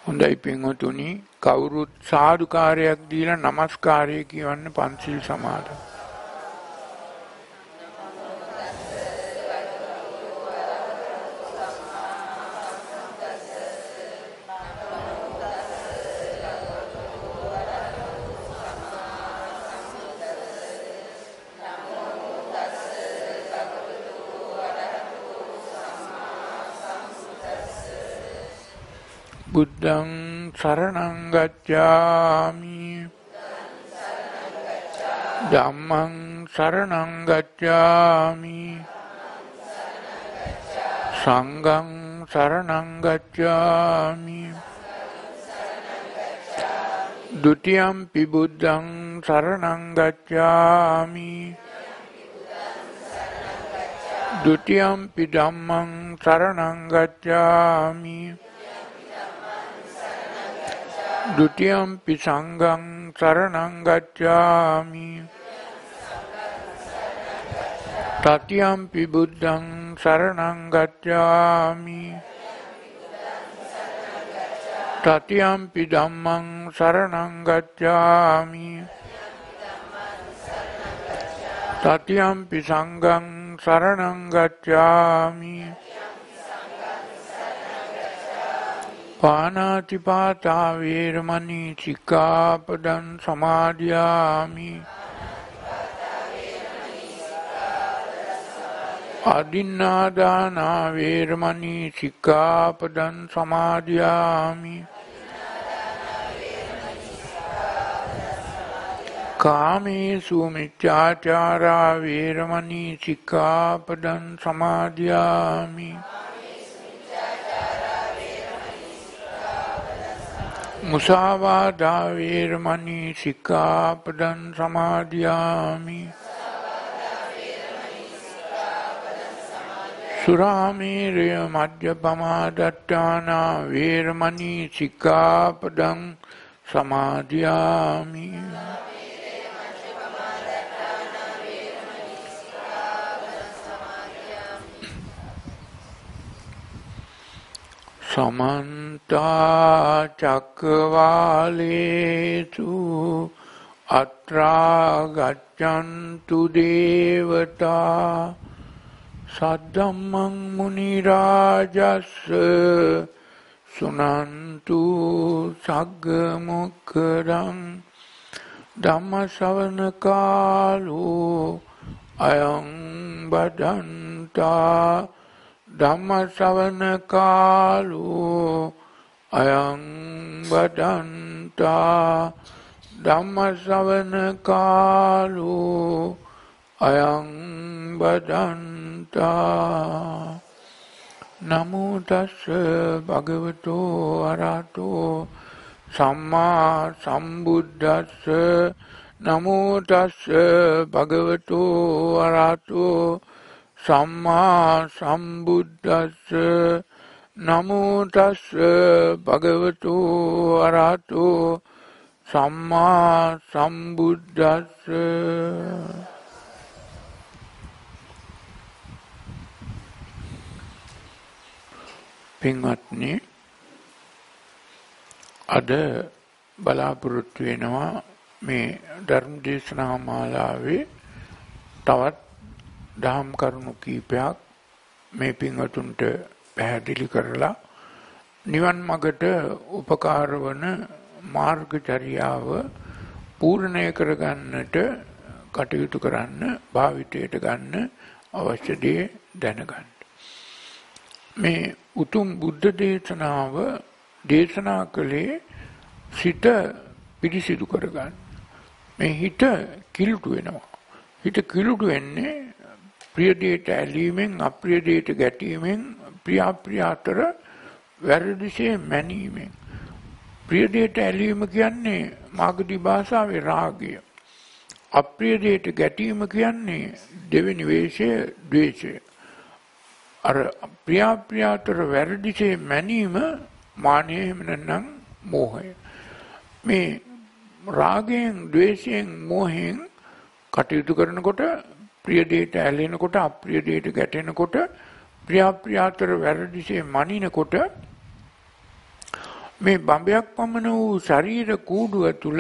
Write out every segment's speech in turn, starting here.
හොඳයි පින්වතුනි කවුරුත් සාදුකාරයක් දීලා নমස්කාරය කියවන්න පන්සිල් සමාදන්. බුද්ධං සරණං ගච්ඡාමි ධම්මං සරණං ගච්ඡාමි සංඝං සරණං ගච්ඡාමි ဒ ුතියම්පි බුද්ධං සරණං ගච්ඡාමි ဒ ුතියම්පි ධම්මං සරණං ගච්ඡාමි ဒ ුතියම්පි සංඝං සරණං ගච්ඡාමි တတိယံ පි බුද්ධං සරණං ගච්ඡාමි တတိယံ පි ධම්මං සරණං ගච්ඡාමි တတိယံ පි සංඝං සරණං ගච්ඡාමි පාණාතිපාතා වේරමණී සික්ඛාපදං සමාදියාමි අදින්නාදාන වේරමණී සික්ඛාපදං සමාදියාමි කාමේසු මිච්ඡාචාරා වේරමණී සික්ඛාපදං සමාදියාමි මුසාවාදා වේරමණී සික්ඛාපදං සමාදියාමි සුරාමේරය මජ්ජපමා දට්ඨානා වේරමණී සික්ඛාපදං සමාදියාමි समन्ता चक्रवालेषु अत्रा गच्छन्तु देवता सद्धम्मं मुनिराजस्स सुनन्तु सग्गमुखरं धम्मश्रवण कालो अयं बदन्ता ධම්මශ්‍රවණ කාලෝ අයං බදන්තා ධම්මශ්‍රවණ කාලෝ අයං බදන්තා නමෝ තස්ස භගවතෝ අරහතෝ සම්මා සම්බුද්දස්ස නමෝ තස්ස භගවතෝ අරහතෝ සම්මා සම්බුද්දස්ස නමෝ තස්ස භගවතු අරහතෝ සම්මා සම්බුද්දස්ස පින්වත්නි අද බලාපොරොත්තු වෙනවා මේ ධර්ම දේශනා මාලාවේ තවත් දහම් කරුණු කීපයක් මේ පින්වතුන්ට පැහැදිලි කරලා නිවන් මඟට උපකාර වන මාර්ගචර්යාව පූර්ණය කරගන්නට කටයුතු කරන්න භාවිතයට ගන්න අවශ්‍ය දේ දැනගන්න. මේ උතුම් බුද්ධ දේශනාව දේශනා කළේ සිත පිරිසිදු කරගන්න. මේ හිත කිලුට වෙනවා. හිත කිලුට වෙන්නේ ප්‍රිය දේට ඇලීමෙන් අප්‍රිය දේට ගැටීමෙන් ප්‍රිය අප්‍රිය අතර වැරදිසේ මැනීමෙන් ප්‍රිය දේට ඇලීම කියන්නේ මාගදී භාෂාවේ රාගය අප්‍රිය දේට ගැටීම කියන්නේ දෙවෙනි වේශය ද්වේෂය අර ප්‍රිය අප්‍රිය අතර වැරදිසේ මැනීම මානය එහෙම නැත්නම් මෝහය මේ රාගයෙන් ද්වේෂයෙන් මෝහයෙන් කටයුතු කරනකොට ප්‍රිය දේට ඇලෙනකොට අප්‍රිය දේට ගැටෙනකොට ප්‍රිය අප්‍රිය අතර වැරදිසේ මනිනකොට මේ බඹයක් පමණ වූ ශරීර කූඩුව තුල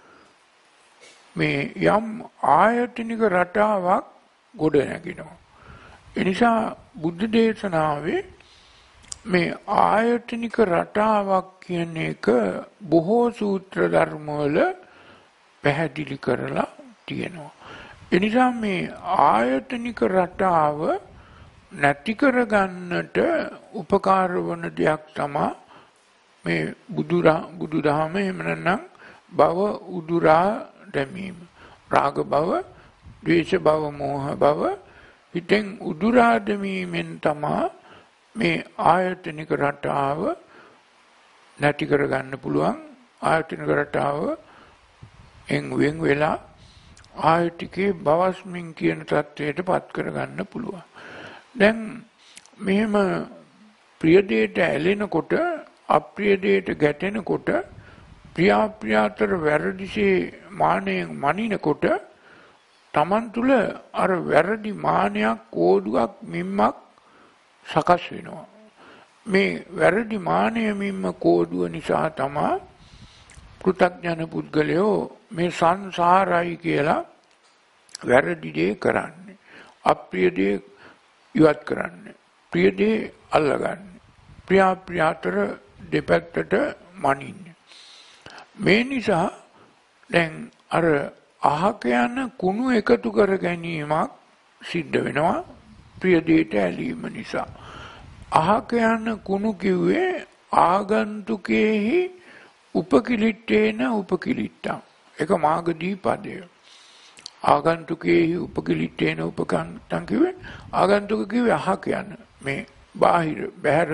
මේ යම් ආයතනික රටාවක් ගොඩ නැගිනවා. ඒ නිසා බුද්ධ දේශනාවේ මේ ආයතනික රටාවක් කියන එක බොහෝ සූත්‍ර ධර්ම වල පැහැදිලි කරලා තියෙනවා. ඒ නිසා මේ ආයතනික රටාව නැති කරගන්නට උපකාර වන දෙයක් තමයි මේ බුදුදහම එහෙම නැත්නම් භව උදුරා දැමීම. රාග භව, ද්වේෂ භව, මෝහ භව හිතෙන් උදුරා දැමීමෙන් තමයි මේ ආයතනික රටාව නැති කරගන්න පුළුවන්. ආයතනික රටාව වෙන් වෙලා ආයතිකේ භවස්මින් කියන තත්වයට පත් කරගන්න පුළුවන්. දැන් මෙහෙම ප්‍රිය දෙයට ඇලෙනකොට අප්‍රිය දෙයට ගැටෙනකොට ප්‍රියාප්‍රියාතර වැරදිසේ මානයෙන් මනිනකොට Taman තුල අර වැරදි මානයක් කෝඩුවක් මිම්මක් සකස් වෙනවා. මේ වැරදි මානය මිම්ම කෝඩුව නිසා තමයි කෘතඥ පුද්ගලයෝ මේ සංසාරයි කියලා වැරදි දේ කරන්නේ. අප්‍රිය දේ ඉවත් කරන්නේ. ප්‍රිය දේ අල්ලගන්නේ. ප්‍රියාප්‍රියාතර දෙපැත්තට මනින්නේ. මේ නිසා දැන් අර අහක යන කුණු එකතු කර ගැනීමක් සිද්ධ වෙනවා ප්‍රිය දෙයට ඇලීම නිසා. අහක යන කුණු කිව්වේ ආගන්තුකේහි උපකිලිට්ඨේන උපකිලිට්ඨං. ඒක මාගදී පදය. ආගන්තුකේහි උපකිලිට්ඨේන උපකන්තං කිව්වේ ආගන්තුක කිව්වේ අහක යන මේ බාහිර බහැර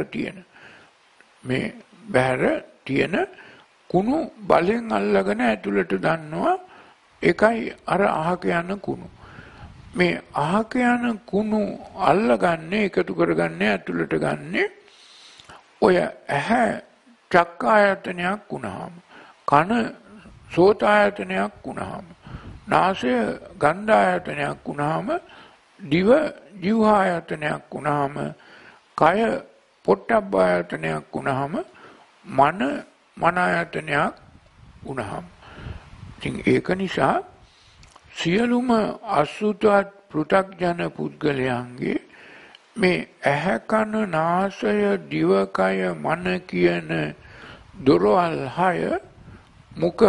තියෙන කුණු බලෙන් අල්ලගෙන ඇතුළට දානවා. ඒකයි අර අහක යන කුණු. මේ අහක යන කුණු අල්ලගන්නේ එකතු කරගන්නේ ඇතුළට ගන්නේ ඔය ඇහැ චක්කායතනයක් වුණාම, කන සෝතායතනයක් වුණාම, නාසය ගන්ධායතනයක් වුණාම, දිව ජීවායතනයක් වුණාම, කය පොට්ටබ්බායතනයක් වුණාම, මන මනායතනයක් වුණාම. ඉතින් ඒක නිසා සියලුම අසුතවත් පෘථග්ජන පුද්ගලයන්ගේ මේ ඇහැ කන නාසය දිවකය මන කියන දොරවල් 6 මුඛ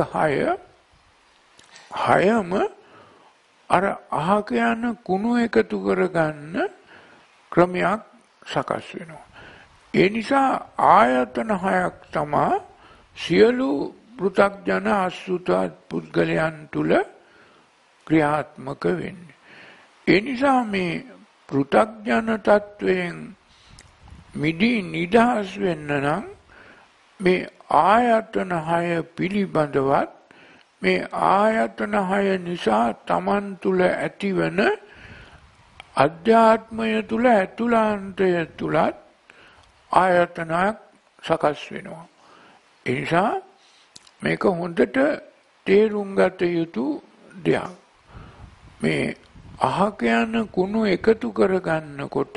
6ම අර අහක යන කුණු එකතු කරගන්න ක්‍රමයක් සකස් වෙනවා. ඒ නිසා ආයතන 6ක් තමයි සියලු පෘථග්ජන අසුතවත් පුද්ගලයන් තුල ක්‍රියාත්මක වෙන්නේ. ඒ නිසා මේ පෘථග්ජන තත්වයෙන් මිදී නිදහස් වෙන්න නම් මේ ආයතන 6 පිළිබඳවත් මේ ආයතන 6 නිසා Taman තුල ඇතිවන අධ්‍යාත්මය තුල ඇතුළාන්තය තුලත් ආයතනයක් සකස් වෙනවා. ඒ නිසා මේක හොඳට තේරුම් ගත යුතු දෙයක්. මේ අහක යන කුණු එකතු කරගන්නකොට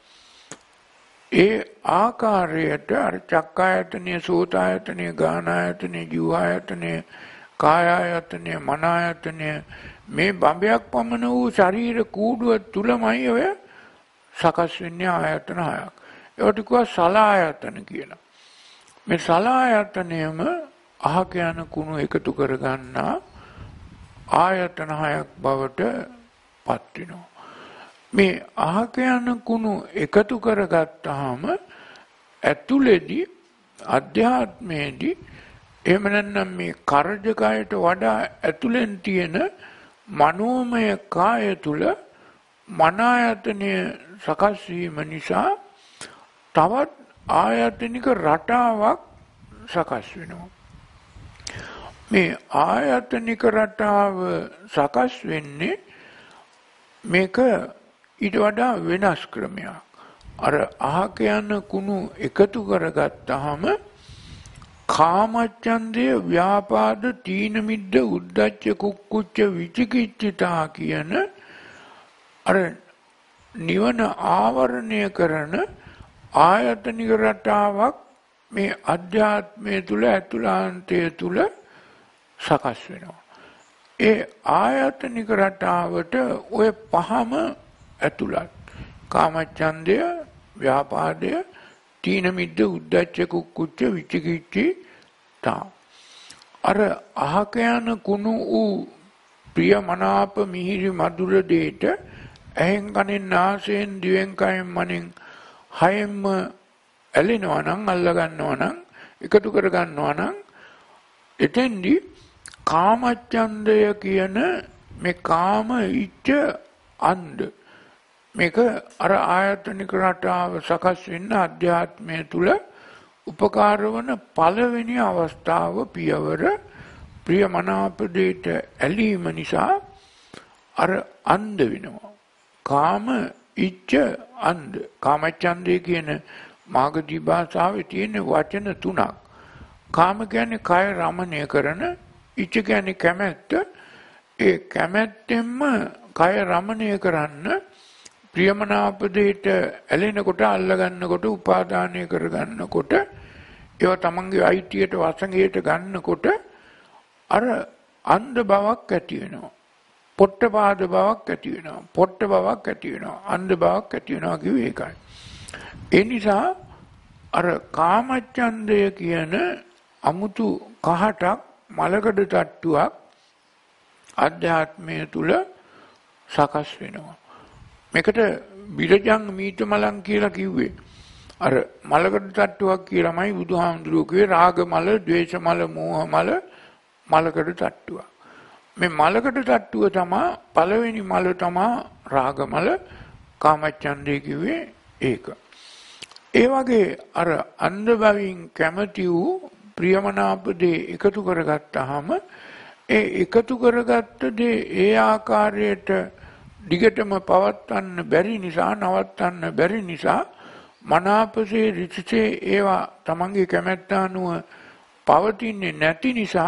ඒ ආකාරයට අර චක්කායතනය, සෝතායතනය, ගානායතනය, ජීවායතනය, කායායතනය, මනායතනය මේ බඹයක් පමණ වූ ශරීර කූඩුව තුලමයි ඔය සකස් වෙන්නේ ආයතන 6ක්. ඒවට කියවා සලායතන කියලා. මේ සලායතනයම අහක යන කුණු එකතු කරගන්නා ආයතන 6ක් බවට පත් වෙනවා. මේ අහක යන කුණු එකතු කරගත්තාම ඇතුළේදී අධ්‍යාත්මයේදී එහෙම නැත්නම් මේ කර්ජකයට වඩා ඇතුළෙන් තියෙන මනෝමය කාය තුල මනායතනය සකස් වීම නිසා තවත් ආයතනික රටාවක් සකස් වෙනවා. මේ ආයතනික රටාව සකස් වෙන්නේ මේක ඊට වඩා වෙනස් ක්‍රමයක්. අර අහක යන කුණු එකතු කරගත්තාම කාමච්ඡන්දය, ව්‍යාපාද, තීන මිද්ද, උද්ධච්ච, කුක්කුච්ච, විචිකිච්ඡිතා කියන අර නිවන ආවරණය කරන ආයතනික රටාවක් මේ අධ්‍යාත්මය තුල ඇතුළාන්තය තුල සකස් වෙනවා. ඒ ආයතනික රටාවට ඔය පහම ඇතුළත්. කාමච්ඡන්දය, ව්‍යාපාදය, තීන මිද්ද, උද්ධච්ච, කුක්කුච්ච, විචිකිච්ඡා. අර අහක යන කුණු වූ ප්‍රිය මනාප මිහිරි මధుර දේට ඇහෙන් කනෙන් නාසයෙන් දිවෙන් කයෙන් මනෙන් හයෙන්ම ඇලෙනවා නම්, අල්ල ගන්නවා නම්, එකතු කර ගන්නවා නම්, එතෙන්දී කාමච්ඡන්දය කියන මේ කාම ඉච්ඡ අන්ධ මේක අර ආයතනික රටාව සකස් වෙන්න අධ්‍යාත්මය තුල උපකාර වන පළවෙනි අවස්ථාව පියවර ප්‍රියමනාප දෙයට ඇලීම නිසා අර අන්ධ වෙනවා. කාම ඉච්ඡ අන්ධ. කාමච්ඡන්දය කියන මාගදී භාෂාවේ තියෙන වචන තුනක්. කාම කියන්නේ කය රමණය කරන, ඉච්ඡ කියන්නේ කැමැත්ත. ඒ කැමැත්තෙන්ම කය රමණය කරන්න ප්‍රියමනාප දෙයට ඇලෙනකොට, අල්ලගන්නකොට, උපාදානය කරගන්නකොට, ඒවා තමන්ගේ අයිතියට වසඟයට ගන්නකොට අර අන්ධ බවක් ඇති වෙනවා. පොට්ටපාද බවක් ඇති වෙනවා. පොට්ට බවක් ඇති වෙනවා. අන්ධ බවක් ඇති වෙනවා කිව්වේ ඒකයි. ඒ නිසා අර කාමච්ඡන්දය කියන අමුතු කහටක්, මලකඩ තට්ටුවක් අධ්‍යාත්මය තුල සකස් වෙනවා. මේකට බිරජං මීත මලං කියලා කිව්වේ. අර මලකඩ තට්ටුවක් කියලාමයි බුදුහාමුදුරුවෝ කිව්වේ. රාග මල, ද්වේෂ මල, මෝහ මල, මලකඩ තට්ටුවක්. මේ මලකඩ තට්ටුව තමයි පළවෙනි මල තමයි රාග මල. කාමච්ඡන්දේ කිව්වේ ඒක. ඒ වගේ අර අන්ධ භවින් කැමති වූ ප්‍රියමනාප දේ එකතු කරගත්තාම ඒ එකතු කරගත්ත දේ ඒ ආකාරයට දිගටම පවත්වන්න බැරි නිසා, නවත්තන්න බැරි නිසා, මනාපසේ ඍචිසේ ඒවා තමන්ගේ කැමැත්ත අනුව පවතින්නේ නැති නිසා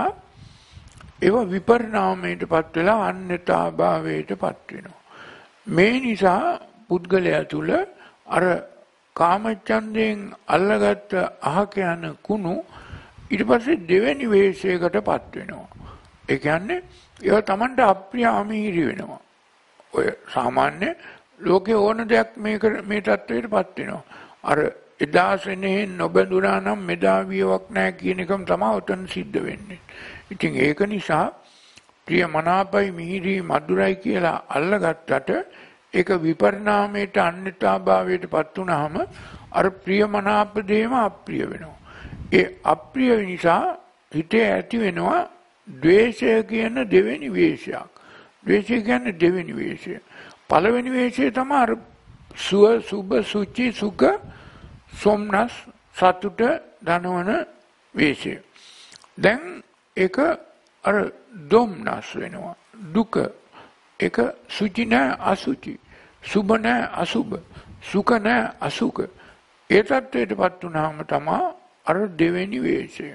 ඒවා විපරිණාමයටපත් වෙලා අන්‍යතාභාවයටපත් වෙනවා. මේ නිසා පුද්ගලයා තුල අර කාමච්ඡන්දයෙන් අල්ලගත්ත අහක යන කුණු ඊට පස්සේ දෙවෙනි වේශයකටපත් වෙනවා. ඒ කියන්නේ ඒවා Tamanට අප්‍රිය අමිහිරි වෙනවා. ඔය සාමාන්‍ය ලෝකේ ඕන දෙයක් මේ තත්ත්වයටපත් වෙනවා. අර එදා සෙනෙහෙන් නොබඳුනා නම් මෙදා වියක් නැහැ කියන එකම තමයි උතන සිද්ධ වෙන්නේ. ඉතින් ඒක නිසා ප්‍රිය මනාපයි මිහිරි මధుරයි කියලා අල්ලගත්තට ඒක විපරිණාමයට අන්‍යතාභාවයටපත් වුනහම අර ප්‍රිය මනාප දේම අප්‍රිය වෙනවා. ඒ අප්‍රිය නිසා හිතේ ඇති වෙනවා ද්වේෂය කියන දෙවෙනි වේශයක්. ද්වේෂය කියන්නේ දෙවෙනි වේශය. පළවෙනි වේශය තමයි අර සුව, සුබ, සුචි, සුඛ, සොම්නස්, සතුට දනවන වේශය. දැන් ඒක අර දොම්නස් වෙනවා. දුක. ඒක සුචි නැ අසුචි. සුබ නැ අසුබ. සුඛ නැ අසුඛ. ඒ තත්ත්වයටපත් වුනහම තමයි අර දෙවෙනි වේශය.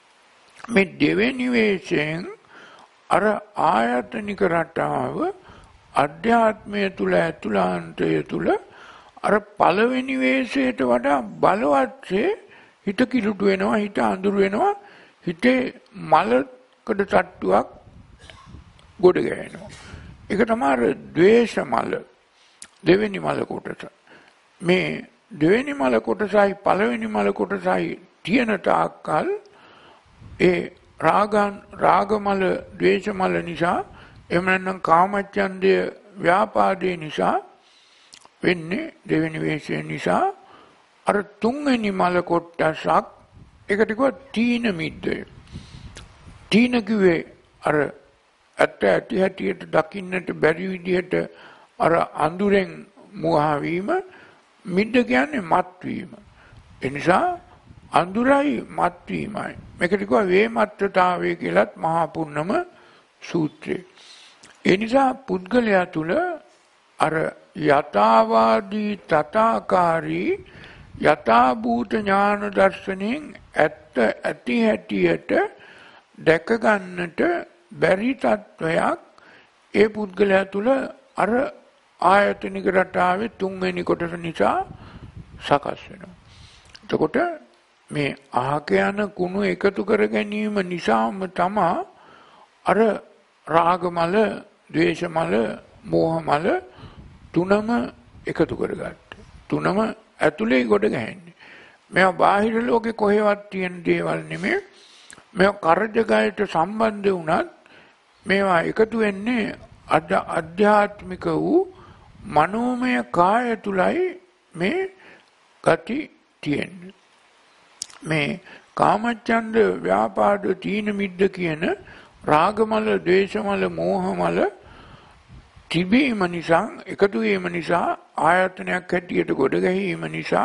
මේ දෙවෙනි වේශයෙන් අර ආයතනික රටාව අධ්‍යාත්මය තුල, ඇතුළාන්තය තුල අර පළවෙනි වේශයට වඩා බලවත්සේ හිත කිලුට වෙනවා, හිත අඳුර වෙනවා, හිතේ මලකඩ තට්ටුවක් ගොඩ ගෑනවා. ඒක තමයි ද්වේෂ මල. දෙවෙනි මල කොටස. මේ දෙවෙනි මල කොටසයි පළවෙනි මල කොටසයි තියෙන තාක්කල් ඒ රාග මල, ද්වේෂ මල නිසා, එහෙම නැත්නම් කාමච්ඡන්දය, ව්‍යාපාදේ නිසා වෙන්නේ දෙවෙනි වේශය නිසා අර තුන්වෙනි මල කොටසක් ඒකට කිව්වා තීන මිද්දය. තීන කිව්වේ අර ඇත්ත ඇති හැටියට දකින්නට බැරි විදිහට අර අඳුරෙන් මුවා වීම. මිද්ද කියන්නේ මත් වීම. ඒ නිසා අඳුරයි මත් වීමයි. මේකට කිව්වා වේමත්තතාවය කියලත් මහා පුන්නම සූත්‍රයේ. ඒ නිසා පුද්ගලයා තුල අර යථාවාදී තථාකාරී යථාභූත ඥාන දර්ශනයෙන් ඇත්ත ඇති හැටියට දැක ගන්නට බැරි තත්වයක් ඒ පුද්ගලයා තුල අර ආයතනික රටාවේ තුන්වෙනි කොටස නිසා සකස් වෙනවා. එතකොට මේ අහක යන කුණු එකතු කර ගැනීම නිසාම තමා අර රාගමල, ද්වේෂමල, මෝහමල තුනම එකතු කරගත්තේ. තුනම ඇතුලේ ගොඩ ගැහෙන්නේ. මේවා බාහිර ලෝකේ කොහෙවත් තියෙන දේවල් නෙමෙයි. මේවා කරජගයට සම්බන්ධ වුණත් මේවා එකතු වෙන්නේ අධ්‍යාත්මික වූ මනෝමය කාය තුලයි මේ ගති තියෙන්නේ. මේ කාමච්ඡන්ද, ව්‍යාපාද, තීන මිද්ද කියන රාගමල, ද්වේෂමල, මෝහමල තිබීම නිසා, එකතු වීම නිසා, ආයතනයක් හැටියට ගොඩ ගැනීම නිසා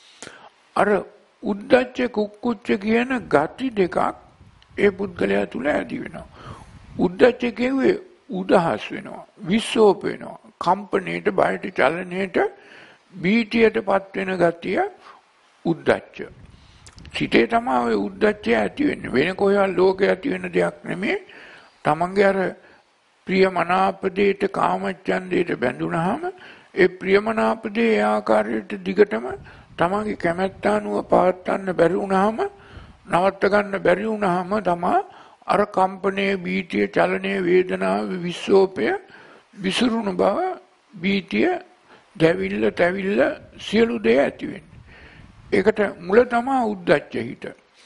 අර උද්දච්ච කුක්කුච්ච කියන ගති දෙකක් ඒ පුද්ගලයා තුල ඇති වෙනවා. උද්දච්ච කියුවේ උදහස් වෙනවා, විස්සෝප වෙනවා, කම්පණයට, බයට, චලනයට, බීතියටපත් වෙන ගතිය උද්දච්ච. සිතේ තමයි ඔය උද්දච්චය ඇති වෙන්නේ. වෙන කොහෙවත් ලෝකේ ඇති වෙන දෙයක් නෙමෙයි. තමන්ගේ අර ප්‍රියමනාපදේට, කාමච්ඡන්දේට බැඳුනහම ඒ ප්‍රියමනාපදේ ඒ ආකාරයට දිගටම තමන්ගේ කැමැත්ත අනුව පවත්වන්න බැරි වුණාම, නවත්ත ගන්න බැරි වුණාම තමයි අර කම්පනයේ, බීතිය, චලනයේ, වේදනාව, විස්සෝපය, විසිරුණු බව, බීතිය, දැවිල්ල, තැවිල්ල සියලු දේ ඇති වෙන්නේ. ඒකට මුල තමයි උද්දච්ච හිත.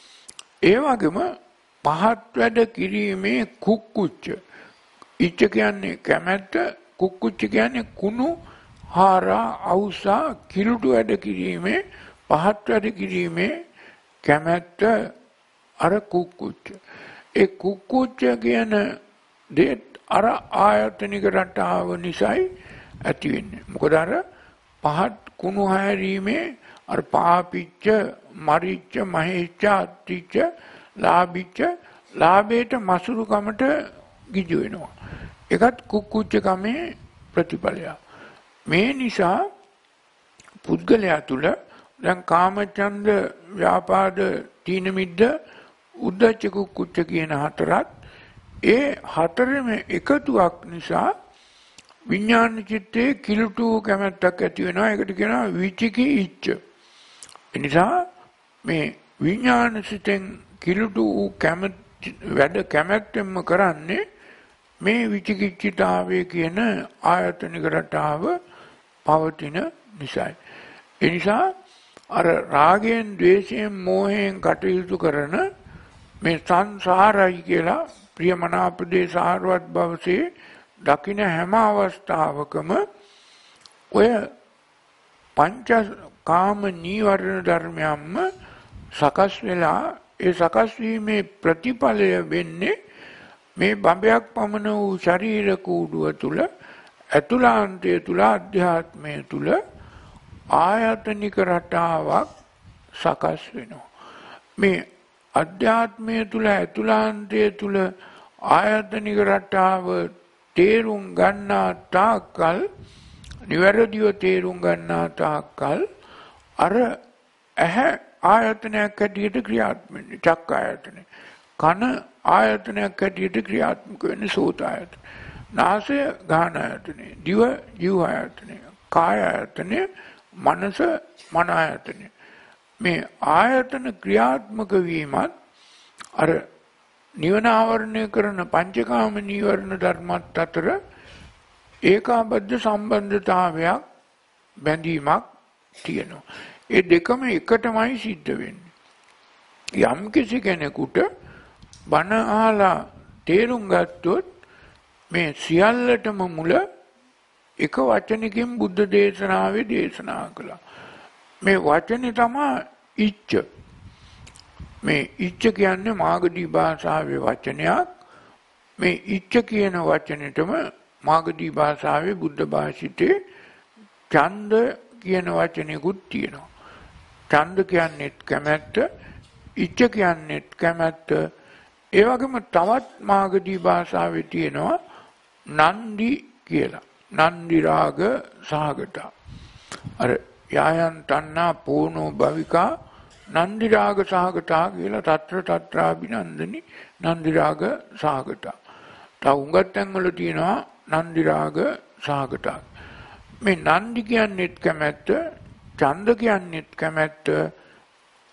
ඒ වගේම පහත් වැඩ කිරීමේ කුක්කුච්ච. ඉච්ඡ කියන්නේ කැමැත්ත, කුක්කුච්ච කියන්නේ කුණු, හාරා, අවුසා, කිලුටු වැඩ කිරීමේ, පහත් වැඩ කිරීමේ කැමැත්ත අර කුක්කුච්ච. ඒ කුක්කුච්ච කියන දේ අර ආයතනික රටාව නිසායි ඇති වෙන්නේ. මොකද අර පහත් කුණු හැරීමේ අර පාපිච්ච, මරිච්ච, මහේච්ච, අත්තිච්ච, ලාභිච්ච, ලාභයට මසුරුකමට ගිජු වෙනවා. ඒකත් කුක්කුච්ච කමේ ප්‍රතිඵලයක්. මේ නිසා පුද්ගලයා තුල දැන් කාමච්ඡන්ද, ව්‍යාපාද, තීන මිද්ද, උද්ධච්ච කුක්කුච්ච කියන හතරත් ඒ හතරෙම එකතුවක් නිසා විඥාන චිත්තේ කිලුටු කැමැත්තක් ඇති වෙනවා. ඒකට කියනවා විචිකිච්ඡ. ඒ නිසා මේ විඥාන සිතෙන් කිලුටු වැඩ කැමැත්තෙන්ම කරන්නේ මේ විචිකිච්ඡිතාවය කියන ආයතනික රටාව පවතින නිසායි. ඒ නිසා අර රාගයෙන්, ද්වේෂයෙන්, මෝහයෙන් කටයුතු කරන මේ සංසාරයි කියලා ප්‍රියමනාපදේ සාරවත් භවසේ දකින්න හැම අවස්ථාවකම ඔය පංච කාම නීවරණ ධර්මයන්ම සකස් වෙලා ඒ සකස් වීමේ ප්‍රතිඵලය වෙන්නේ මේ බඹයක් පමණ වූ ශරීර කූඩුව තුල, අතුලාන්තය තුල, අධ්‍යාත්මය තුල ආයතනික රටාවක් සකස් වෙනවා. මේ අධ්‍යාත්මය තුල, අතුලාන්තය තුල ආයතනික රටාව තේරුම් ගන්නා තාක්කල්, නිවැරදිව තේරුම් ගන්නා තාක්කල් අර ඇහැ ආයතනයක් හැටියට ක්‍රියාත්මක වෙන්නේ චක්ක ආයතනය. කන ආයතනයක් හැටියට ක්‍රියාත්මක වෙන්නේ සෝත ආයතනය. නාසය ගාන ආයතනය, දිව ජීව ආයතනය, කාය ආයතනය, මනස මන ආයතනය. මේ ආයතන ක්‍රියාත්මක වීමත් අර නිවන ආවරණය කරන පංචකාම නීවරණ ධර්මත් අතර ඒකාබද්ධ සම්බන්ධතාවයක්, බැඳීමක් තියෙනවා. ඒ දෙකම එකටමයි සිද්ධ වෙන්නේ. යම් කිසි කෙනෙකුට බණ අහලා තේරුම් ගත්තොත් මේ සියල්ලටම මුල එක වචනකින් බුද්ධ දේශනාවේ දේශනා කළා. මේ වචනේ තමයි ඉච්ඡ. මේ ඉච්ඡ කියන්නේ මාගදී භාෂාවේ වචනයක්. මේ ඉච්ඡ කියන වචනෙටම මාගදී භාෂාවේ බුද්ධ භාෂිතේ ඡන්ද කියන වචනෙකුත් තියෙනවා. ඡන්ද කියන්නේ කැමැත්ත, ඉච්ඡ කියන්නේ කැමැත්ත. ඒ වගේම තවත් මාගදී භාෂාවේ තියෙනවා නන්දි කියලා. නන්දි රාග සහගත. අර යායන් තණ්හා පෝනෝ භවිකා නන්දි රාග සහගතා කියලා తත්‍ර తත්‍රාබිනන්දනි නන්දි රාග සහගතා. තව උඟත් තැන්වල තියෙනවා නන්දි රාග සහගතා. මේ නන්දි කියන්නේත් කැමැත්ත, ඡන්ද කියන්නේත් කැමැත්ත,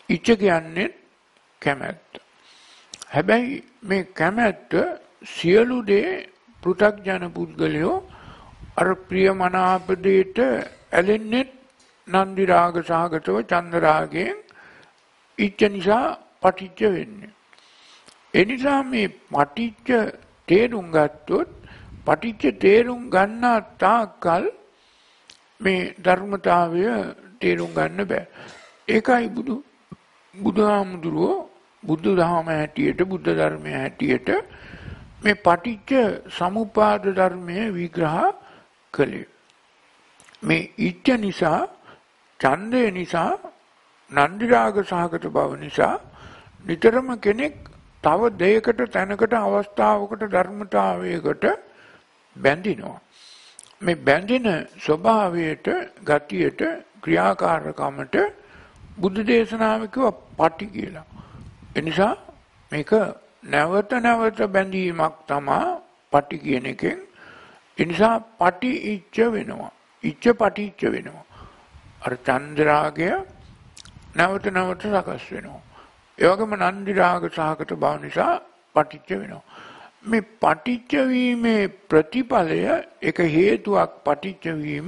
ඉච්ඡ කියන්නේ කැමැත්ත. හැබැයි මේ කැමැත්ත සියලු දේ පෘථග්ජන පුද්ගලයෝ අර ප්‍රියමනාප දෙයට ඇලෙන්නේ නන්දි රාග සහගතව චන්ද රාගයෙන් ඉච්ඡ නිසා පටිච්ච වෙන්නේ. ඒ නිසා මේ පටිච්ච තේරුම් ගත්තොත් පටිච්ච තේරුම් ගන්නා තාක්කල් මේ ධර්මතාවය තේරුම් ගන්න බෑ. ඒකයි බුදුහාමුදුරුවෝ බුදු දහම හැටියට බුද්ධ ධර්මය හැටියට මේ පටිච්ච සමුප්පාද ධර්මය විග්‍රහ කළේ. මේ ඉච්ඡ නිසා ඡන්දය නිසා නන්දි රාග සහගත බව නිසා නිතරම කෙනෙක් තව දෙයකට තැනකට අවස්ථාවකට ධර්මතාවයකට බැඳිනවා. මේ බැඳෙන ස්වභාවයට ගතියට ක්‍රියාකාරකමට බුදු දේශනාව කිව්ව පටි කියලා. ඒ නිසා මේක නැවත නැවත බැඳීමක් තමයි පටි කියන එකෙන්. ඒ නිසා පටි ඉච්ඡ වෙනවා. ඉච්ඡ පටිච්ච වෙනවා. අර චන්ද්‍රාගය නැවත නැවත සකස් වෙනවා. ඒ වගේම නන්දි රාග සහගත බව නිසා පටිච්ච වෙනවා. මේ පටිච්ච වීමේ ප්‍රතිඵලය එක හේතුවක් පටිච්ච වීම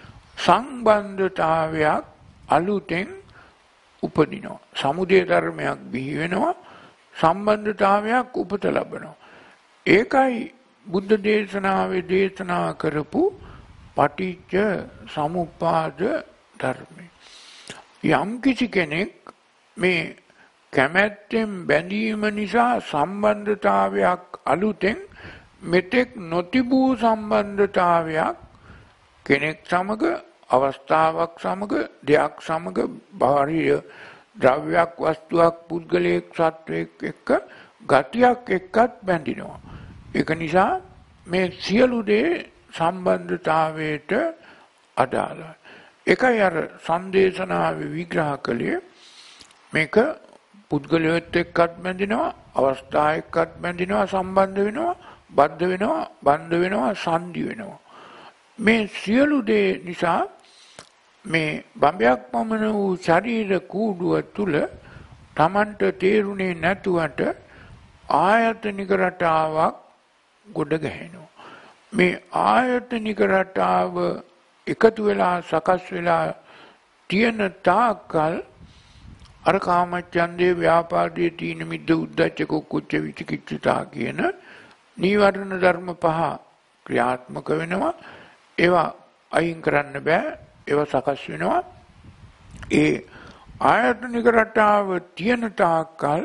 සම්බන්ධතාවයක් අලුතෙන් උපදිනවා. සමුදය ධර්මයක් බිහි වෙනවා. සම්බන්ධතාවයක් උපත ලබනවා. ඒකයි බුද්ධ දේශනාවේ දේශනා කරපු පටිච්ච සමුප්පාද ධර්මය. යම් කිසි කෙනෙක් මේ කැමැත්තෙන් බැඳීම නිසා සම්බන්ධතාවයක් අලුතෙන් මෙතෙක් නොතිබූ සම්බන්ධතාවයක් කෙනෙක් සමග අවස්ථාවක් සමග දෙයක් සමග බාහිර ද්‍රව්‍යයක් වස්තුවක් පුද්ගලයෙක් සත්වයක් එක්ක ගතියක් එක්කත් බැඳිනවා. ඒක නිසා මේ සියලු දේ සම්බන්ධතාවයට අදාළයි. ඒකයි අර සංදේශනාවේ විග්‍රහ කළේ මේක පුද්ගලයෙක් එක්කත් බැඳිනවා අවස්ථා එක්කත් බැඳිනවා සම්බන්ධ වෙනවා බද්ධ වෙනවා සංදි වෙනවා. මේ සියලු දේ නිසා මේ බඹයක් පමණ වූ ශරීර කූඩුව තුල Tamanට තේරුනේ නැතුවට ආයතනික රටාවක් ගොඩ ගැහෙනවා. මේ ආයතනික රටාව එකතු වෙලා සකස් වෙලා තියෙන තාක්කල් අර කාමච්ඡන්දේ ව්‍යාපාදයේ තීන මිද්ද උද්ධච්ච කුච්ච විචිකිච්ඡා කියන නීවරණ ධර්ම පහ ක්‍රියාත්මක වෙනවා. ඒවා අයින් කරන්න බෑ. ඒවා සකස් වෙනවා. ඒ ආයතනික රටාව තියෙන තාක්කල්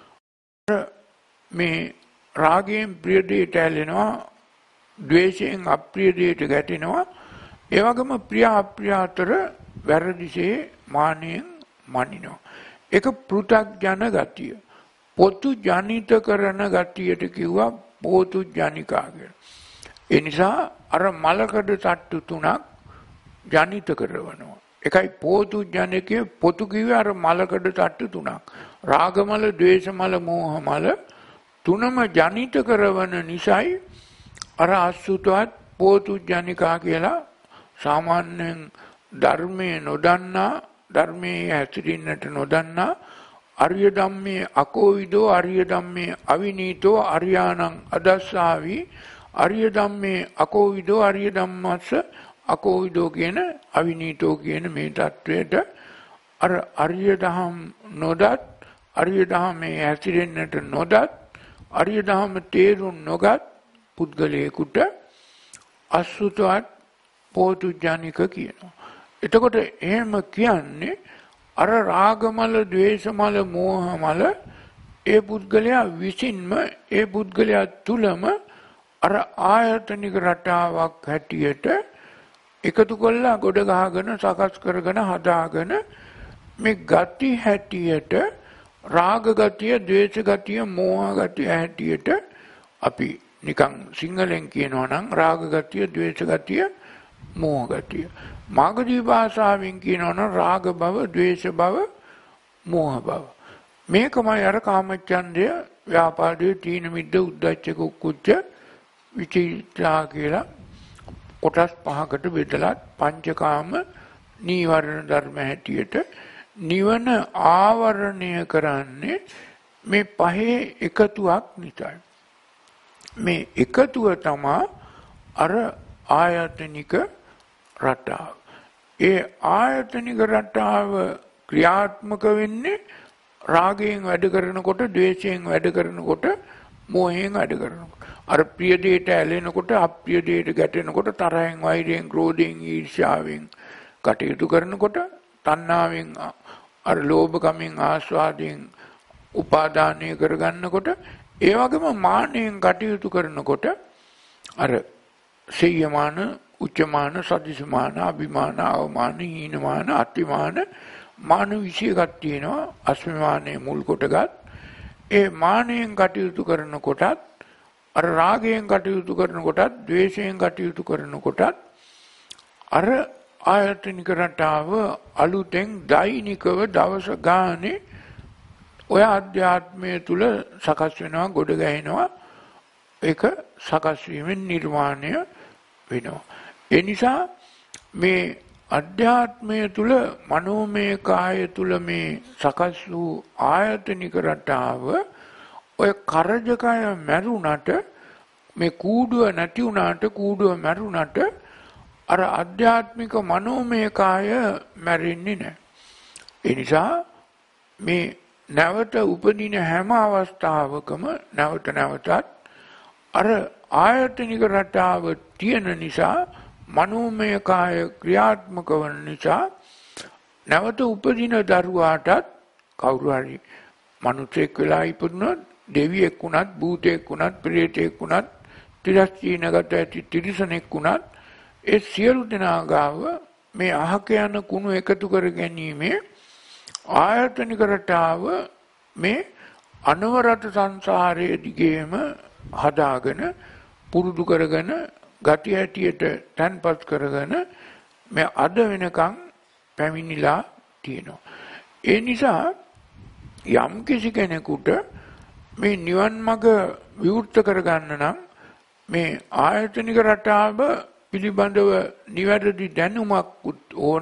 මේ රාගයෙන් ප්‍රිය දෙයට ඇලෙනවා, ද්වේෂයෙන් අප්‍රිය දෙයට ගැටෙනවා. ඒ වගේම ප්‍රිය අප්‍රිය අතර වැරදිසේ මානෙන් මනිනවා. ඒක පෘථග්ජන ගතිය. පොතු ජනිත කරන ගතියට කිව්වා පොතු ජනිකා කියලා. ඒ නිසා අර මලකඩ තට්ටු තුනක් ජනිත කරනවා. ඒකයි පොතු ජනකයේ පොතු කිව්වේ අර මලකඩ තට්ටු තුනක්. රාගමල, ද්වේෂමල, මෝහමල තුනම ජනිත කරවන නිසායි අර අසුතවත් පොතු ජනිකා කියලා සාමාන්‍යයෙන් ධර්මයේ නොදන්නා ධර්මයේ හැසිරෙන්නට නොදන්නා අරිය ධම්මේ අකෝවිදෝ අරිය ධම්මේ අවිනීතෝ අරියාණං අදස්සාවි අරිය ධම්මේ අකෝවිදෝ අරිය ධම්මස්ස අකෝවිදෝ කියන අවිනීතෝ කියන මේ தത്വයට අර අරිය ධම් නොදත් අරිය ධම්මේ හැසිරෙන්නට නොදත් අරිය ධම්ම තේරුම් නොගත් පුද්ගලයෙකුට අසුතවත් පෝතුජානික කියනවා. එතකොට එහෙම කියන්නේ අර රාගමල, ද්වේෂමල, මෝහමල ඒ පුද්ගලයා විසින්ම ඒ පුද්ගලයා තුලම අර ආයතනික රටාවක් හැටියට එකතු කරලා ගොඩ ගහගෙන සකස් කරගෙන හදාගෙන මේ ගති හැටියට රාග ගතිය, ද්වේෂ ගතිය, මෝහ ගතිය හැටියට අපි නිකන් සිංහලෙන් කියනවා නම් රාග ගතිය, ද්වේෂ ගතිය, මෝහ ගතිය. මාගදී භාෂාවෙන් කියනවා නම් රාග භව, ද්වේෂ භව, මෝහ භව. මේකමයි අර කාමච්ඡන්දය, ව්‍යාපාදයේ තීන මිද්ද, උද්ධච්ච කුච්ච විචිකිච්ඡා කියලා කොටස් පහකට බෙදලා පංචකාම නීවරණ ධර්ම හැටියට නිවන ආවරණය කරන්නේ මේ පහේ එකතුවක් නිසායි. මේ එකතුව තමයි අර ආයතනික රටාව. ඒ ආයතනික රටාව ක්‍රියාත්මක වෙන්නේ රාගයෙන් වැඩ කරනකොට, ද්වේෂයෙන් වැඩ කරනකොට, මෝහයෙන් වැඩ කරනකොට. අර ප්‍රිය දෙයට ඇලෙනකොට, අප්‍රිය දෙයට ගැටෙනකොට, තරහෙන්, වෛරයෙන්, ක්‍රෝධයෙන්, ඊර්ෂ්‍යාවෙන් කටයුතු කරනකොට, තණ්හාවෙන්, අර ලෝභකමෙන්, ආස්වාදයෙන් උපාදානය කරගන්නකොට, ඒ වගේම මානයෙන් කටයුතු කරනකොට අර සීයමාන, උච්චමාන, සදිසමාන, අභිමාන, අවමාන, හීනමාන, අතිමාන මාන 21ක් තියෙනවා. අස්මිමානයේ මුල් කොටගත් ඒ මානයෙන් කටයුතු කරනකොටත්, අර රාගයෙන් කටයුතු කරනකොටත්, ද්වේෂයෙන් කටයුතු කරනකොටත් අර ආයතනික රටාව අලුතෙන් දෛනිකව දවස ගානේ ඔය අධ්‍යාත්මය තුල සකස් වෙනවා, ගොඩ ගැහෙනවා. ඒක සකස් වීමෙන් නිර්මාණය වෙනවා. ඒ නිසා මේ අධ්‍යාත්මය තුල, මනෝමය කාය තුල මේ සකස් වූ ආයතනික රටාව ඔය කරජකය මැරුණට, මේ කූඩුව නැති වුණාට, කූඩුව මැරුණට අර අධ්‍යාත්මික මනෝමය කාය මැරෙන්නේ නැහැ. ඒ නිසා මේ නැවත උපදින හැම අවස්ථාවකම නැවත නැවතත් අර ආයතනික රටාව තියෙන නිසා, මනෝමය කාය ක්‍රියාත්මක වන නිසා නැවත උපදින දරුවාටත් කවුරු හරි මනුස්සයෙක් වෙලා ඉපදුනොත්, දෙවියෙක් වුණත්, භූතයෙක් වුණත්, ප්‍රේතයෙක් වුණත්, තිරස්චීනගත ඇති තිරිසනෙක් වුණත්, ඒ සියලු දෙනා ගාව මේ අහක යන කුණු එකතු කර ගැනීමේ ආයතනික රටාව මේ අනවරත සංසාරයේ දිගේම හදාගෙන, පුරුදු කරගෙන, ගති හැටියට තැන්පත් කරගෙන මේ අද වෙනකන් පැමිණිලා තියෙනවා. ඒ නිසා යම් කිසි කෙනෙකුට මේ නිවන් මඟ විවෘත කරගන්න නම් මේ ආයතනික රටාව පිළිබඳව නිවැරදි දැනුමක් ඕන.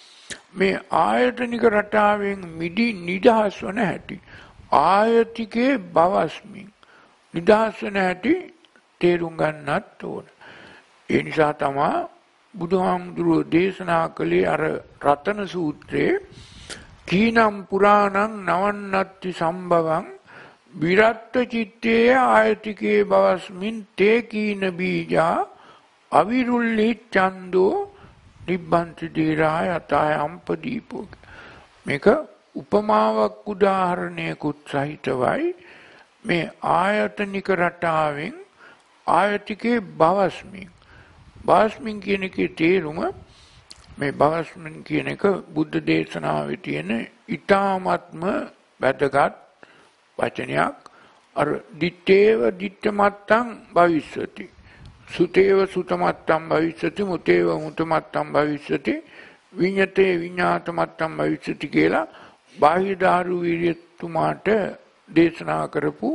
මේ ආයතනික රටාවෙන් නිදහස් වන හැටි, ආයතිකේ බවස්මින් නිදහස් වන හැටි තේරුම් ගන්නත් ඕන. ඒ නිසා තමයි බුදුහාමුදුරුවෝ දේශනා කළේ අර රතන සූත්‍රයේ කීනම් පුරාණං නවන්නත්ති සම්භවං විරත්ත චිත්තේ ආයතිකේ බවස්මින් තේ කීන බීජා අවිරුල්ලි ඡන්தோ නිබ්බන්ති දීරාය අතය අම්පදීපෝ. මේක උපමාවක්, උදාහරණයකුත් සහිතවයි. මේ ආයතනික රටාවෙන් ආයතිකේ බවස්මින්, බවස්මින් කියන එකේ තේරුම, මේ බවස්මින් කියන එක බුද්ධ දේශනාවේ තියෙන ඊ타ත්ම වැදගත් වචනයක්. අර දිත්තේව දිත්තමත්තං භවිස්සති, සුතේව සුතමත්තං භවිස්සති, මුතේව මුතමත්තං භවිස්සති, විඤ්ඤතේ විඤ්ඤාතමත්තං භවිස්සති කියලා බාහිදාරු වීර්යතුමාට දේශනා කරපු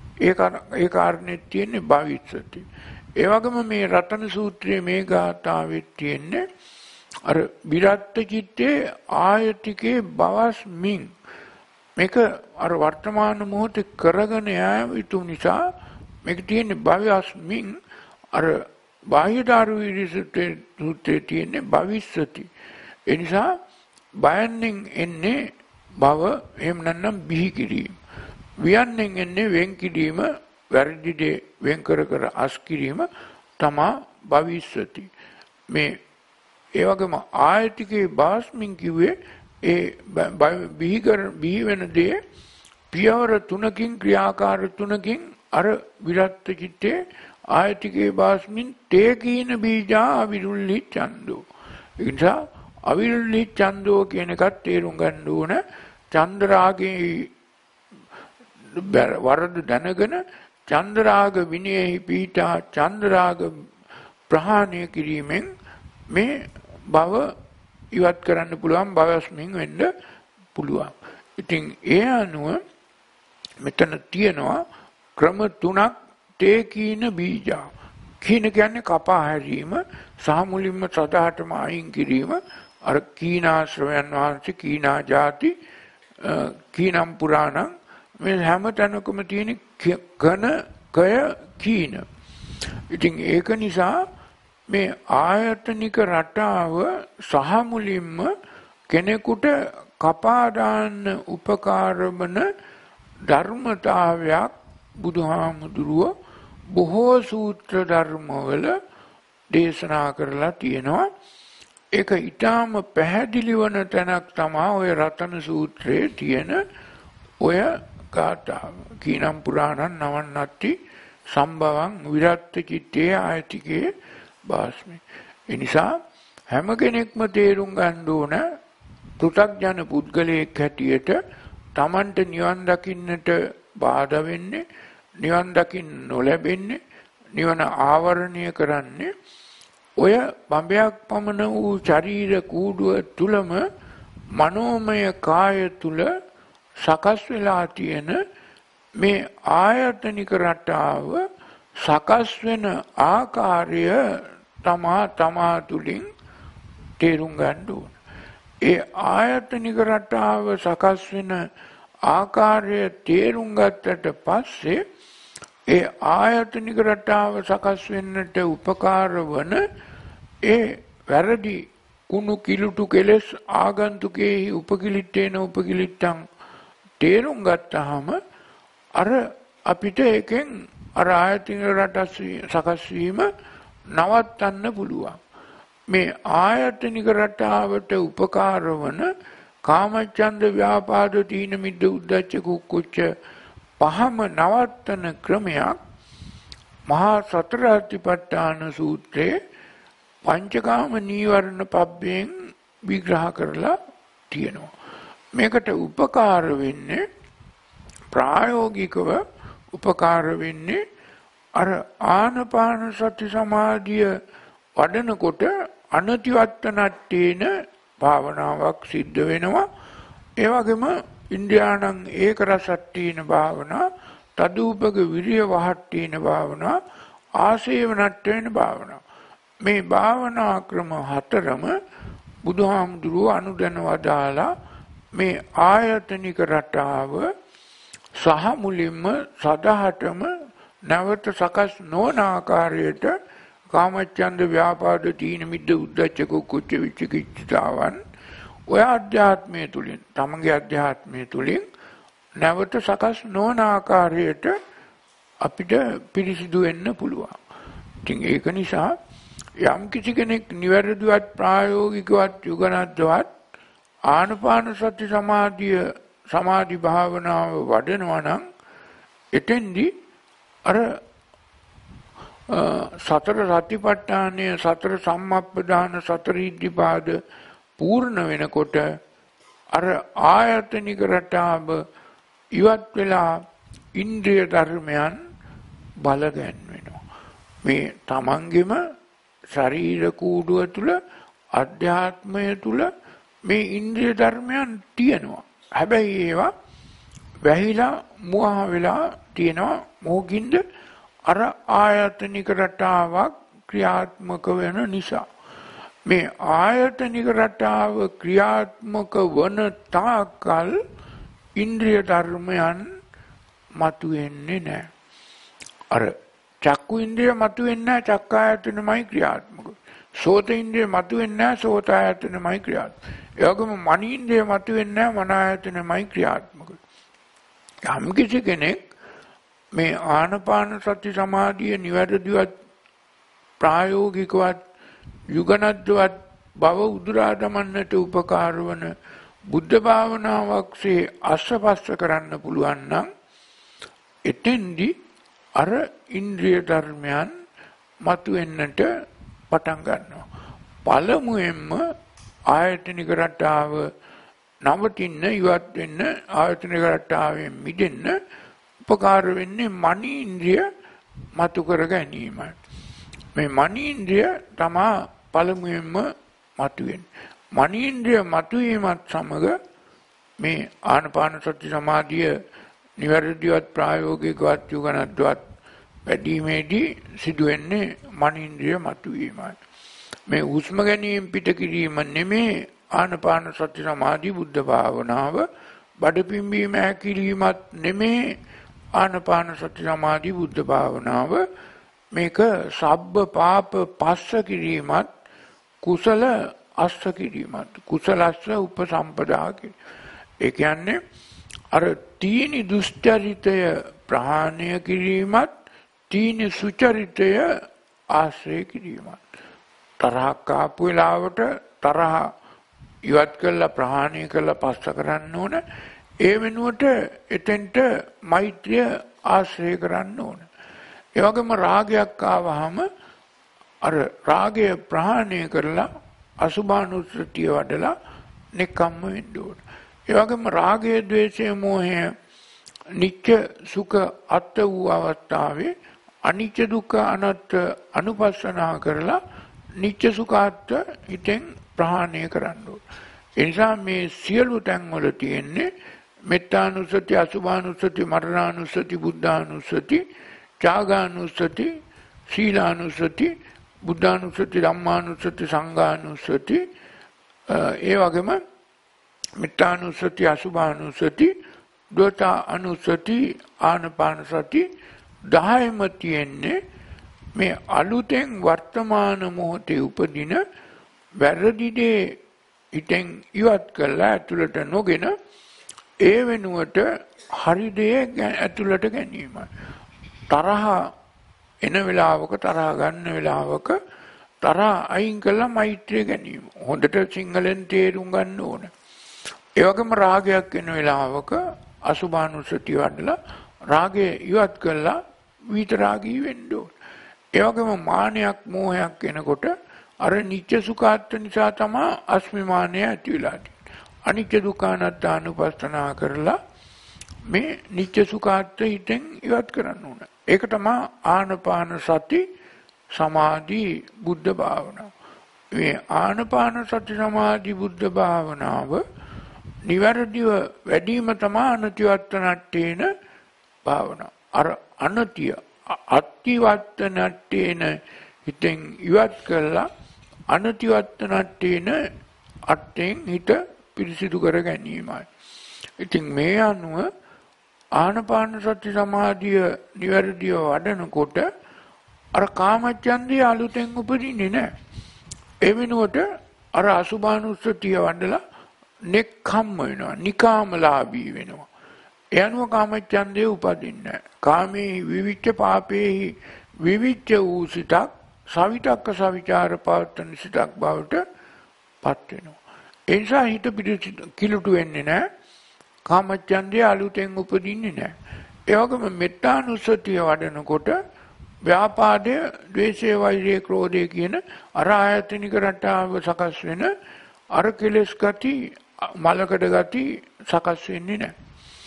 ඒ කාරණේ තියෙන්නේ භවිස්සති. ඒ වගේම මේ රතන සූත්‍රයේ මේ ගාථාවේ තියෙන්නේ අර විරත්ත චිත්තේ ආයතිකේ බවස්මින්. මේක අර වර්තමාන මොහොතේ කරගෙන යාම යුතු නිසා මේක තියෙන්නේ භවස්මින්. අර බාහිදාරු වීර්යසූත්‍රයේ තියෙන්නේ භවිස්සති. ඒ නිසා බයන්නෙන් එන්නේ භව, එහෙම නැත්නම් බිහි කිරීම. වියන්නෙන් එන්නේ වෙන් කිරීම, වැරදි දේ වෙන් කර කර අස් කිරීම තමා භවිස්සති. මේ ඒ වගේම ආයතිකේ බාස්මින් කිව්වේ ඒ බිහි වෙන දේ පියවර 3කින්, ක්‍රියාකාර 3කින් අර විරත්ත චිත්තේ ආයතිකේ බාස්මින් තේ කීන බීජා අවිරුල්ලි ඡන්தோ. ඒ නිසා අවිරුල්ලි ඡන්தோ කියන එකත් තේරුම් ගන්න ඕන. චන්ද්‍රාගේ වරද දැනගෙන චන්ද්‍රාග විනයෙහි පීඨා චන්ද්‍රාග ප්‍රහාණය කිරීමෙන් මේ භව ඉවත් කරන්න පුළුවන්, භවස්මින් වෙන්න පුළුවන්. ඉතින් ඒ අනුව මෙතන තියෙනවා ක්‍රම 3ක්. තේ කීන බීජා. කීන කියන්නේ කපා හැරීම, සහ මුලින්ම සදාටම අයින් කිරීම. අර කීනාශ්‍රවයන් වහන්සේ කීනා ಜಾති කීනම් පුරාණං මේ හැම තැනකම තියෙන කන කය කීන. ඉතින් ඒක නිසා මේ ආයතනික රටාව සහ මුලින්ම කෙනෙකුට කපා දාන්න උපකාර වන ධර්මතාවයක් බුදුහාමුදුරුව බොහෝ සූත්‍ර ධර්මවල දේශනා කරලා තියෙනවා. ඒක ඊටාම පැහැදිලි වන තැනක් තමයි ඔය රතන සූත්‍රයේ තියෙන ඔය ගාථාව. කීනම් පුරාණං නවන්නත්ති සම්භවං විරත් චිත්තේ ආයතිකේ බාස්මි. ඒ නිසා හැම කෙනෙක්ම තේරුම් ගන්න ඕන පෘථග්ජන පුද්ගලයෙක් හැටියට Tamanට නිවන් දකින්නට බාධා වෙන්නේ, නිවන් දකින්න නොලැබෙන්නේ, නිවන ආවරණය කරන්නේ ඔය බඹයක් පමණ වූ ශරීර කූඩුව තුලම මනෝමය කාය තුල සකස් වෙලා තියෙන මේ ආයතනික රටාව සකස් වෙන ආකාරය තමා තුලින් තේරුම් ගන්න ඕන. ඒ ආයතනික රටාව සකස් වෙන ආකාරය තේරුම් ගත්තට පස්සේ ඒ ආයතනික රටාව සකස් වෙන්නට උපකාර වන ඒ වැරදි කුණු කිලුටු කෙලස් ආගන්තුකේහි උපකිලිටේන උපකිලිට්ටං තේරුම් ගත්තාම අර අපිට එකෙන් අර ආයතනික රට සකස් වීම නවත්තන්න පුළුවන්. මේ ආයතනික රටාවට උපකාර වන කාමච්ඡන්ද ව්‍යාපාද තීන මිද්ද උද්ධච්ච කුක්කුච්ච පහම නවත්තන ක්‍රමයක් මහා සතර සතිපට්ඨාන සූත්‍රයේ පංචකාම නීවරණ පබ්බෙන් විග්‍රහ කරලා තියෙනවා. මේකට උපකාර වෙන්නේ ප්‍රායෝගිකව උපකාර වෙන්නේ අර ආනපාන සති සමාධිය වඩනකොට අනතිවත්තනට්ඨේන භාවනාවක් සිද්ධ වෙනවා. ඒ වගේම ඉන්ද්‍රියාණං ඒක රසට්ඨේන භාවනා, තදූපක විරිය වහට්ඨේන භාවනා, ආසේවනට්ඨේන භාවනා. මේ භාවනා ක්‍රම හතරම බුදුහාමුදුරුවෝ අනුදැන වදාලා මේ ආයතනික රටාව සහ මුලින්ම සදහටම නැවත සකස් නොවන ආකාරයට කාමච්ඡන්ද ව්‍යාපාද තීන මිද්ද උද්ධච්ච කුක්කුච්ච විචිකිච්ඡාවන් ඔය අධ්‍යාත්මය තුලින් තමගේ අධ්‍යාත්මය තුලින් නැවත සකස් නොවන ආකාරයට අපිට පිරිසිදු වෙන්න පුළුවන්. ඉතින් ඒක නිසා යම් කිසි කෙනෙක් නිවැරදිවත් ප්‍රායෝගිකවත් යුගනද්දවත් ආනපාන සති සමාධි භාවනාව වඩනවා නම් එතෙන්දී අර සතර සතිපට්ඨානය, සතර සම්මප්පදාන, සතර ඉද්ධිපාද පූර්ණ වෙනකොට අර ආයතනික රටාව ඉවත් වෙලා ඉන්ද්‍රිය ධර්මයන් බල ගැන්වෙනවා. මේ තමන්ගෙම ශරීර කූඩුව තුල අධ්‍යාත්මය තුල මේ ඉන්ද්‍රිය ධර්මයන් තියෙනවා. හැබැයි ඒවා වැහිලා මුවා වෙලා තියෙනවා. මොකින්ද? අර ආයතනික රටාවක් ක්‍රියාත්මක වෙන නිසා. මේ ආයතනික රටාව ක්‍රියාත්මක වන තාකල් ඉන්ද්‍රිය ධර්මයන් මතුවෙන්නේ නැහැ. අර චක්කු ඉන්ද්‍රිය මතුවෙන්නේ නැහැ, චක්කායතනමයි ක්‍රියාත්මක. සෝත ඉන්ද්‍රිය මතුවෙන්නේ නැහැ, සෝතායතනමයි ක්‍රියාත්මක. ඒ වගේම මන ඉන්ද්‍රිය මතුවෙන්නේ නැහැ, මනායතනමයි ක්‍රියාත්මක. යම් කිසි කෙනෙක් මේ ආනපාන සති සමාධිය නිවැරදිවත් ප්‍රායෝගිකවත් යුගනද්දවත් බව උදුරා දමන්නට උපකාර වන බුද්ධ භාවනාවක්සේ අස්පස්ස කරන්න පුළුවන් නම් එතෙන්දී අර ඉන්ද්‍රිය ධර්මයන් මතුවෙන්නට පටන් ගන්නවා. පළමුවෙන්ම ආයතනික රටාව නවතින්න, ඉවත් වෙන්න, ආයතනික රටාවෙන් මිදෙන්න උපකාර වෙන්නේ මනීන්ද්‍රිය මතු කර ගැනීමයි. මේ මනීන්ද්‍රිය තමා පළමුවෙන්ම මතුවෙන්නේ. මනීන්ද්‍රිය මතුවීමත් සමග මේ ආනපාන සති සමාධිය නිවැරදිවත් ප්‍රායෝගිකවත් යුගනද්දවත් වැඩිීමේදී සිදුවෙන්නේ මනීන්ද්‍රිය මතුවීමයි. මේ හුස්ම ගැනීම පිට කිරීම නෙමේ ආනපාන සති සමාධි බුද්ධ භාවනාව බඩපිම්බීම හැකිලීමත් නෙමේ ආනපාන සති සමාධි බුද්ධ භාවනාව මේක සබ්බ පාප පස්ස කිරීමත් කුසල අස්ස කිරීමත් කුසලස්ස උපසම්පදා කිරීම. ඒ කියන්නේ අර තීනි දුස්චරිතය ප්‍රහාණය කිරීමත් තීනි සුචරිතය ආශ්‍රය කිරීමත්. තරහක් ආපු වෙලාවට තරහ ඉවත් කළා ප්‍රහාණය කළා පස්ස කරන්න ඕන. ඒ වෙනුවට එතෙන්ට මෛත්‍රිය ආශ්‍රය කරන්න ඕන. ඒ වගේම රාගයක් ආවහම අර රාගය ප්‍රහාණය කරලා අසුභානුස්සතිය වඩලා නිකම්ම වෙන්න ඕන. ඒ වගේම රාගය, ද්වේෂය, මෝහය නිත්‍ය සුඛ අත්ත වූ අවස්ථාවේ අනිත්‍ය දුක්ඛ අනාත්ම අනුපස්සනා කරලා නිත්‍ය සුඛාත්ත හිතෙන් ප්‍රහාණය කරන්න ඕන. ඒ නිසා මේ සියලු තැන්වල තියෙන්නේ මෙත්තානුස්සති, අසුභානුස්සති, මරණානුස්සති, බුද්ධානුස්සති, ත්‍යාගානුස්සති, සීලානුස්සති, බුද්ධානුස්සති, ධම්මානුස්සති, සංඝානුස්සති, ඒ වගේම මෙත්තානුස්සති, අසුභානුස්සති, දෝතානුස්සති, ආනපාන සති 10ම තියෙන්නේ මේ අලුතෙන් වර්තමාන මොහොතේ උපදින වැරදි දේ හිතෙන් ඉවත් කරලා ඇතුළට නොගෙන ඒ වෙනුවට හරි දේ ඇතුළට ගැනීමයි. තරහ එන වෙලාවක තරහ ගන්න වෙලාවක තරහ අයින් කළා මෛත්‍රිය ගැනීම. හොඳට සිංහලෙන් තේරුම් ගන්න ඕන. ඒ වගේම රාගයක් එන වෙලාවක අසුභානුස්සතිය වඩලා රාගය ඉවත් කළා විතරාගී වෙන්න ඕන. ඒ වගේම මානයක් මෝහයක් එනකොට අර නිත්‍ය සුඛාත්ත නිසා තමයි අස්මිමානය ඇති වෙලා තියෙන්නේ. අනිත්‍ය දුක්ඛ අනාත්ම අනුපස්සනා කරලා මේ නිත්‍ය සුඛාත්ත හිතෙන් ඉවත් කරන්න ඕන. ඒක තමයි ආනපාන සති සමාධි බුද්ධ භාවනාව. මේ ආනපාන සති සමාධි බුද්ධ භාවනාව නිවැරදිව වැඩිම තමයි අනතිවත්තනට්ඨේන භාවනාව. අර අනතිය අත්තිවත්තනට්ඨේන හිතෙන් ඉවත් කළා අනතිවත්තනට්ඨේන අට්ඨෙන් හිත පිරිසිදු කර ගැනීමයි. ඉතින් මේ අනුව ආනපාන සති සමාධිය නිවැරදිව වඩනකොට අර කාමච්ඡන්දය අලුතෙන් උපදින්නේ නැහැ. ඒ වෙනුවට අර අසුභානුස්සතිය වඩලා නෙක්ඛම්ම වෙනවා, නිකාමලාභී වෙනවා. ඒ අනුව කාමච්ඡන්දය උපදින්නේ නැහැ. කාමේ විවිච්ඡ පාපේ විවිච්ඡ වූ සිතක් සවිතක්ක සවිචාර පවත්තන සිතක් බවට පත් වෙනවා. ඒ නිසා හිත කිලුටු වෙන්නේ නැහැ. කාමච්ඡන්දය අලුතෙන් උපදින්නේ නැහැ. ඒ වගේම මෙත්තානුස්සතිය වඩනකොට ව්‍යාපාදය, ද්වේෂය, වෛරය, ක්‍රෝධය කියන අර ආයතනික රටාව සකස් වෙන අර කෙලෙස් ගති, මලකඩ ගති සකස් වෙන්නේ නැහැ.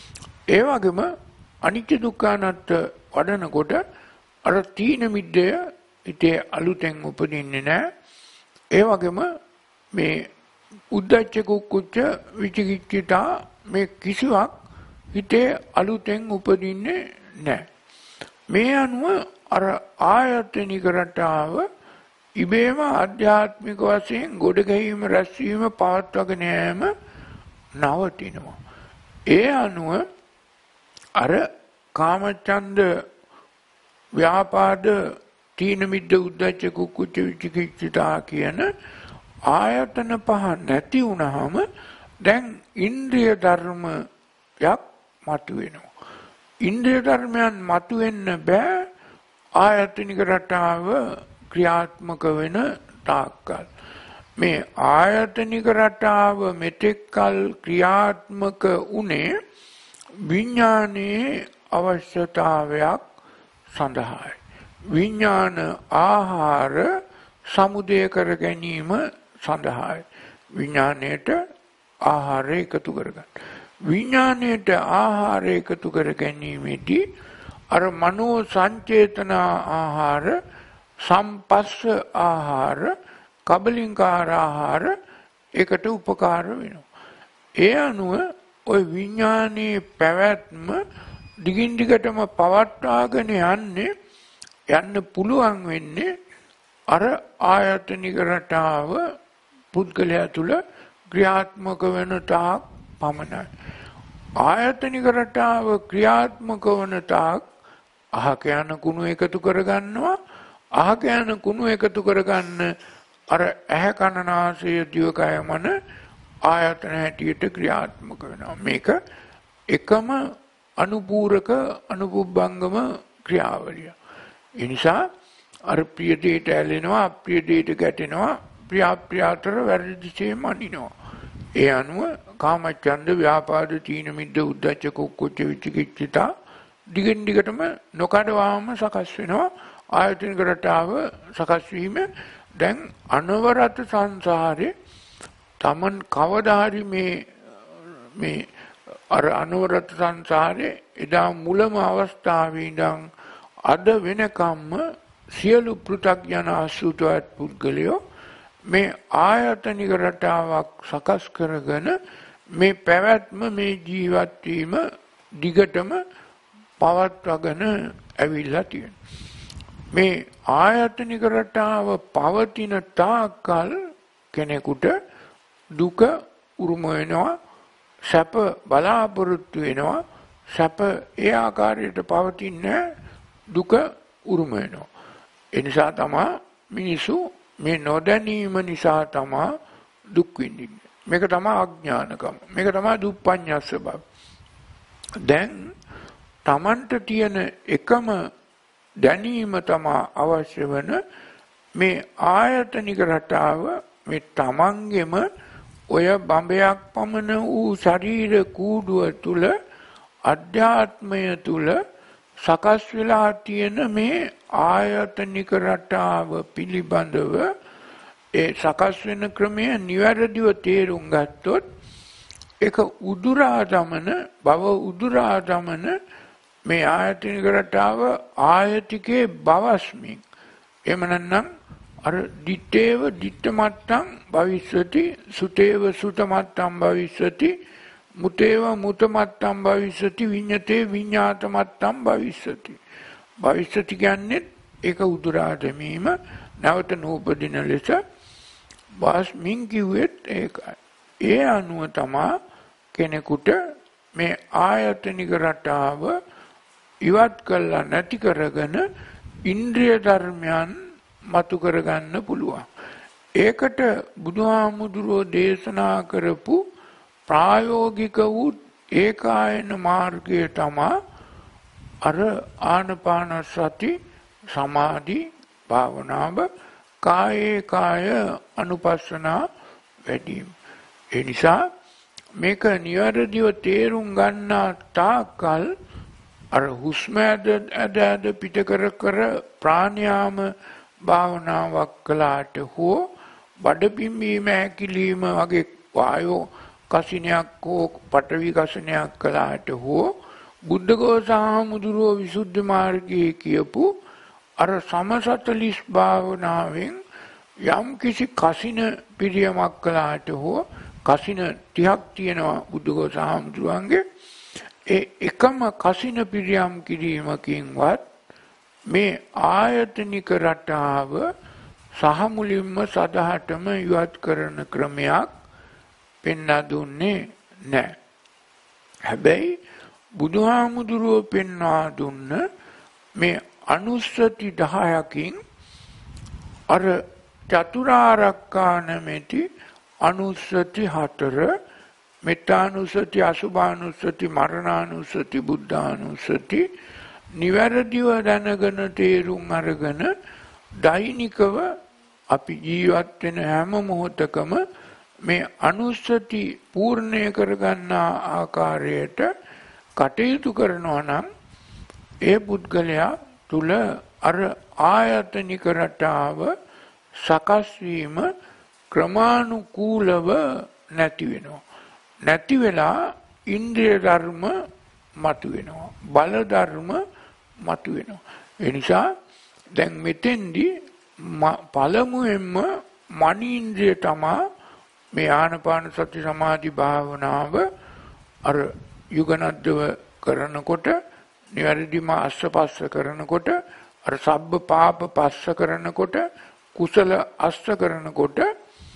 ඒ වගේම අනිත්‍ය දුක්ඛ අනාත්ම වඩනකොට අර තීන මිද්දය හිතේ අලුතෙන් උපදින්නේ නැහැ. ඒ වගේම මේ උද්ධච්ච කුක්කුච්ච විචිකිච්ඡිතා මේ කිසිවක් හිතේ අලුතෙන් උපදින්නේ නැහැ. මේ අනුව අර ආයතනික රටාව ඉබේම ආධ්‍යාත්මික වශයෙන් ගොඩ ගැනීම, රැස්වීම, පවත්වාගෙන යාම නවතිනවා. ඒ අනුව අර කාමච්ඡන්ද, ව්‍යාපාද, තීන මිද්ද, උද්ධච්ච කුක්කුච්ච විචිකිච්ඡිතා කියන ආයතන පහ නැති වුණාම දැන් ඉන්ද්‍රිය ධර්මයක් මතුවෙනවා. ඉන්ද්‍රිය ධර්මයන් මතුවෙන්න බෑ ආයතනික රටාව ක්‍රියාත්මක වෙන තාක්කල්. මේ ආයතනික රටාව මෙතෙක්කල් ක්‍රියාත්මක උනේ විඥානයේ අවශ්‍යතාවයක් සඳහායි. විඥාන ආහාර සමුදය කර ගැනීම සඳහායි. විඥාණයට ආහාරය එකතු කරගන්න. විඥාණයට ආහාරය එකතු කර ගැනීමේදී අර මනෝ සංචේතන ආහාර, සම්පස්ස ආහාර, කබලින්කාර ආහාර එකට උපකාර වෙනවා. ඒ අනුව ওই විඥානයේ පැවැත්ම දිගින් දිගටම පවත්වාගෙන යන්න පුළුවන් වෙන්නේ අර ආයතනික රටාව පුද්ගලයා තුල ක්‍රියාත්මක වෙන තාක් පමණයි. ආයතනික රටාව ක්‍රියාත්මක වන තාක් අහක යන කුණු එකතු කරගන්නවා. අහක යන කුණු එකතු කරගන්න අර ඇහැ කන නාසය දිවකය මන ආයතන හැටියට ක්‍රියාත්මක වෙනවා. මේක එකම අනුපූරක අනුපුබ්බංගම ක්‍රියාවලිය. ඒ නිසා අර ප්‍රිය දෙයට ඇලෙනවා, අප්‍රිය දෙයට ගැටෙනවා, ප්‍රිය අප්‍රිය අතර වැරදි දිශේම අනිනවා. ඒ අනුව කාමච්ඡන්ද, ව්‍යාපාද, තීන මිද්ද, උද්ධච්ච, කුක්කුච්ච, විචිකිච්ඡිතා දිගින් දිගටම නොකඩවාම සකස් වෙනවා. ආයතනික රටාව සකස් වීම දැන් අනවරත සංසාරේ තමන් කවදා හරි මේ අර අනවරත සංසාරේ එදා මුලම අවස්ථාවේ ඉඳන් අද වෙනකම්ම සියලු පෘථග්ජන අසුතවත් පුද්ගලයෝ මේ ආයතනික රටාවක් සකස් කරගෙන මේ පැවැත්ම මේ ජීවත් වීම දිගටම පවත්වාගෙන ඇවිල්ලා තියෙනවා. මේ ආයතනික රටාව පවතින තාක්කල් කෙනෙකුට දුක උරුම වෙනවා, සැප බලාපොරොත්තු වෙනවා. සැප ඒ ආකාරයට පවතින්නේ දුක උරුම වෙනවා. ඒ නිසා තමයි මිනිසු මේ නොදැනීම නිසා තමයි දුක් විඳින්නේ. මේක තමයි අඥානකම. මේක තමයි දුප්පඤ්ඤස්ස බව. දැන් තමන්ට තියෙන එකම දැනීම තමයි අවශ්‍ය වෙන මේ ආයතනික රටාව මේ තමන්ගෙම ඔය බඹයක් පමණ වූ ශරීර කූඩුව තුල අධ්‍යාත්මය තුල සකස් වෙලා තියෙන මේ ආයතනික රටාව පිළිබඳව ඒ සකස් වෙන ක්‍රමය නිවැරදිව තේරුම් ගත්තොත් ඒක උදුරා දමන බව උදුරා දමන මේ ආයතනික රටාව ආයතිකේ බවස්මින් එහෙම නැත්නම් අර දිත්තේව දිත්තමත්තං භවිස්සති සුතේව සුතමත්තං භවිස්සති මුතේව මුතමත්තං භවිස්සති විඤ්ඤතේ විඤ්ඤාතමත්තං භවිස්සති. භවිස්සති කියන්නේ ඒක උදුරා දැමීම නැවත නූපදින ලෙස බස්මින් කිව්වෙත් ඒකයි. ඒ අනුව තමයි කෙනෙකුට මේ ආයතනික රටාව ඉවත් කළා නැති කරගෙන ඉන්ද්‍රිය ධර්මයන් මතු කරගන්න පුළුවන්. ඒකට බුදුහාමුදුරෝ දේශනා කරපු ප්‍රායෝගික වූ ඒකායන මාර්ගය තමයි අර ආනපාන සති සමාධි භාවනාව කායේ කාය අනුපස්සනා වැඩිම. ඒ නිසා මේක නිවැරදිව තේරුම් ගන්නා තාකල් අර හුස්ම ඇද පිට කර ප්‍රාණයාම භාවනාවක් කළාට හෝ බඩපිම්බීම හැකිලිම වගේ වායෝ කසිනයක් හෝ පඨවි කසිනයක් කළාට හෝ බුද්ධඝෝසාමුදුරෝ විසුද්ධි මාර්ගයේ කියපු අර සම 40 භාවනාවෙන් යම් කිසි කසින පිරියමක් කළාට හෝ කසින 30ක් තියෙනවා බුද්ධඝෝසාමුදුරන්ගේ ඒ එකම කසින පිරියම් කිරීමකින්වත් මේ ආයතනික රටාව සහ මුලින්ම සදහටම ඉවත් කරන ක්‍රමයක් පෙන්වා දුන්නේ නැහැ. හැබැයි බුදුහාමුදුරුවෝ පෙන්වා දුන්න මේ අනුස්සති 10කින් අර චතුරාර්යකා නැමැති අනුස්සති 4 මෙත්තානුස්සති, අසුභානුස්සති, මරණානුස්සති, බුද්ධානුස්සති නිවැරදිව දැනගෙන තේරුම් අරගෙන දෛනිකව අපි ජීවත් වෙන හැම මොහොතකම මේ අනුස්සති පූර්ණය කරගන්නා ආකාරයට කටයුතු කරනවා නම් ඒ පුද්ගලයා තුල අර ආයතනික රටාව සකස් වීම ක්‍රමානුකූලව නැති වෙනවා. නැති වෙලා ඉන්ද්‍රිය ධර්ම මතුවෙනවා, බල ධර්ම මතුවෙනවා. ඒ නිසා දැන් මෙතෙන්දී පළමුවෙන්ම මනීන්ද්‍රිය තමයි මේ ආනාපාන සති සමාධි භාවනාව අර යුගනද්දව කරනකොට නිවැරදිම අස්ස කරනකොට අර සබ්බ පාප පස්ස කරනකොට කුසල අස්ස කරනකොට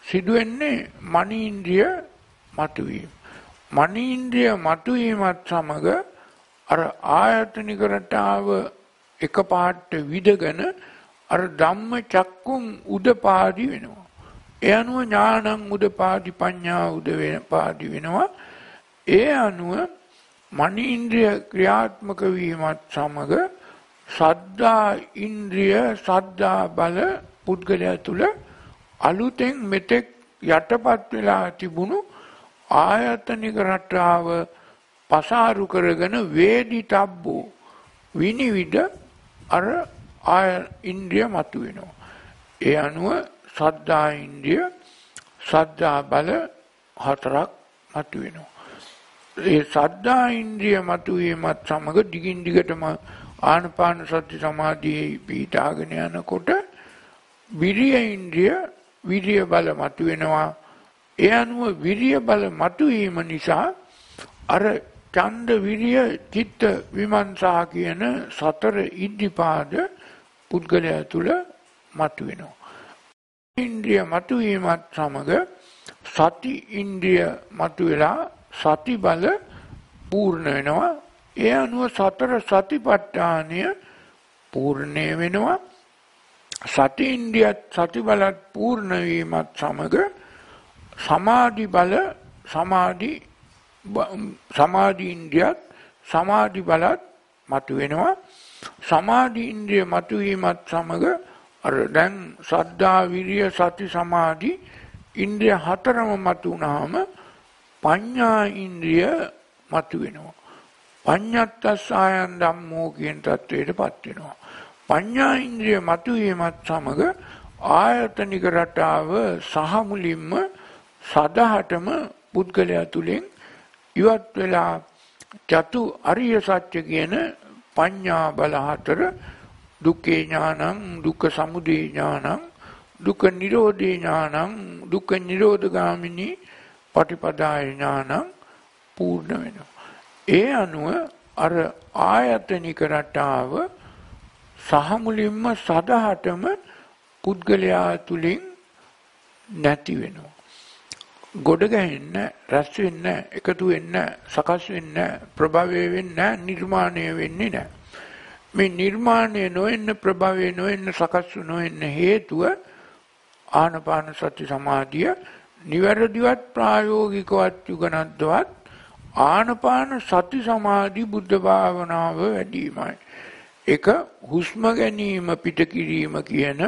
සිදුවෙන්නේ මනීන්ද්‍රිය මතුවීම. මනීන්ද්‍රිය මතුවීමත් සමග අර ආයතනික රටාව එකපාරට විදගෙන අර ධම්ම චක්කුම් උදපාදි වෙනවා. ඒ අනුව ඥානං උදපාදි පඤ්ඤා උදපාදි වෙනවා. ඒ අනුව මනීන්ද්‍රිය ක්‍රියාත්මක වීමත් සමග සද්ධා ඉන්ද්‍රිය සද්ධා බල පුද්ගලයා තුල අලුතෙන් මෙතෙක් යටපත් වෙලා තිබුණු ආයතනික රටාව පසාරු කරගෙන වේදිතබ්බෝ විනිවිද අර ඉන්ද්‍රිය මතුවෙනවා. ඒ අනුව සද්ධා ඉන්ද්‍රිය සද්ධා බල හතරක් මතුවෙනවා. ඒ සද්ධා ඉන්ද්‍රිය මතුවීමත් සමග දිගින් දිගටම ආනපාන සති සමාධියේ පිහිටාගෙන යනකොට විරිය ඉන්ද්‍රිය විරිය බල මතුවෙනවා. ඒ අනුව විරිය බල මතුවීම නිසා අර ඡන්ද විරිය චිත්ත විමර්ශා කියන සතර ඉද්ධිපාද පුද්ගලයා තුල මතුවෙනවා. ඉන්ද්‍රිය මතුවීමත් සමග සති ඉන්ද්‍රිය මතුවලා සති බල පූර්ණ වෙනවා. ඒ අනුව සතර සතිපට්ඨානය පූර්ණේ වෙනවා. සති ඉන්ද්‍රියත් සති බලත් පූර්ණ වීමත් සමග සමාධි බල සමාධි ඉන්ද්‍රියත් සමාධි බලත් මතුවෙනවා. සමාධි ඉන්ද්‍රිය මතුවීමත් සමග අර දැන් සද්ධා විරිය සති සමාධි ඉන්ද්‍රිය හතරම මතුවුනහම පඤ්ඤා ඉන්ද්‍රිය මතුවෙනවා. පඤ්ඤත්තස්සායන් ධම්මෝ කියන තත්වයටපත් වෙනවා. පඤ්ඤා ඉන්ද්‍රිය මතුවීමත් සමග ආයතනික රටාව සහ මුලින්ම සදහටම පුද්ගලයා තුලින් ඉවත් වෙලා චතු අරිය සත්‍ය කියන පඤ්ඤා බල හතර දුක්ඛේ ඥානං දුක්ඛ සමුදය ඥානං දුක්ඛ නිරෝධේ ඥානං දුක්ඛ නිරෝධගාමිනී පටිපදාය ඥානං පූර්ණ වෙනවා. ඒ අනුව අර ආයතනික රටාව සහ මුලින්ම සදහටම පුද්ගලයා තුලින් නැති වෙනවා. ගොඩ ගහින්න රැස් වෙන්න එකතු වෙන්න සකස් වෙන්න ප්‍රභවය වෙන්න නිර්මාණය වෙන්නේ නැහැ. මේ නිර්මාණය නොවෙන්න ප්‍රභවය නොවෙන්න සකස් නොවෙන්න හේතුව ආනපාන සති සමාධිය නිවැරදිවත් ප්‍රායෝගිකවත් යුගනද්දවත් ආනපාන සති සමාධි බුද්ධ භාවනාව වැඩිමයි. එක හුස්ම ගැනීම පිට කිරීම කියන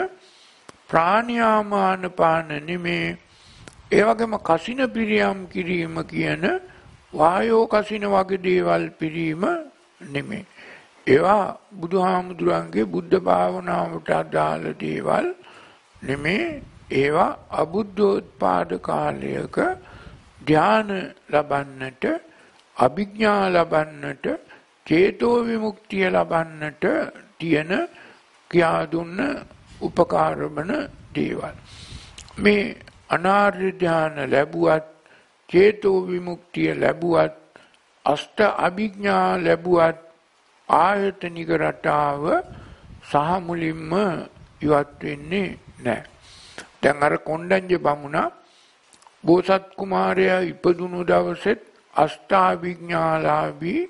ප්‍රාණයාම ආනපාන නෙමේ. ඒ වගේම කසින පිරියම් කිරීම කියන වායෝ කසින වගේ දේවල් පිරීම නෙමේ. ඒවා බුදුහාමුදුරන්ගේ බුද්ධ භාවනාවට අදාළ දේවල් නෙමේ. ඒවා අබුද්ධෝත්පාද කාලයක ධ්‍යාන ලබන්නට අභිඥා ලබන්නට චේතෝ විමුක්තිය ලබන්නට තියෙන කියා දුන්න උපකාරවන දේවල්. මේ අනාර්ය ධ්‍යාන ලැබුවත් චේතෝ විමුක්තිය ලැබුවත් අෂ්ට අභිඥා ලැබුවත් ආයතනික රටාව සහ මුලින්ම ඉවත් වෙන්නේ නැහැ. දැන් අර කොණ්ඩඤ්ඤ බමුණා බෝසත් කුමාරයා ඉපදුණු දවසෙත් අෂ්ටාභිඥාලාභී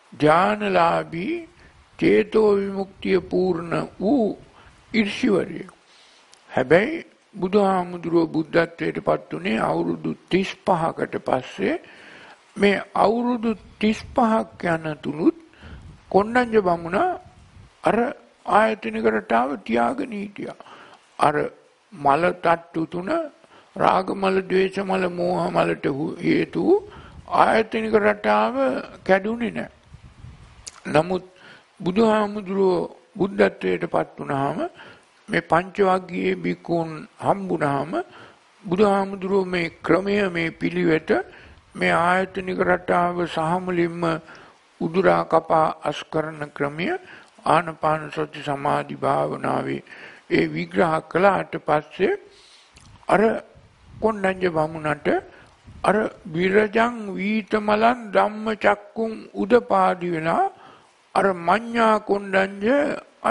ඥානලාභී චේතෝ විමුක්තිය පූර්ණ වූ ඍෂිවරයෙක්. හැබැයි බුදුහාමුදුරුවෝ බුද්ධත්වයට පත් වුණේ අවුරුදු 35කට පස්සේ. මේ අවුරුදු 35ක් යන තුරුත් කොණ්ඩඤ්ඤ බමුණා අර ආයතනික රටාව තියාගෙන හිටියා. අර මල තට්ටු තුන රාග මල, ද්වේෂ මල, මෝහ මලට හේතු ආයතනික රටාව කැඩුනේ නැහැ. නමුත් බුදුහාමුදුරුවෝ බුද්ධත්වයට පත් වුණාම මේ පංචවග්ගීය බික්කුන් හම්බුණාම බුදුහාමුදුරුවෝ මේ ක්‍රමය මේ පිළිවෙත මේ ආයතනික රටාව සහ මුලින්ම උදුරා කපා අස්කරන ක්‍රමය ආනපාන සති සමාධි භාවනාවේ ඒ විග්‍රහ කළාට පස්සේ අර කොණ්ඩඤ්ඤ බමුණට අර විරජං වීතමලං ධම්මචක්කුං උදපාදි වෙලා අර මඤ්ඤා කොණ්ඩඤ්ඤ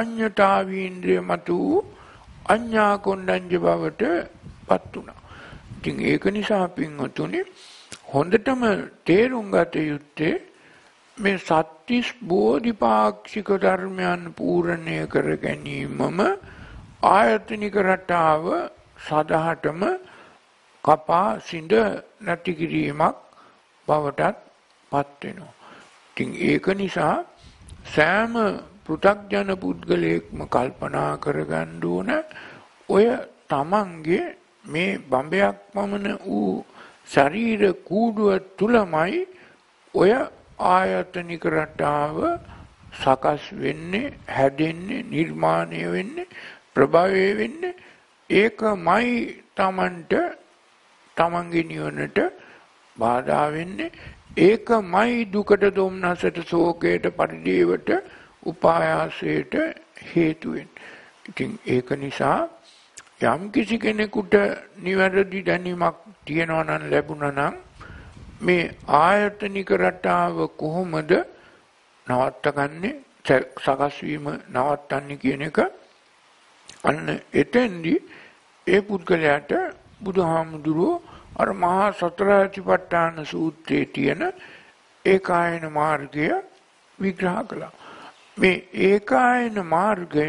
අඤ්ඤතාවීන්ද්‍රිය මතු අඤ්ඤා කොණ්ඩඤ්ඤ බවට පත් වුණා. ඉතින් ඒක නිසා පින්වතුනි හොඳටම තේරුම් ගත යුත්තේ මේ සත්‍තිස් බෝධිපාක්ෂික ධර්මයන් පූර්ණය කර ගැනීමම ආයතනික රටාව සදහටම කපා සිඳ නැති කිරීමක් බවටත් පත් වෙනවා. ඉතින් ඒක නිසා සෑම පෘථග්ජන පුද්ගලයෙක්ම කල්පනා කරගන්න ඕන ඔය තමන්ගේ මේ බඹයක් පමණ වූ ශරීර කූඩුව තුලමයි ඔය ආයතනික රටාව සකස් වෙන්නේ, හැදෙන්නේ, නිර්මාණය වෙන්නේ, ප්‍රභවය වෙන්නේ. ඒකමයි තමන්ට තමන්ගේ නිවනට බාධා වෙන්නේ. ඒකමයි දුකට, දුම්නසට, ශෝකයට, පරිදේවට, උපායාසයට හේතු වෙන්නේ. ඉතින් ඒක නිසා යම් කිසි කෙනෙකුට නිවැරදි දැනීමක් තියනවා නම් ලැබුණා නම් මේ ආයතනික රටාව කොහොමද නවත්තගන්නේ, සකස් වීම නවත්තන්නේ කියන එක අන්න එතෙන්දී ඒ පුද්ගලයාට බුදුහාමුදුරුවෝ අර මහා සතර සතිපට්ඨාන සූත්‍රයේ තියෙන ඒකායන මාර්ගය විග්‍රහ කළා. මේ ඒකායන මාර්ගය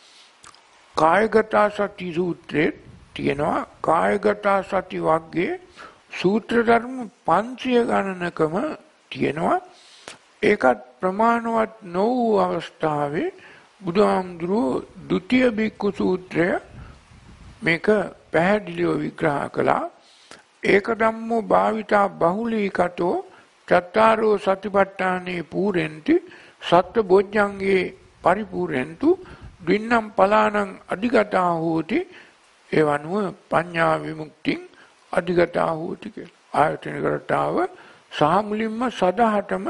කායගත සති සූත්‍රයේ තියෙනවා. කායගත සති වර්ගයේ සූත්‍ර ධර්ම 500 ගණනකම තියෙනවා. ඒකත් ප්‍රමාණවත් නොවූ අවස්ථාවේ බුදුහාමුදුරුවෝ ဒုတိ ය බික්කු සූත්‍රය මේක පැහැදිලිව විග්‍රහ කළා. ඒක ධම්මෝ භාවිතා බහුලීකතෝ චත්තාරෝ සතිපට්ඨානේ පූරෙන්ති සත්ත බොජ්ජංගේ පරිපූර්ණන්තු ද්වින්නම් පලානං අධිගතා හෝති එවනුව පඤ්ඤා විමුක්තිං අධිගතා හෝති කියලා. ආයතනික රටාව සහ මුලින්ම සදාහටම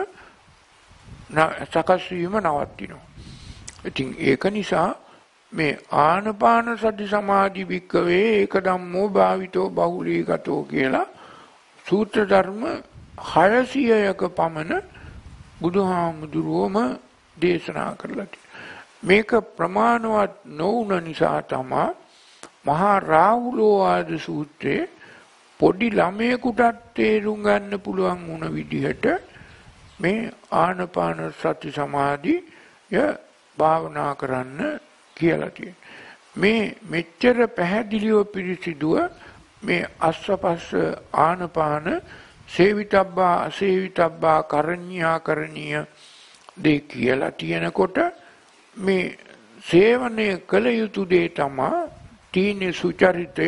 සකස් වීම නවත්තිනවා. ඉතින් ඒක නිසා මේ ආනපාන සති සමාධි වික්කවේ ඒක ධම්මෝ භාවිතෝ බහුලීගතෝ කියලා සූත්‍ර ධර්ම 600ක පමණ බුදුහාමුදුරුවෝම දේශනා කරලා මේක ප්‍රමාණවත් නොවුන නිසා තමයි මහා රාහුලෝවාද සූත්‍රයේ පොඩි ළමයෙකුටත් තේරුම් ගන්න පුළුවන් වුණ විදිහට මේ ආනපාන සති සමාධිය භාවනා කරන්න කියලා තියෙනවා. මේ මෙච්චර පැහැදිලිව පිරිසිදුව මේ අස්සපස්ස ආනපාන සේවිතබ්බා අසේවිතබ්බා කරණීයා කරණීය දෙය කියලා තියෙනකොට මේ සේවනය කළ යුතු දේ තමයි තීන සුචරිතය.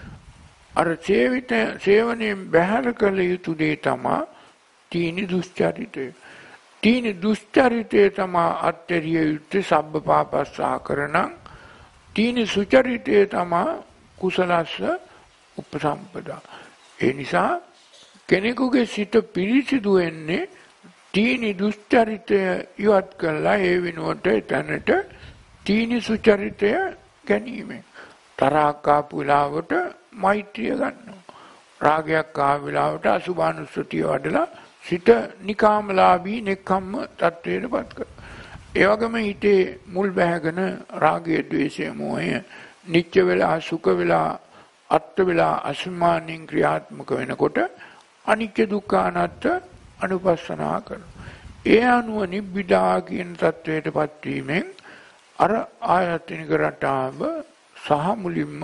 අර සේවනයෙන් බැහැර කළ යුතු දේ තමයි තීන දුස්චරිතය. තීන දුස්චරිතය තමයි අත්හැරිය යුත්තේ සබ්බ පාපස්සා කරණං. තීන සුචරිතය තමයි කුසලස්ස උපසම්පදා. ඒ නිසා කෙනෙකුගේ සිත පිරිසිදු වෙන්නේ තීන දුස්චරිතය ඉවත් කළා ඒ වෙනුවට එතනට තීන සුචරිතය ගැනීමෙන්. තරහක් ආපු වෙලාවට මෛත්‍රිය ගන්නවා. රාගයක් ආපු වෙලාවට අසුභානුස්සතිය වඩලා සිත නිකාමලාභී නෙක්ඛම්ම තත්වයටපත් කරනවා. ඒ වගේම හිතේ මුල් බැහැගෙන රාගය, ද්වේෂය, මෝහය නිච්ච වෙලා, සුඛ වෙලා, අත්ත් වෙලා අසමානින් ක්‍රියාත්මක වෙනකොට අනිත්‍ය දුක්ඛ අනාත්ම අනුපස්සනා කරනවා. ඒ අනුව නිබ්බිදා කියන තත්වයටපත් වීමෙන් අර ආයතනික රටාව සහ මුලින්ම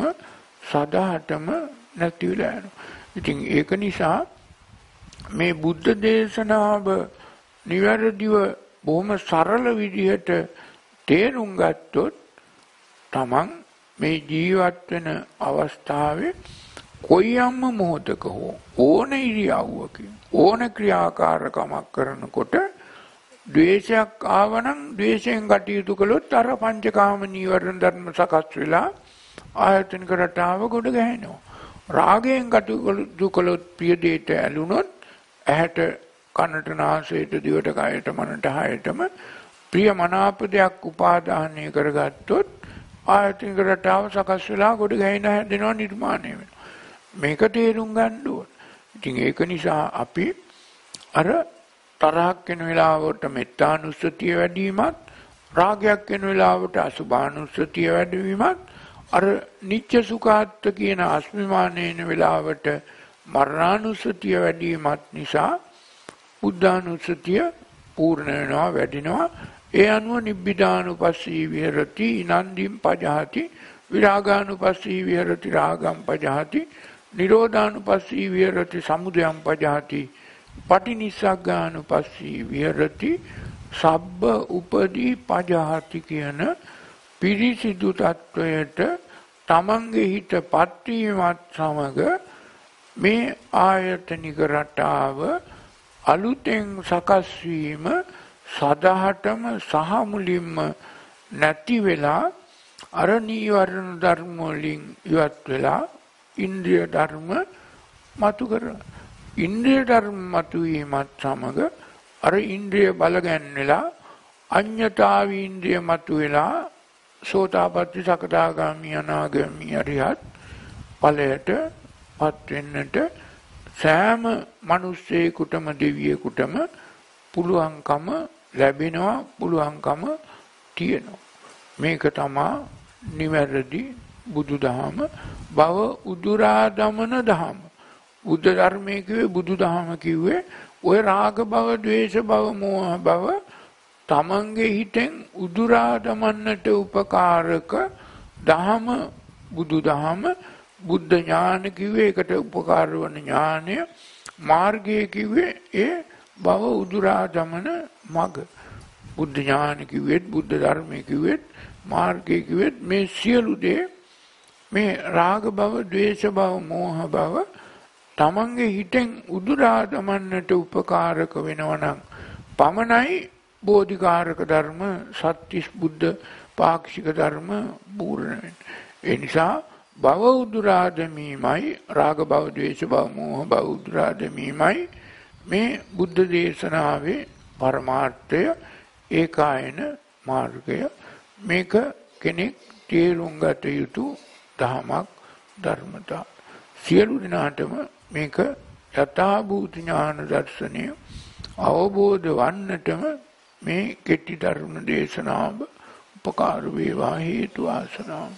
සදාටම නැති වෙලා යනවා. ඉතින් ඒක නිසා මේ බුද්ධ දේශනාව නිවැරදිව බොහොම සරල විදිහට තේරුම් ගත්තොත් තමන් මේ ජීවත් වෙන අවස්ථාවේ කොයියම්ම මොහොතක හෝ ඕන ඉරියව්වකින් ඕන ක්‍රියාකාරකමක් කරනකොට ද්වේෂයක් ආවනම් ද්වේෂයෙන් කටයුතු කළොත් අර පංචකාම නීවරණ ධර්ම සකස් වෙලා ආයතනික රටාව ගොඩ ගැහෙනවා. රාගයෙන් කටයුතු කළොත් ප්‍රිය දෙයට ඇලුනොත් ඇහැට, කනට, නාසයට, දිවට, කයට, මනට, හයටම ප්‍රිය මනාප දෙයක් උපාදානය කරගත්තොත් ආයතනික රටාව සකස් වෙලා ගොඩ ගැහෙන හැදෙනවා, නිර්මාණය වෙනවා. මේක තේරුම් ගන්න ඕන. ඉතින් ඒක නිසා අපි අර තරහක් වෙන වෙලාවට මෙත්තානුස්සතිය වැඩිවීමත්, රාගයක් වෙන වෙලාවට අසුභානුස්සතිය වැඩිවීමත්, අර නිච්ච සුඛාත්ත කියන අස්මිමානේන වෙලාවට මරණානුස්සතිය වැඩිමත් නිසා බුද්ධානුස්සතිය පූර්ණ වෙනවා වැඩිනවා. ඒ අනුව නිබ්බිදානුපස්සී විහෙරති නන්දිම් පජහති විරාගානුපස්සී විහෙරති රාගම් පජහති නිරෝධානුපස්සී විහෙරති සමුදයම් පජහති පටිනිස්සග්ගානුපස්සී විහෙරති සබ්බ උපදී පජහති කියන පිරිසිදු තත්වයට තමන්ගේ හිත පත්වීමත් සමග මේ ආයතනික රටාව අලුතෙන් සකස් වීම සදහටම සහ මුලින්ම නැති වෙලා අර නීවරණ ධර්ම වලින් ඉවත් වෙලා ඉන්ද්‍රිය ධර්ම මතු කරනවා. ඉන්ද්‍රිය ධර්ම මතු වීමත් සමග අර ඉන්ද්‍රිය බල ගැන්වෙලා අඤ්ඤතාවී ඉන්ද්‍රිය මතු වෙලා සෝතාපට්ටි සකදාගාමි අනාගාමි අරිහත් ඵලයට පත් වෙන්නට සෑම මිනිස්සෙකුටම දෙවියෙකුටම පුළුවන්කම ලැබෙනවා පුළුවන්කම තියෙනවා. මේක තමයි නිවැරදි බුදුදහම බව උදුරා දමන දහම. බුද්ධ ධර්මයේ කිව්වේ බුදුදහම කිව්වේ ඔය රාග බව, ද්වේෂ බව, මෝහ බව තමන්ගේ හිතෙන් උදුරා දමන්නට උපකාරක දහම බුදුදහම. බුද්ධ ඥාන කිව්වේ ඒකට උපකාර වන ඥානය. මාර්ගය කිව්වේ ඒ බව උදුරා දමන මඟ. බුද්ධ ඥාන කිව්වෙත් බුද්ධ ධර්මයේ කිව්වෙත් මාර්ගය කිව්වෙත් මේ සියලු දේ මේ රාග බව, ද්වේෂ බව, මෝහ බව තමන්ගේ හිතෙන් උදුරා දමන්නට උපකාරක වෙනවා නම් පමණයි බෝධිකාරක ධර්ම සත්‍තිස් බුද්ධ පාක්ෂික ධර්ම පූර්ණ වෙන්නේ. ඒ නිසා භව උදුරා දැමීමයි රාග භව, ද්වේෂ භව, මෝහ භව උදුරා දැමීමයි මේ බුද්ධ දේශනාවේ පරමාර්ථය, ඒකායන මාර්ගය. මේක කෙනෙක් තේරුම් ගත යුතු ධමයක්, ධර්මතා. සියලු දිනාටම මේක යථාභූත ඥාන දර්ශනය අවබෝධ වන්නටම මේ කෙටි ධර්ම දේශනාව උපකාර වේවා, හේතු වාසනා.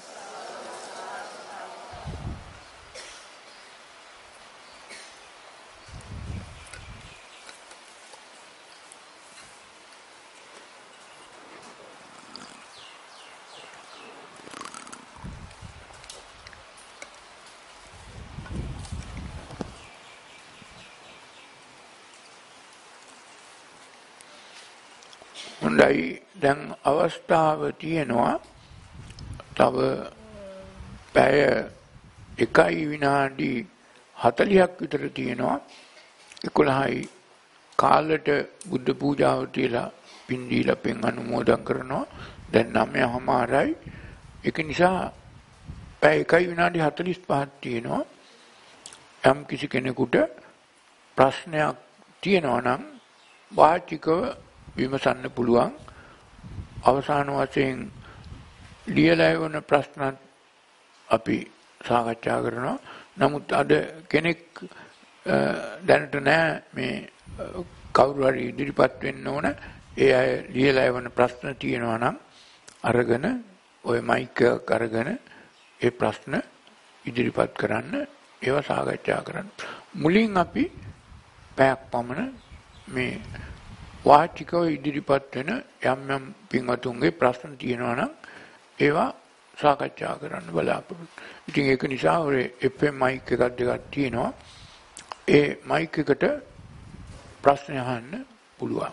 හොඳයි, දැන් අවස්ථාව තියෙනවා තව පැය 1 විනාඩි 40ක් විතර තියෙනවා. 11යි කාලෙට බුද්ධ පූජාව තියලා පින් දීලා පින් අනුමෝදන් කරනවා. දැන් 9:00යි. ඒක නිසා පැය 1 විනාඩි 45ක් තියෙනවා. යම් කිසි කෙනෙකුට ප්‍රශ්නයක් තියෙනවා නම් වාචිකව විමසන්න පුළුවන්. අවසාන වශයෙන් ලියලා එවන ප්‍රශ්න අපි සාකච්ඡා කරනවා. නමුත් අද කෙනෙක් දැනට නැහැ මේ කවුරු හරි ඉදිරිපත් වෙන්න ඕන. ඒ අය ලියලා එවන ප්‍රශ්න තියෙනවා නම් අරගෙන ඔය මයික් එක අරගෙන ඒ ප්‍රශ්න ඉදිරිපත් කරන්න, ඒවා සාකච්ඡා කරන්න. මුලින් අපි පැයක් පමණ මේ වාචිකව ඉදිරිපත් වෙන යම් යම් පින්වතුන්ගේ ප්‍රශ්න තියෙනවා නම් ඒවා සාකච්ඡා කරන්න බලාපොරොත්තු. ඉතින් ඒක නිසා ඔය FM මයික් එකක් දෙකක් තියෙනවා. ඒ මයික් එකට ප්‍රශ්න අහන්න පුළුවන්.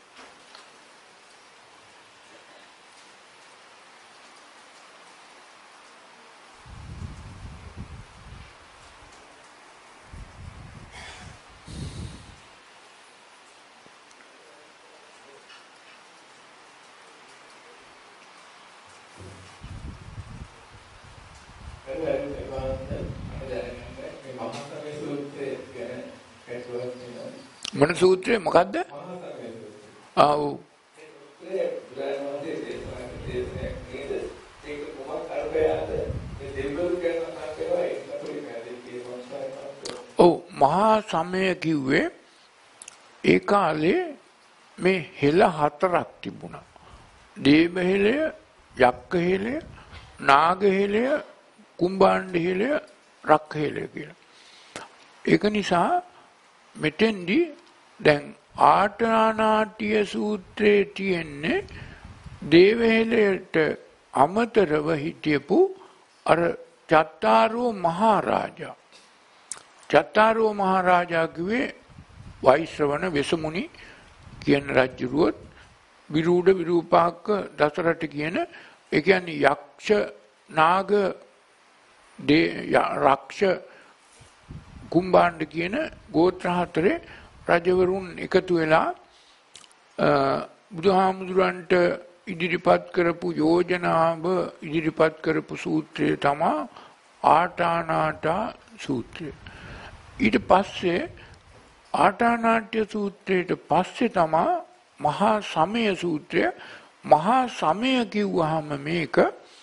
මොන සූත්‍රය මොකද්ද? ආව් ඔව් මහා සමය කිව්වේ ඒ කාලේ මේ හෙළ 4ක් තිබුණා. දේව හෙළය, යක්ඛ හෙළය, නාග හෙළය, කුම්භාණ්ඩ හෙළය, රක් හෙළය කියලා. ඒක නිසා මෙතෙන්දී දැන් ආටානාට්‍ය සූත්‍රයේ තියෙන්නේ දේව හෙළයට අමතරව හිටියපු අර චත්තාරෝ මහරජා. චත්තාරෝ මහරජා කිව්වේ වෛශ්‍රවණ වෙසමුණි කියන රජුරුවත් විරූඪ විරූපාක්ක දසරට කියන ඒ කියන්නේ යක්ෂ නාග රක්ෂ කුම්භාණ්ඩ කියන ගෝත්‍ර හතරේ රජවරුන් එකතු වෙලා බුදුහාමුදුරන්ට ඉදිරිපත් කරපු යෝජනාව ඉදිරිපත් කරපු සූත්‍රය තමයි ආටානාටා සූත්‍රය. ඊට පස්සේ ආටානාට්‍ය සූත්‍රයට පස්සේ තමයි මහා සමය සූත්‍රය. මහා සමය කිව්වහම මේක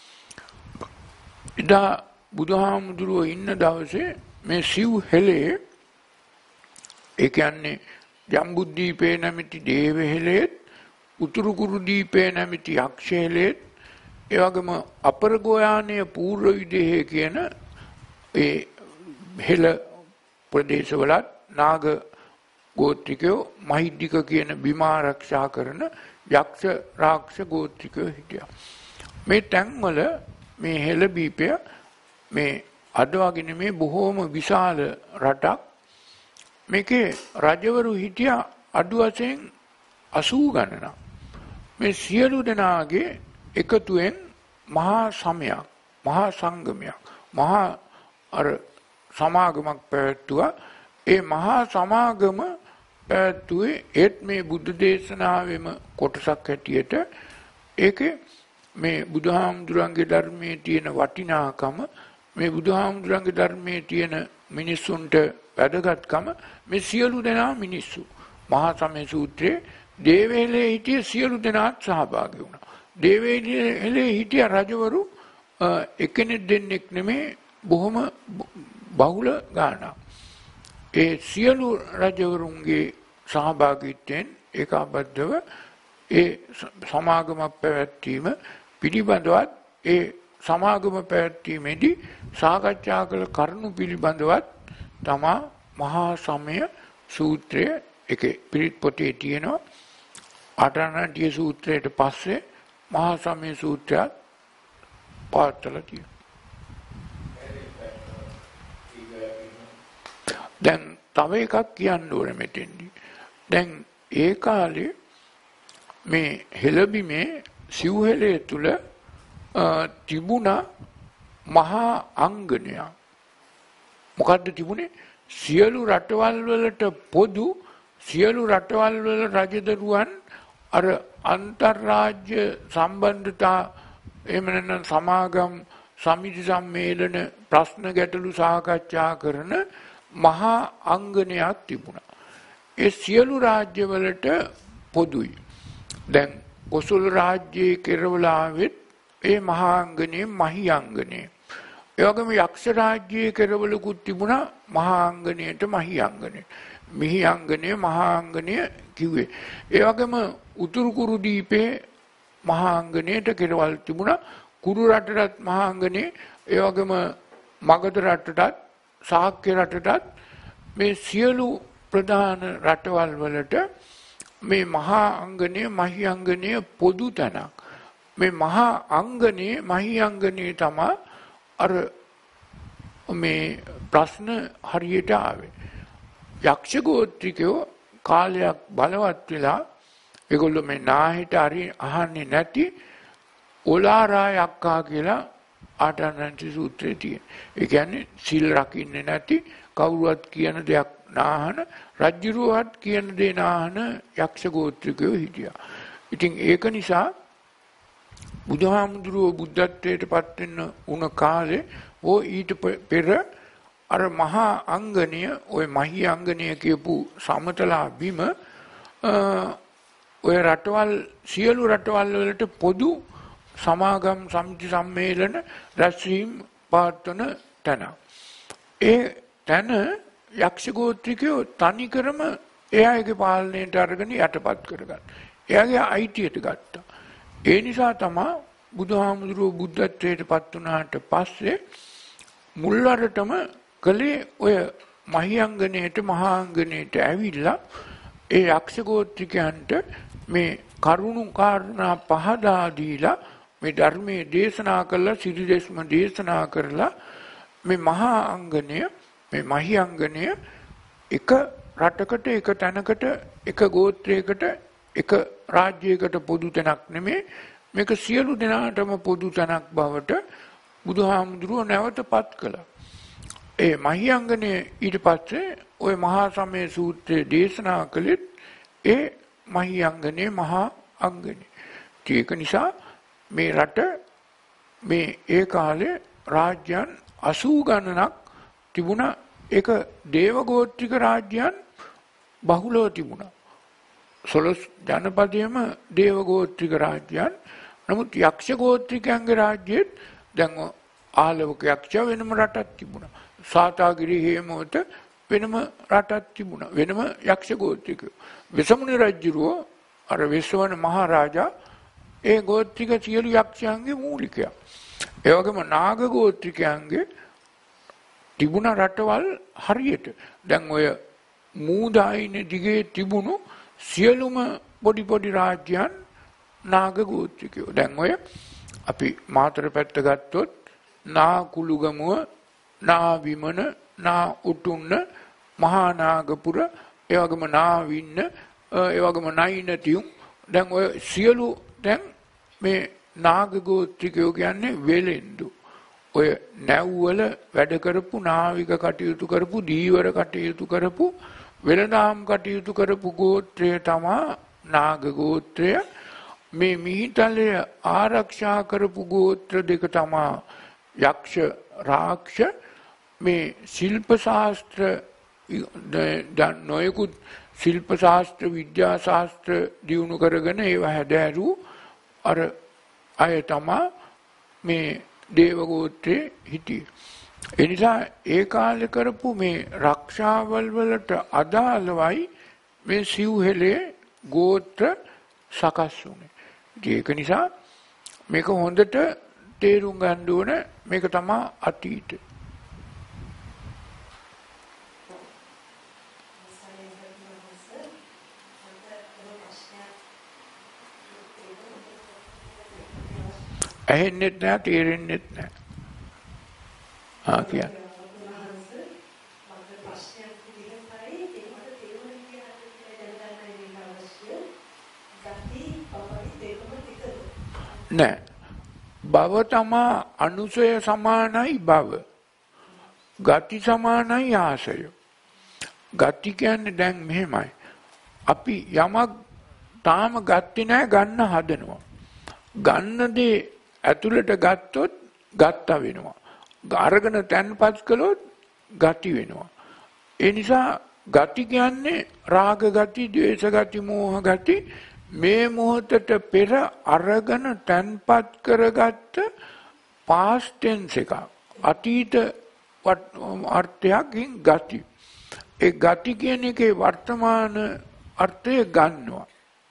එදා බුදුහාමුදුරුවෝ ඉන්න දවසේ මේ සිව් හෙළේ ඒ කියන්නේ ජම්බුද්දීපේ නැමැති දේව හෙළේත් උතුරු කුරු දීපේ නැමැති යක්ෂ හෙළේත් ඒ වගේම අපරගෝයානීය පූර්ව විදේහේ කියන ඒ හෙළ ප්‍රදේශවලත් නාග ගෝත්‍රිකයෝ මහිද්దిక කියන බිම ආරක්ෂා කරන යක්ෂ රාක්ෂ ගෝත්‍රිකයෝ හිටියා. මේ තැන්වල මේ හෙළ බීපය මේ අද වගේ නෙමේ බොහෝම විශාල රටක්. මේකේ රජවරු හිටියා අඩු වශයෙන් 80 ගණනක්. මේ සියලු දෙනාගේ එකතුවෙන් මහා සමයක්, මහා සංගමයක්, මහා අර සමාගමක් පැවැත්තුවා. ඒ මහා සමාගම පැවැත්තුවේ ඒත් මේ බුද්ධ දේශනාවෙම කොටසක් හැටියට ඒකේ මේ බුදුහාමුදුරන්ගේ ධර්මයේ තියෙන වටිනාකම, මේ බුදුහාමුදුරන්ගේ ධර්මයේ තියෙන මිනිස්සුන්ට වැදගත්කම, මේ සියලු දෙනා මිනිස්සු. මහා සමය සූත්‍රයේ දේවහෙළේ හිටිය සියලු දෙනාත් සහභාගී වුණා. දේවහෙළේ හිටිය රජවරු එක්කෙනෙක් දෙන්නෙක් නෙමේ බොහොම බහුල ගානක්. ඒ සියලු රජවරුන්ගේ සහභාගීත්වයෙන් ඒකාබද්ධව ඒ සමාගම පැවැත්වීම පිළිබඳවත් ඒ සමාගම පැවැත්වීමේදී සාකච්ඡා කළ කරුණු පිළිබඳවත් තමා මහා සමය සූත්‍රය එකේ පිරිත් පොතේ තියෙනවා. ආටානාට්‍ය සූත්‍රයට පස්සේ මහා සමය සූත්‍රයත් පාත්තලා තියෙනවා. දැන් තව එකක් කියන්න ඕනේ මෙතෙන්දී. දැන් ඒ කාලේ මේ හෙළබිමේ සිව්හෙළය තුල තිබුණා මහා අංගනය. මොකද්ද තිබුණේ? සියලු රටවල් වලට පොදු, සියලු රටවල් වල රජදරුවන් අර අන්තර්රාජ්‍ය සම්බන්ධතා එහෙම නැත්නම් සමාගම් සමිති සම්මේලන ප්‍රශ්න ගැටලු සාකච්ඡා කරන මහා අංගනයක් තිබුණා. ඒ සියලු රාජ්‍යවලට පොදුයි. දැන් කොසල් රාජ්‍යයේ කෙරවලාවෙත් ඒ මහා අංගනේ මහි අංගනේ. ඒ වගේම යක්ෂ රාජ්‍යයේ කෙරවලකුත් තිබුණා මහා අංගනේට මහි අංගනේ. මිහි අංගනේ මහා අංගනේ කිව්වේ. ඒ වගේම උතුරු කුරු දීපේ මහා අංගනේට කෙරවල් තිබුණා. කුරු රටටත් මහා අංගනේ, ඒ වගේම මගධ රටටත් ශාක්‍ය රටටත් මේ සියලු ප්‍රධාන රටවල් වලට මේ මහා අංගනේ මහි අංගනේ පොදු තැනක්. මේ මහා අංගනේ මහි අංගනේ තමයි අර මේ ප්‍රශ්න හරියට ආවේ. යක්ෂ ගෝත්‍රිකයෝ කාලයක් බලවත් වෙලා ඒගොල්ලෝ මේ නාහිට හරි අහන්නේ නැති ඔලාරා යක්කා කියලා ආටානාටි සූත්‍රයේ තියෙන. ඒ කියන්නේ සිල් රකින්නේ නැති, කවුරුවත් කියන දෙයක් නාහන, රජ්ජුරුවත් කියන දේ නාහන යක්ෂ ගෝත්‍රිකයෝ හිටියා. ඉතින් ඒක නිසා බුදුහාමුදුරුවෝ බුද්ධත්වයට පත් වෙන්න උන කාලේ ඊට පෙර අර මහා අංගනය, ওই මහි අංගනය කියපු සමතලා බිම ඔය රටවල් සියලු රටවල් වලට පොදු සමාගම් සමිති සම්මේලන රැස්වීම් පවත්වන තැන. ඒ තැන යක්ෂ ගෝත්‍රිකයෝ තනිකරම එයාගේ පාලනයට අරගෙන යටපත් කරගත්තා. එයාගේ අයිතියට ගත්තා. ඒ නිසා තමයි බුදුහාමුදුරුවෝ බුද්ධත්වයට පත් වුණාට පස්සේ මුල්වරටම කලේ ඔය මහියංගනයට මහාංගනයට ඇවිල්ලා ඒ යක්ෂ ගෝත්‍රිකයන්ට මේ කරුණු කාරණා පහදා දීලා මේ ධර්මයේ දේශනා කළා සිරිදෙස්ම දේශනා කරලා මේ මහා අංගනය මේ මහියංගනය එක රටකට එක තැනකට එක ගෝත්‍රයකට එක රාජ්‍යයකට පොදු තැනක් නෙමේ මේක සියලු දෙනාටම පොදු තැනක් බවට බුදුහාමුදුරුවෝ නැවතපත් කළා. ඒ මහියංගනය ඊට පස්සේ ওই මහා සමය සූත්‍රයේ දේශනා කළෙත් ඒ මහියංගනේ මහා අංගනේ. ඒක නිසා මේ රට මේ ඒ කාලේ රාජ්‍යයන් 80 ගණනක් තිබුණා. ඒක දේවගෝත්‍රික රාජ්‍යයන් බහුලව තිබුණා. 16 ජනපදයේම දේවගෝත්‍රික රාජ්‍යයන්. නමුත් යක්ෂ ගෝත්‍රිකයන්ගේ රාජ්‍යෙත් දැන් ආලවක යක්ෂ වෙනම රටක් තිබුණා. සාතාගිරි හේමවත වෙනම රටක් තිබුණා. වෙනම යක්ෂ ගෝත්‍රිකයෝ. වෙසමුණි රජුරෝ අර වෙසවන මහරජා ඒ ගෝත්‍රික සියලු යක්ෂයන්ගේ මූලිකයා. ඒ වගේම නාග ගෝත්‍රිකයන්ගේ තිබුණ රටවල් හරියට. දැන් ඔය මූදායින දිගේ තිබුණු සියලුම පොඩි පොඩි රාජ්‍යයන් නාග ගෝත්‍රිකයෝ. දැන් ඔය අපි මාතර පැත්ත ගත්තොත් නා කුළුගමුව, නා විමන, නා උටුන්න, මහා නාගපුර, ඒ වගේම නා වින්න, ඒ වගේම නයිනතියුම්. දැන් ඔය සියලු දැන් මේ නාග ගෝත්‍රිකයෝ කියන්නේ වෙලෙන්දු. ඔය නැව්වල වැඩ කරපු නාවික කටයුතු කරපු දීවර කටයුතු කරපු වෙළඳාම් කටයුතු කරපු ගෝත්‍රය තමා නාග ගෝත්‍රය. මේ මිහිතලය ආරක්ෂා කරපු ගෝත්‍ර දෙක තමා යක්ෂ රාක්ෂ. මේ ශිල්ප ශාස්ත්‍ර නොයෙකුත් ශිල්ප ශාස්ත්‍ර විද්‍යා ශාස්ත්‍ර දියුණු කරගෙන ඒවා හැදෑරූ අර අය තමා මේ දේවගෝත්‍රයේ හිටියේ. ඒ නිසා ඒ කාලේ කරපු මේ රක්ෂාවල් වලට අදාළවයි මේ සිව්හෙලේ ගෝත්‍ර සකස් වුනේ. ඒක නිසා මේක හොඳට තේරුම් ගන්න ඕන. මේක තමයි අතීතය. ඇහෙන්නෙත් නැහැ තේරෙන්නෙත් නැහැ. කියන්නේ නෑ. භව තමා අනුසය සමානයි භව. ගති සමානයි ආසය. ගති කියන්නේ දැන් මෙහෙමයි. අපි යමක් තාම ගත්තේ නැහැ ගන්න හදනවා. ගන්න දේ ඇතුළට ගත්තොත් ගත්තා වෙනවා. අරගෙන තැන්පත් කළොත් ගති වෙනවා. ඒ නිසා ගති කියන්නේ රාග ගති, ද්වේෂ ගති, මෝහ ගති. මේ මොහොතට පෙර අරගෙන තැන්පත් කරගත්ත past tense එකක්. අතීත අර්ථයකින් ගති. ඒ ගති කියන එකේ වර්තමාන අර්ථය ගන්නවා.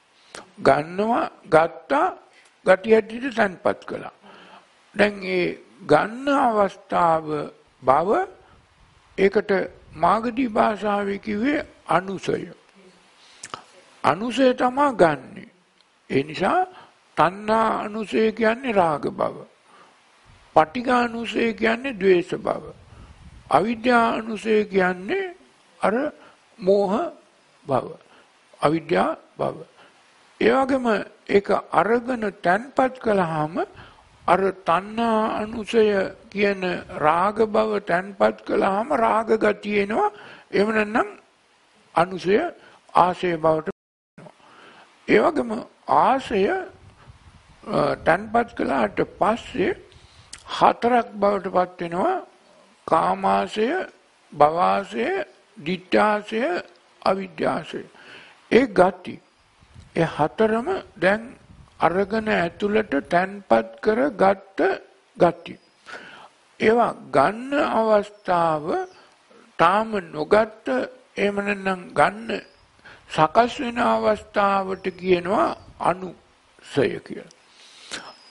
ගත්තා ගති හැටියට තැන්පත් කළා. දැන් ඒ ගන්න අවස්ථාව බව ඒකට මාගදී භාෂාවේ කිව්වේ අනුසය. අනුසය තමයි ගන්නෙ. ඒ නිසා තණ්හා අනුසය කියන්නේ රාග බව. පටිඝ අනුසය කියන්නේ ද්වේෂ බව. අවිද්‍යා අනුසය කියන්නේ අර මෝහ බව. අවිද්‍යා බව. ඒ වගේම ඒක අරගෙන තැන්පත් කළාම අර තණ්හා අනුසය කියන රාග බව තැන්පත් කළාම රාග ගතිය එනවා. එහෙම නැත්නම් අනුසය ආසය බවට එනවා. ඒ වගේම ආසය තැන්පත් කළාට පස්සේ හතරක් බවට පත් වෙනවා. කාමාසය, භවආසය, ditthාසය, අවිද්‍යාසය. ඒ ගති ඒ හතරම දැන් අරගෙන ඇතුළට තැන්පත් කරගත්ත ගති. ඒවා ගන්න අවස්ථාව තාම නොගත්ත එහෙම නැත්නම් ගන්න සකස් වෙන අවස්ථාවට කියනවා අනුසය කියලා.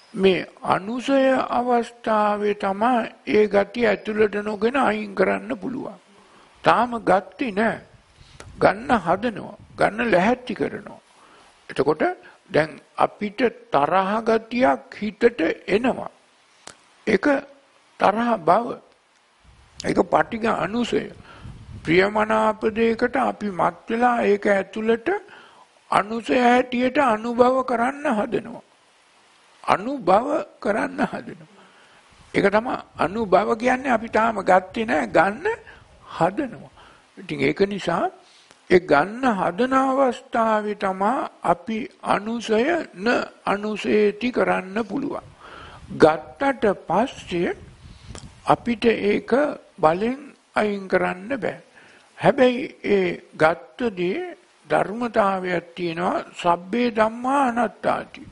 මේ අනුසය අවස්ථාවේ තමයි ඒ ගතිය ඇතුළට නොගෙන අයින් කරන්න පුළුවන්. තාම ගත්තේ නැහැ. ගන්න හදනවා. ගන්න ලැහැත්ති කරනවා. එතකොට දැන් අපිට තරහ ගතියක් හිතට එනවා. ඒක තරහ බව. ඒක පටිඝ අනුසය. ප්‍රියමනාප දෙයකට අපි මත් වෙලා ඒක ඇතුළට අනුසය හැටියට අනුභව කරන්න හදනවා. අනුභව කරන්න හදනවා. ඒක තමයි අනුභව කියන්නේ. අපි තාම ගත්තේ නැහැ, ගන්න හදනවා. ඉතින් ඒක නිසා ඒ ගන්න හදන අවස්ථාවේ තමයි අපි අනුසය න අනුසේති කරන්න පුළුවන්. ගත්තට පස්සේ අපිට ඒක බලෙන් අයින් කරන්න බෑ. හැබැයි ඒ ගත්ත දේ ධර්මතාවයක් තියෙනවා. සබ්බේ ධම්මා අනාත්තාති.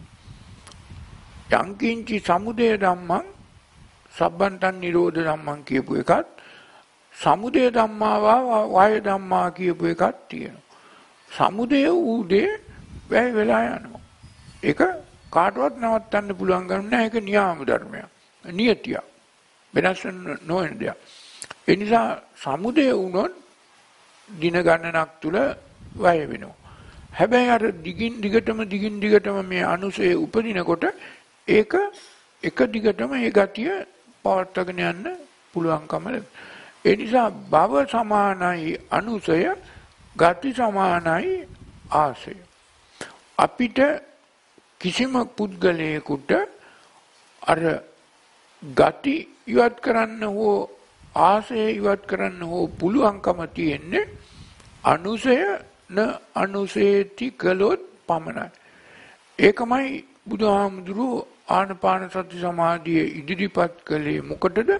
යංකින්චි සමුදය ධම්මං සබ්බන්තං නිරෝධ ධම්මං කියපු එකත්, සමුදය ධම්මා වාය ධම්මා කියපු එකක් තියෙනවා. සමුදය වූ දේ වැය වෙලා යනවා. ඒක කාටවත් නවත්තන්න පුළුවන් ගන්න නැහැ. ඒක න්‍යාම ධර්මයක්. නියතියක්. වෙනස් නොවන දෙයක්. ඒ නිසා සමුදය වුණොත් දින ගණනක් තුල වැය වෙනවා. හැබැයි අර දිගින් දිගටම මේ අනුසය උපදිනකොට ඒක එක දිගටම ඒ ගතිය පවත්වාගෙන යන්න පුළුවන්කම ලැබෙනවා. ඒ නිසා භව සමානයි අනුසය, ගති සමානයි ආසය. අපිට කිසිම පුද්ගලයෙකුට අර ගති ඉවත් කරන්න හෝ ආසය ඉවත් කරන්න හෝ පුළුවන්කම තියෙන්නේ අනුසය න අනුසේති කළොත් පමණයි. ඒකමයි බුදුහාමුදුරුවෝ ආනපාන සති සමාධිය ඉදිරිපත් කළේ මොකටද?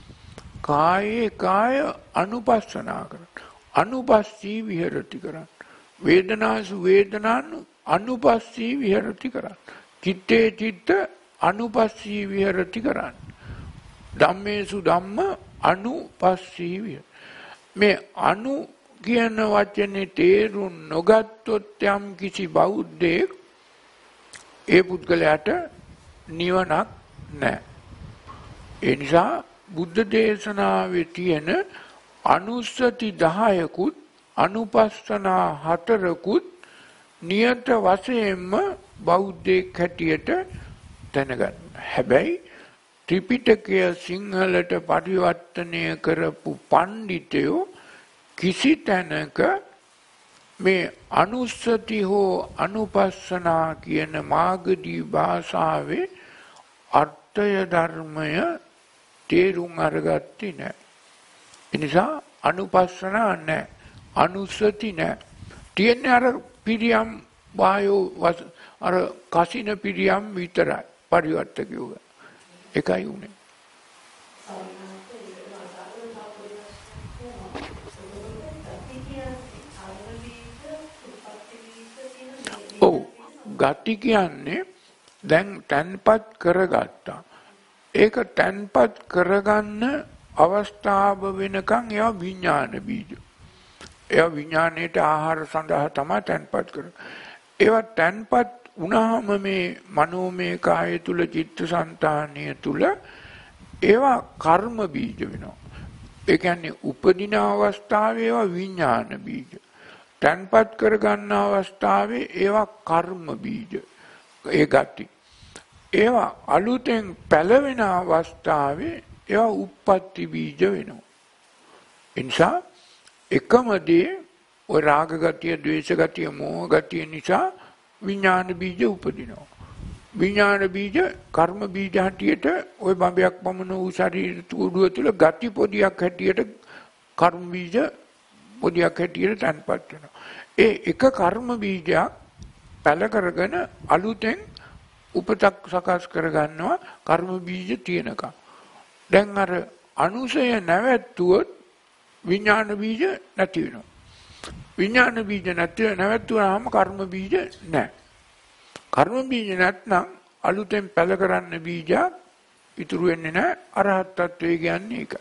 කායේ කාය අනුපස්සනා කරන්න. අනුපස්සී විහෙරති කරන්න. වේදනාසු වේදනානු අනුපස්සී විහෙරති කරන්න. චිත්තේ චිත්ත අනුපස්සී විහෙරති කරන්න. ධම්මේසු ධම්ම අනුපස්සී විහෙරති. මේ අනු කියන වචනේ තේරුම් නොගත්තොත් යම් කිසි බෞද්ධයෙක් ඒ පුද්ගලයාට නිවනක් නැහැ. ඒ නිසා බුද්ධ දේශනාවේ තියෙන අනුස්සති 10කුත් අනුපස්සනා 4කුත් නියත වශයෙන්ම බෞද්ධයෙක් හැටියට දැනගන්න. හැබැයි ත්‍රිපිටකය සිංහලට පරිවර්තනය කරපු පඬිතුයෝ කිසි තැනක මේ අනුස්සති හෝ අනුපස්සනා කියන මාගදී භාෂාවේ අර්ථය ධර්මය තේරුම් අරගත්තේ නැහැ. ඒ නිසා අනුපස්සනා නැහැ. අනුස්සති නැහැ. තියෙන්නේ අර පිරියම් වායෝ අර කසින පිරියම් විතරයි පරිවර්තකයෝ. එකයි උනේ. ඔව්, ගති කියන්නේ දැන් තන්පත් කරගත්තා. ඒක තන්පත් කරගන්න අවස්ථාව වෙනකන් ඒවා විඥාන බීජ. ඒවා විඥාණයට ආහාර සඳහා තමයි තන්පත් කරන්නේ. ඒවා තන්පත් වුණාම මේ මනෝමය කාය තුල චිත්තසංතානිය තුල ඒවා කර්ම බීජ වෙනවා. ඒ කියන්නේ උපදින අවස්ථාවේ ඒවා විඥාන බීජ. තන්පත් කරගන්න අවස්ථාවේ ඒවා කර්ම බීජ. ඒ ගති. ඒවා අලුතෙන් පැලවෙන අවස්ථාවේ ඒවා උප්පත්ති බීජ වෙනවා. එනිසා එකම දේ ඔය රාග ගතිය, ද්වේෂ ගතිය, මෝහ ගතිය නිසා විඥාන බීජ උපදිනවා. විඥාන බීජ කර්ම බීජ හැටියට ওই බඹයක් පමණ වූ ශරීර තුඩුව තුළ ගති පොදියක් හැටියට කර්ම බීජ පොදියක් හැටියට තන්පත් වෙනවා. ඒ එක කර්ම බීජයක් පැල කරගෙන අලුතෙන් උපතක් සකස් කරගන්නවා කර්ම බීජ තියෙනකම්. දැන් අර අනුසය නැවැත්තුවොත් විඥාන බීජ නැති වෙනවා. විඥාන බීජ නැවැත්තුවාම කර්ම බීජ නැහැ. කර්ම බීජ නැත්නම් අලුතෙන් පැල කරන්න බීජයක් ඉතුරු වෙන්නේ නැහැ. අරහත් ත්වයේ කියන්නේ ඒක.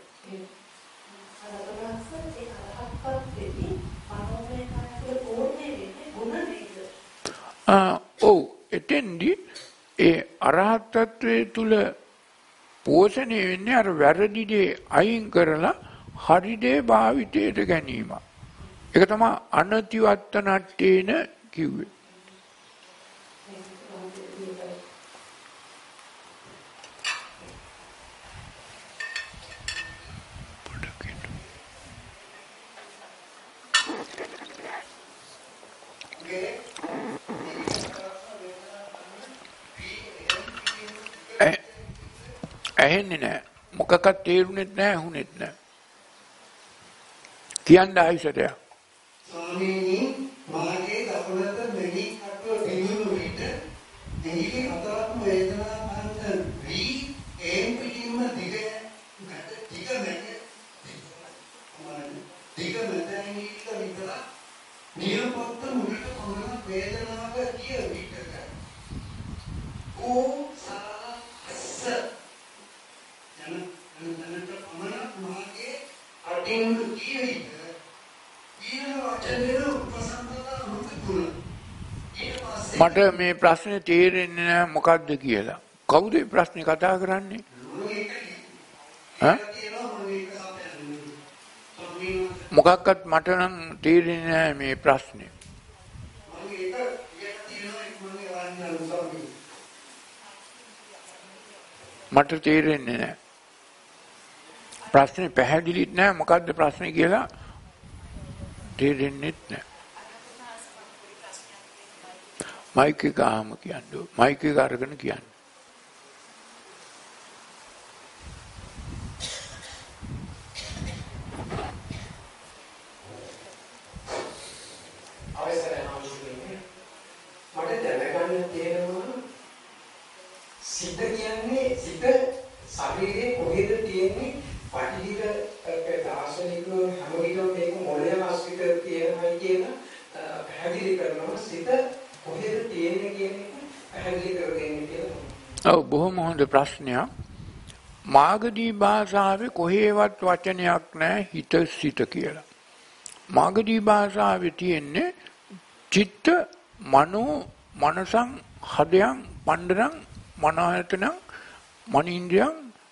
ඔව්, එතෙන්දී ඒ අරහත් ත්වයේ තුල පෝෂණය වෙන්නේ අර වැරදි දේ අයින් කරලා හරි දේ භාවිතයට ගැනීම. ඒක තමයි අනතිවත්ත නට්ටේන කිව්වේ. ඇහෙන්නේ නැහැ. මොකක්වත් තේරුනෙත් නැහැ, ඇහුනෙත් නැහැ. කියන්න ආයිසරයක්. ස්වාමීනි මාගේ දකුණත මෙහි කටුව පිළිඳු විට එහි අතරක් වේදනාවන්ත වී එම් පිටින්ම දිග මැදැනීක විතර නිරපොත්ත මුලට පමණ වේදනාව කිය විටක ඕ සාස ජනන්ත පමණ මාගේ අටින් කිය විට මට මේ ප්‍රශ්නේ තේරෙන්නේ නැහැ මොකද්ද කියලා. කවුද මේ ප්‍රශ්නේ කතා කරන්නේ? මොකක්වත් මට නම් තේරෙන්නේ නැහැ මේ ප්‍රශ්නේ. මට තේරෙන්නේ නැහැ. ප්‍රශ්නේ පැහැදිලිත් නැහැ මොකද්ද ප්‍රශ්නේ කියලා තේරෙන්නෙත් නැහැ. මයික් එක ආම කියන්නේ. මයික් එක අරගෙන කියන්නේ. මට දැනගන්න තියෙනවා සිත කියන්නේ සිත ශරීරයේ කොහෙද තියෙන්නේ පටිඝ දාර්ශනිකව හැම විටම මේක මොළයේ ආශ්‍රිත තියෙනයි කියන පැහැදිලි කරනවා සිත කොහෙද තියෙන්නේ කියන එක පැහැදිලි කර දෙන්නේ කියලා. ඔව් බොහොම හොඳ ප්‍රශ්නයක්. මාගදී භාෂාවේ කොහේවත් වචනයක් නැහැ හිත සිත කියලා. මාගදී භාෂාවේ තියෙන්නේ චිත්ත මනෝ මනසං හදයන් පණ්ඩරං මනායතනං මනින්ද්‍රයන්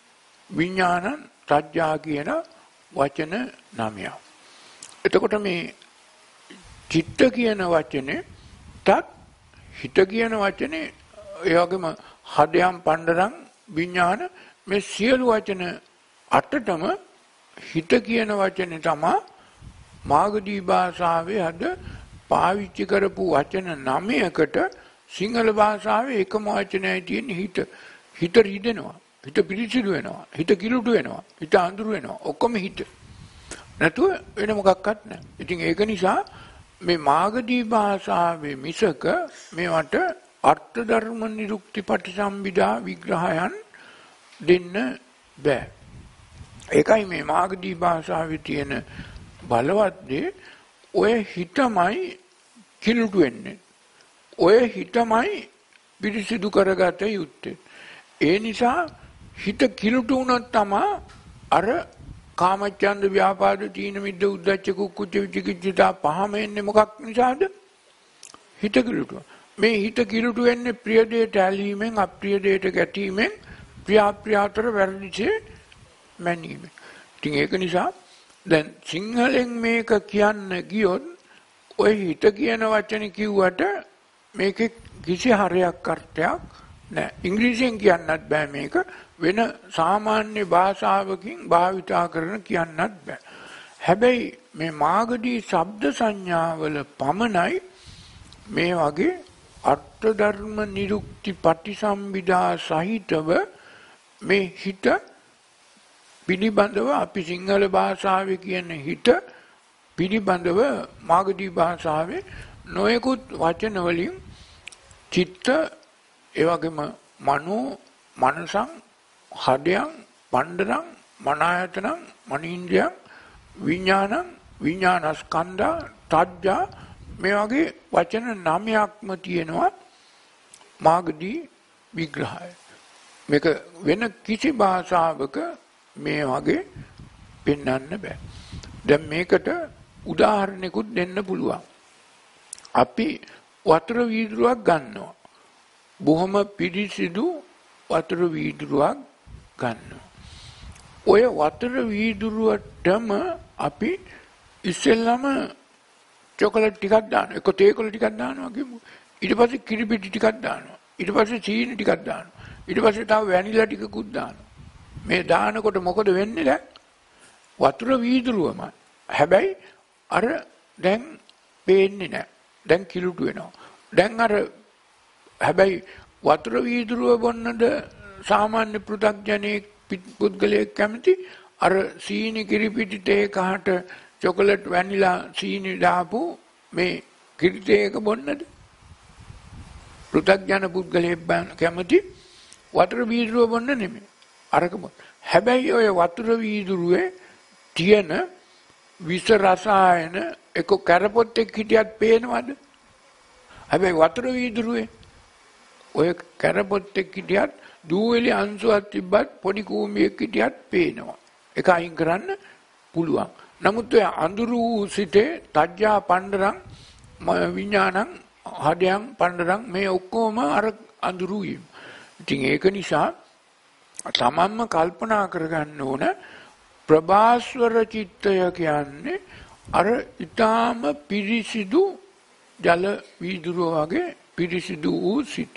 විඥානං සත්‍යා කියන වචන 9ක්. එතකොට මේ චිත්ත කියන වචනේ තත් හිත කියන වචනේ ඒ වගේම හදයන් පණ්ඩරං විඥාන මේ සියලු වචන අටටම හිත කියන වචනේ තමයි මාගදී භාෂාවේ අද පාවිච්චි කරපු වචන 9කට සිංහල භාෂාවේ එකම වචනයයි තියෙන්නේ හිත. හිත රිදෙනවා. හිත පිරිසිදු වෙනවා. හිත කිලුටු වෙනවා. හිත අඳුර වෙනවා. ඔක්කොම හිත. නැතුව වෙන මොකක්වත් නැහැ. ඉතින් ඒක නිසා මේ මාගදී භාෂාවේ මිසක මේවට අර්ථ ධර්ම නිරුක්ති පටිසම්භිදා විග්‍රහයන් දෙන්න බෑ. ඒකයි මේ මාගදී භාෂාවේ තියෙන බලවත් දේ ඔය හිතමයි කිලුටු වෙන්නේ. ඔය හිතමයි පිරිසිදු කරගත යුත්තේ. ඒ නිසා හිත කිලුටු වුණොත් තමයි අර කාමච්ඡන්ද ව්‍යාපාද තීන මිද්ද උද්ධච්ච කුක්කුච්ච විචිකිච්ඡා පහම එන්නේ මොකක් නිසාද? හිත කිලුටු. මේ හිත කිලුටු වෙන්නේ ප්‍රිය දෙයට ඇලීමෙන් අප්‍රිය දෙයට ගැටීමෙන් ප්‍රිය අතර වැරදිසේ මැනීමෙන්. ඉතින් ඒක නිසා දැන් සිංහලෙන් මේක කියන්න ගියොත් ඔය හිත කියන වචනේ කිව්වට මේකේ කිසි හරයක් අර්ථයක් නැහැ. ඉංග්‍රීසියෙන් කියන්නත් බෑ මේක. වෙන සාමාන්‍ය භාෂාවකින් භාවිතා කරන කියන්නත් බෑ. හැබැයි මේ මාගදී ශබ්ද සංඥාවල පමණයි මේ වගේ අර්ථ ධර්ම නිරුක්ති පටිසම්භිදා සහිතව මේ හිත පිළිබඳව අපි සිංහල භාෂාවේ කියන හිත පිළිබඳව මාගදී භාෂාවේ නොයෙකුත් වචන වලින් චිත්ත ඒ වගේම මනෝ මනසං හදයන් පණ්ඩරං මනායතනං මනින්ද්‍රයන් විඥානං විඥානස්කන්ධා තජ්ජා මේ වගේ වචන 9ක්ම තියෙනවා මාගදී විග්‍රහය. මේක වෙන කිසි භාෂාවක මේ වගේ පෙන්වන්න බෑ. දැන් මේකට උදාහරණයකුත් දෙන්න පුළුවන්. අපි වතුර වීදුරුවක් ගන්නවා. බොහොම පිරිසිදු වතුර වීදුරුවක් ගන්නවා. ඔය වතුර වීදුරුවටම අපි ඉස්සෙල්ලම චොකලට් ටිකක් දානවා. එක තේකොළ ටිකක් දානවා කියමු. ඊට පස්සේ කිරි පිටි ටිකක් දානවා. ඊට පස්සේ චීනි ටිකක් දානවා. ඊට පස්සේ තව වැනිලා ටිකකුත් දානවා. මේ දානකොට මොකද වෙන්නේ දැන්? වතුර වීදුරුවමයි. හැබැයි අර දැන් පේන්නේ නැහැ. දැන් කිලුටු වෙනවා. දැන් අර හැබැයි වතුර වීදුරුව බොන්නද සාමාන්‍ය පෘථග්ජනයේ පුද්ගලයෙක් කැමති අර සීනි කිරි පිටි තේ කහට චොකලට් වැනිලා සීනි දාපු මේ කිරි තේ එක බොන්නද? පෘථග්ජන පුද්ගලයෙක් කැමති වතුර වීදුරුව බොන්න නෙමෙයි. අරක බොන්න. හැබැයි ඔය වතුර වීදුරුවේ තියෙන විස රසායන එක කරපොත්තෙක් හිටියත් පේනවද? හැබැයි වතුර වීදුරුවේ ඔය කරපොත්තෙක් හිටියත් දූවිලි අංශුවක් තිබ්බත් පොඩි කූඹියක් හිටියත් පේනවා. ඒක අයින් කරන්න පුළුවන්. නමුත් ඔය අඳුරු සිටේ තජ්ජා පණ්ඩරං විඥානං හදයන් පණ්ඩරං මේ ඔක්කොම අර අඳුරු වීම. ඉතින් ඒක නිසා තමන්ම කල්පනා කරගන්න ඕන ප්‍රභාස්වර චිත්තය කියන්නේ අර ඊටාම පිරිසිදු ජල වීදුරුව වගේ පිරිසිදු වූ සිත.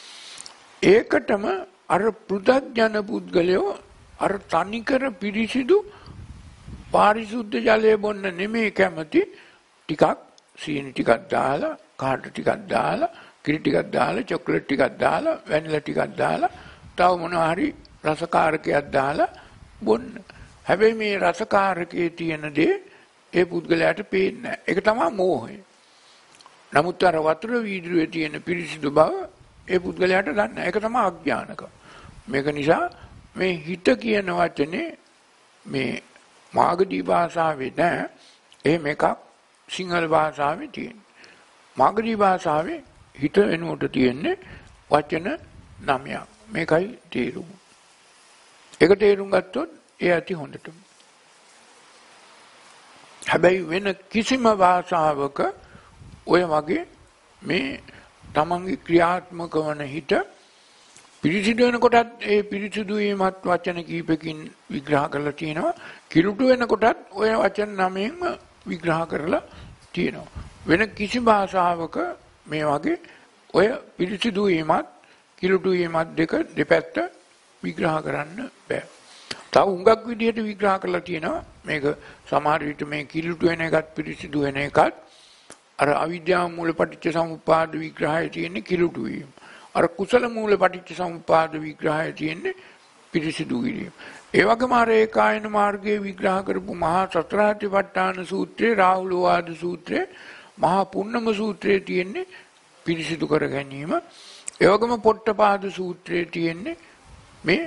ඒකටම අර පෘථග්ජන පුද්ගලයෝ අර තනිකර පිරිසිදු පාරිශුද්ධ ජලය බොන්න නෙමෙයි කැමති. ටිකක් සීනි ටිකක් දාලා, කාට ටිකක් දාලා, කිරි ටිකක් දාලා, චොකලට් ටිකක් දාලා, වැනිලා ටිකක් දාලා, තව මොනවා හරි රසකාරකයක් දාලා බොන්න. හැබැයි මේ රසකාරකයේ තියෙන දේ ඒ පුද්ගලයාට පේන්නේ නැහැ. ඒක තමයි මෝහය. නමුත් අර වතුර වීදුරුවේ තියෙන පිරිසිදු බව ඒ පුද්ගලයාට දන්නේ නැහැ. ඒක තමයි අඥානකම. මේක නිසා මේ හිත කියන වචනේ මේ මාගදී භාෂාවේ නැහැ. එහෙම එකක් සිංහල භාෂාවේ තියෙනවා. මාගදී භාෂාවේ හිත වෙනුවට තියෙන්නේ වචන 9ක්. මේකයි තේරුම. ඒක තේරුම් ගත්තොත් ඒ ඇති හොඳටම. හැබැයි වෙන කිසිම භාෂාවක ඔය වගේ මේ තමන්ගේ ක්‍රියාත්මක වන හිත පිරිසිදු වෙනකොටත් ඒ පිරිසිදු වීමත් වචන කීපකින් විග්‍රහ කරලා තියෙනවා. කිලුටු වෙනකොටත් ඔය වචන 9න්ම විග්‍රහ කරලා තියෙනවා. වෙන කිසි භාෂාවක මේ වගේ ඔය පිරිසිදු වීමත් කිලුටු වීමත් දෙපැත්ත විග්‍රහ කරන්න බෑ. තව හුඟක් විදිහට විග්‍රහ කරලා තියෙනවා. මේක සමහර විට මේ කිලුටු වෙන එකත් පිරිසිදු වෙන එකත් අර අවිද්‍යාව මූල පටිච්ච සමුප්පාද විග්‍රහයේ තියෙන කිලුටු වීම. අර කුසල මූල පටිච්ච සමුප්පාද විග්‍රහයේ තියෙන පිරිසිදු වීම. ඒ වගේම අර ඒකායන මාර්ගයේ විග්‍රහ කරපු මහා සතරාතිපට්ඨාන සූත්‍රයේ රාහුල වාද සූත්‍රයේ මහා පුන්නම සූත්‍රයේ තියෙන්නේ පිරිසිදු කර ගැනීම. ඒ වගේම පොට්ටපාද සූත්‍රයේ තියෙන්නේ මේ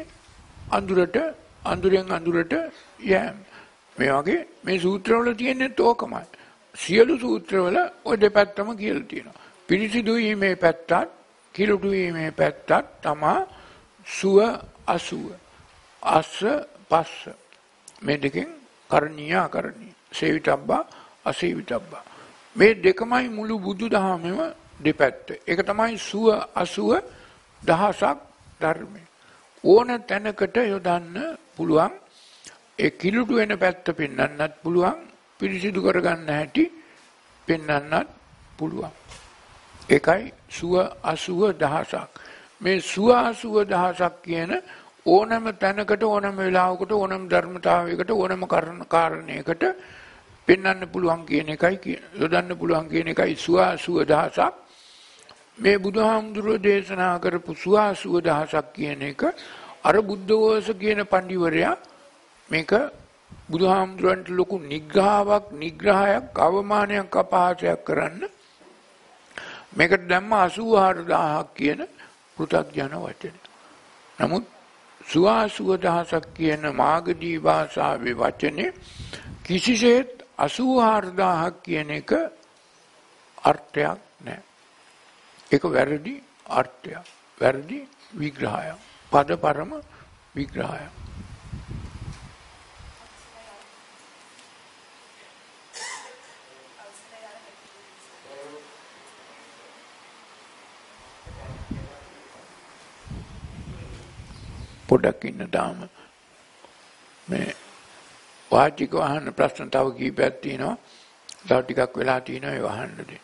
අඳුරෙන් අඳුරට යෑම. මේ වගේ මේ සූත්‍රවල තියෙන්නේ තෝකමයි. සියලු සූත්‍රවල ඔය දෙපැත්තම කියලා තියෙනවා. පිරිසිදු වීමේ පැත්තත් කිලුටු වීමේ පැත්තත් තමා සුව අසුව. අස්ස පස්ස. මේ දෙකෙන් කරණීය අකරණීය. සේවිතබ්බා අසේවිතබ්බා. මේ දෙකමයි මුළු බුදුදහමෙම දෙපැත්ත. ඒක තමයි සුව අසුව දහසක් ධර්මය. ඕන තැනකට යොදන්න පුළුවන්. ඒ කිලුටු වෙන පැත්ත පෙන්වන්නත් පුළුවන්. පිරිසිදු කරගන්න හැටි පෙන්වන්නත් පුළුවන්. ඒකයි සුව අසුව දහසක්. මේ සුව අසුව දහසක් කියන ඕනම තැනකට ඕනම වෙලාවකට ඕනම ධර්මතාවයකට ඕනම කාරණයකට පෙන්වන්න පුළුවන් කියන එකයි යොදන්න පුළුවන් කියන එකයි සුව අසුව දහසක්. මේ බුදුහාමුදුරුවෝ දේශනා කරපු සුව අසුව දහසක් කියන එක අර බුද්ධඝෝෂ කියන පඬිවරයා මේක බුදුහාමුදුරන්ට ලොකු නිග්‍රහයක් අවමානයක් අපහාසයක් කරන්න මේකට දැම්ම 84000ක් කියන පෘථග්ජන වචන. නමුත් 84000ක් කියන මාගදී භාෂාවේ වචනේ කිසිසේත් 84000ක් කියන එක අර්ථයක් නැහැ. ඒක වැරදි අර්ථයක්. වැරදි විග්‍රහයක්. පදපරම විග්‍රහයක්. පොඩක් ඉන්න තාම මේ වාචික අහන්න ප්‍රශ්න තව කීපයක් තියෙනවා. තව ටිකක් වෙලා තියෙනවා ඒ අහන්න දෙන්න.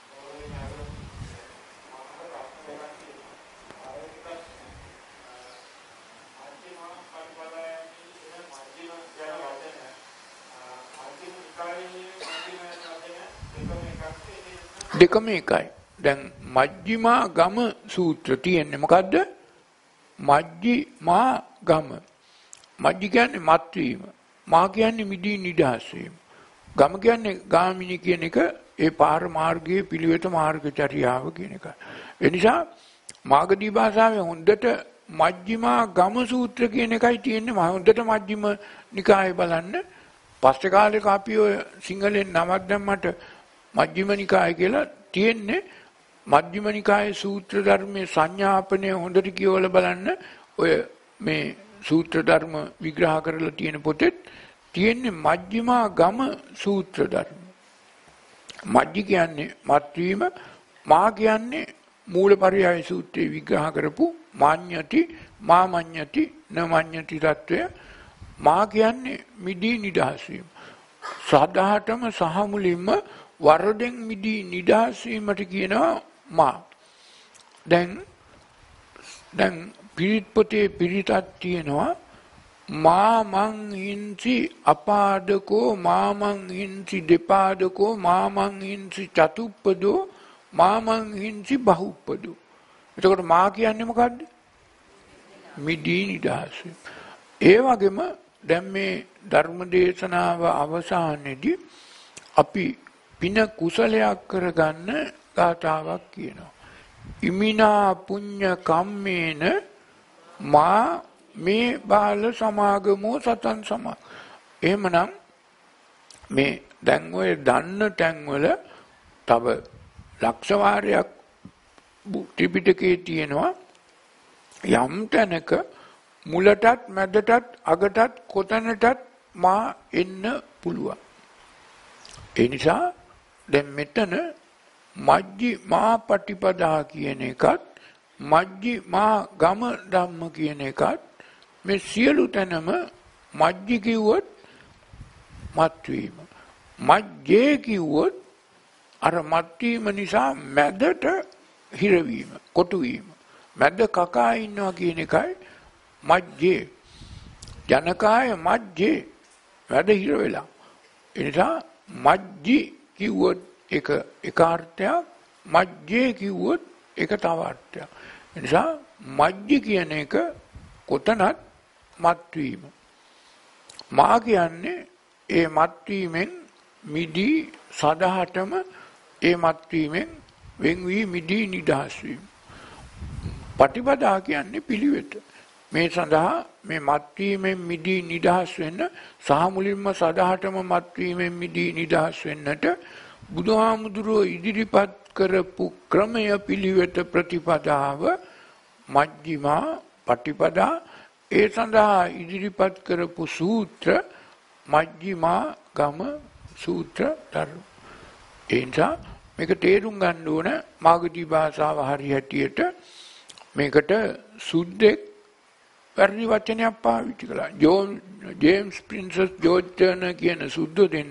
දෙකම එකයි. දැන් මජ්ක්‍ධිමා ගම සූත්‍ර තියෙන්නේ මොකද්ද? මජ්ක්‍ධිමා ගම. මජ්ජි කියන්නේ මත් වීම. මා කියන්නේ මිදී නිදහස් වීම. ගම කියන්නේ ගාමිනී කියන එක ඒ පාර මාර්ගයේ පිළිවෙත මාර්ගචර්යාව කියන එක. ඒ නිසා මාගදී භාෂාවේ හොඳට මජ්ක්‍ධිමා ගම සූත්‍ර කියන එකයි තියෙන්නේ. මම හොඳට මජ්ක්‍ධිම නිකායේ බලන්න. පස්සේ කාලෙක අපි ඔය සිංහලෙන් නමක් දැම්මට මජ්ක්‍ධිම නිකාය කියලා තියෙන්නේ. මජ්ක්‍ධිම නිකායේ සූත්‍ර ධර්මයේ සංඥාපනය හොඳට කියවලා බලන්න. ඔය මේ සූත්‍ර ධර්ම විග්‍රහ කරලා තියෙන පොතේ තියෙන්නේ මජ්ක්‍ධිමා ගම සූත්‍ර ධර්ම. මජ්ජි කියන්නේ මත්වීම, මා කියන්නේ මූලපරියාය සූත්‍රයේ විග්‍රහ කරපු මාඤ්ඤති, මාමඤ්ඤති, නමඤ්ඤති తত্ত্বය. මා කියන්නේ මිදී නිදහස් වීම. සදාටම සහ මුලින්ම වරදෙන් මිදී නිදහස් වීමට කියනවා මා. දැන් පිරිත් පොතේ පිරිතක් තියෙනවා. මාමං හින්සි අපාදකෝ, මාමං හින්සි දෙපාදකෝ, මාමං හින්සි චතුප්පදෝ, මාමං හින්සි බහුප්පදෝ. එතකොට මා කියන්නේ මොකද්ද? මිදී නිදහස් වීම. ඒ වගේම දැන් මේ ධර්ම දේශනාව අවසානයේදී අපි පින කුසලයක් කරගන්න ගාථාවක් කියනවා. ඉමිනා පුඤ්ඤ කම්මේන මා මේ බාල සමාගමෝ සතන් සමා. එහෙමනම් මේ දැන් ඔය දන්න තැන්වල තව ලක්ෂ වාරයක් ත්‍රිපිටකයේ තියෙනවා. යම් තැනක මුලටත් මැදටත් අගටත් කොතැනටත් මා එන්න පුළුවන්. ඒ නිසා දැන් මෙතන මජ්ක්‍ධිමා පටිපදා කියන එකත් මජ්ක්‍ධිමා ගම ධම්ම කියන එකත් මේ සියලු තැනම මජ්ජි කිව්වොත් මත්වීම, මජ්ජේ කිව්වොත් අර මත්වීම නිසා මැදට හිරවීම, කොටුවීම, මැද කකා ඉන්නවා කියන එකයි මජ්ජේ. ජනකාය මජ්ජේ, මැද හිර වෙලා. ඒ නිසා මජ්ජි කිව්වොත් එක අර්ථයක්, මජ්ජේ කිව්වොත් ඒක තව අර්ථයක්. ඒ නිසා මජ්ජි කියන එක කොතනත් මත්වීම. මා කියන්නේ ඒ මත්වීමෙන් මිදී සදහටම ඒ මත්වීමෙන් වෙන් වී මිදී නිදහස් වීම. පටිපදා කියන්නේ පිළිවෙත. මේ සඳහා මේ මත්වීමෙන් මිදී නිදහස් වෙන්න සහ මුලින්ම සදහටම මත්වීමෙන් මිදී නිදහස් වෙන්නට බුදුහාමුදුරුවෝ ඉදිරිපත් කරපු ක්‍රමය පිළිවෙත ප්‍රතිපදාව මජ්ක්‍ධිමා පටිපදා. ඒ සඳහා ඉදිරිපත් කරපු සූත්‍ර මජ්ක්‍ධිමා ගම සූත්‍ර ධර්ම. ඒ නිසා මේක තේරුම් ගන්න ඕන මාගදී භාෂාව හරියටියට. මේකට සුද්දෙක් වැරදි වචනයක් පාවිච්චි කළා. ජේම්ස් ප්‍රින්සස් ජෝර්ජ් ටර්නර් කියන සුද්දෝ දෙන්න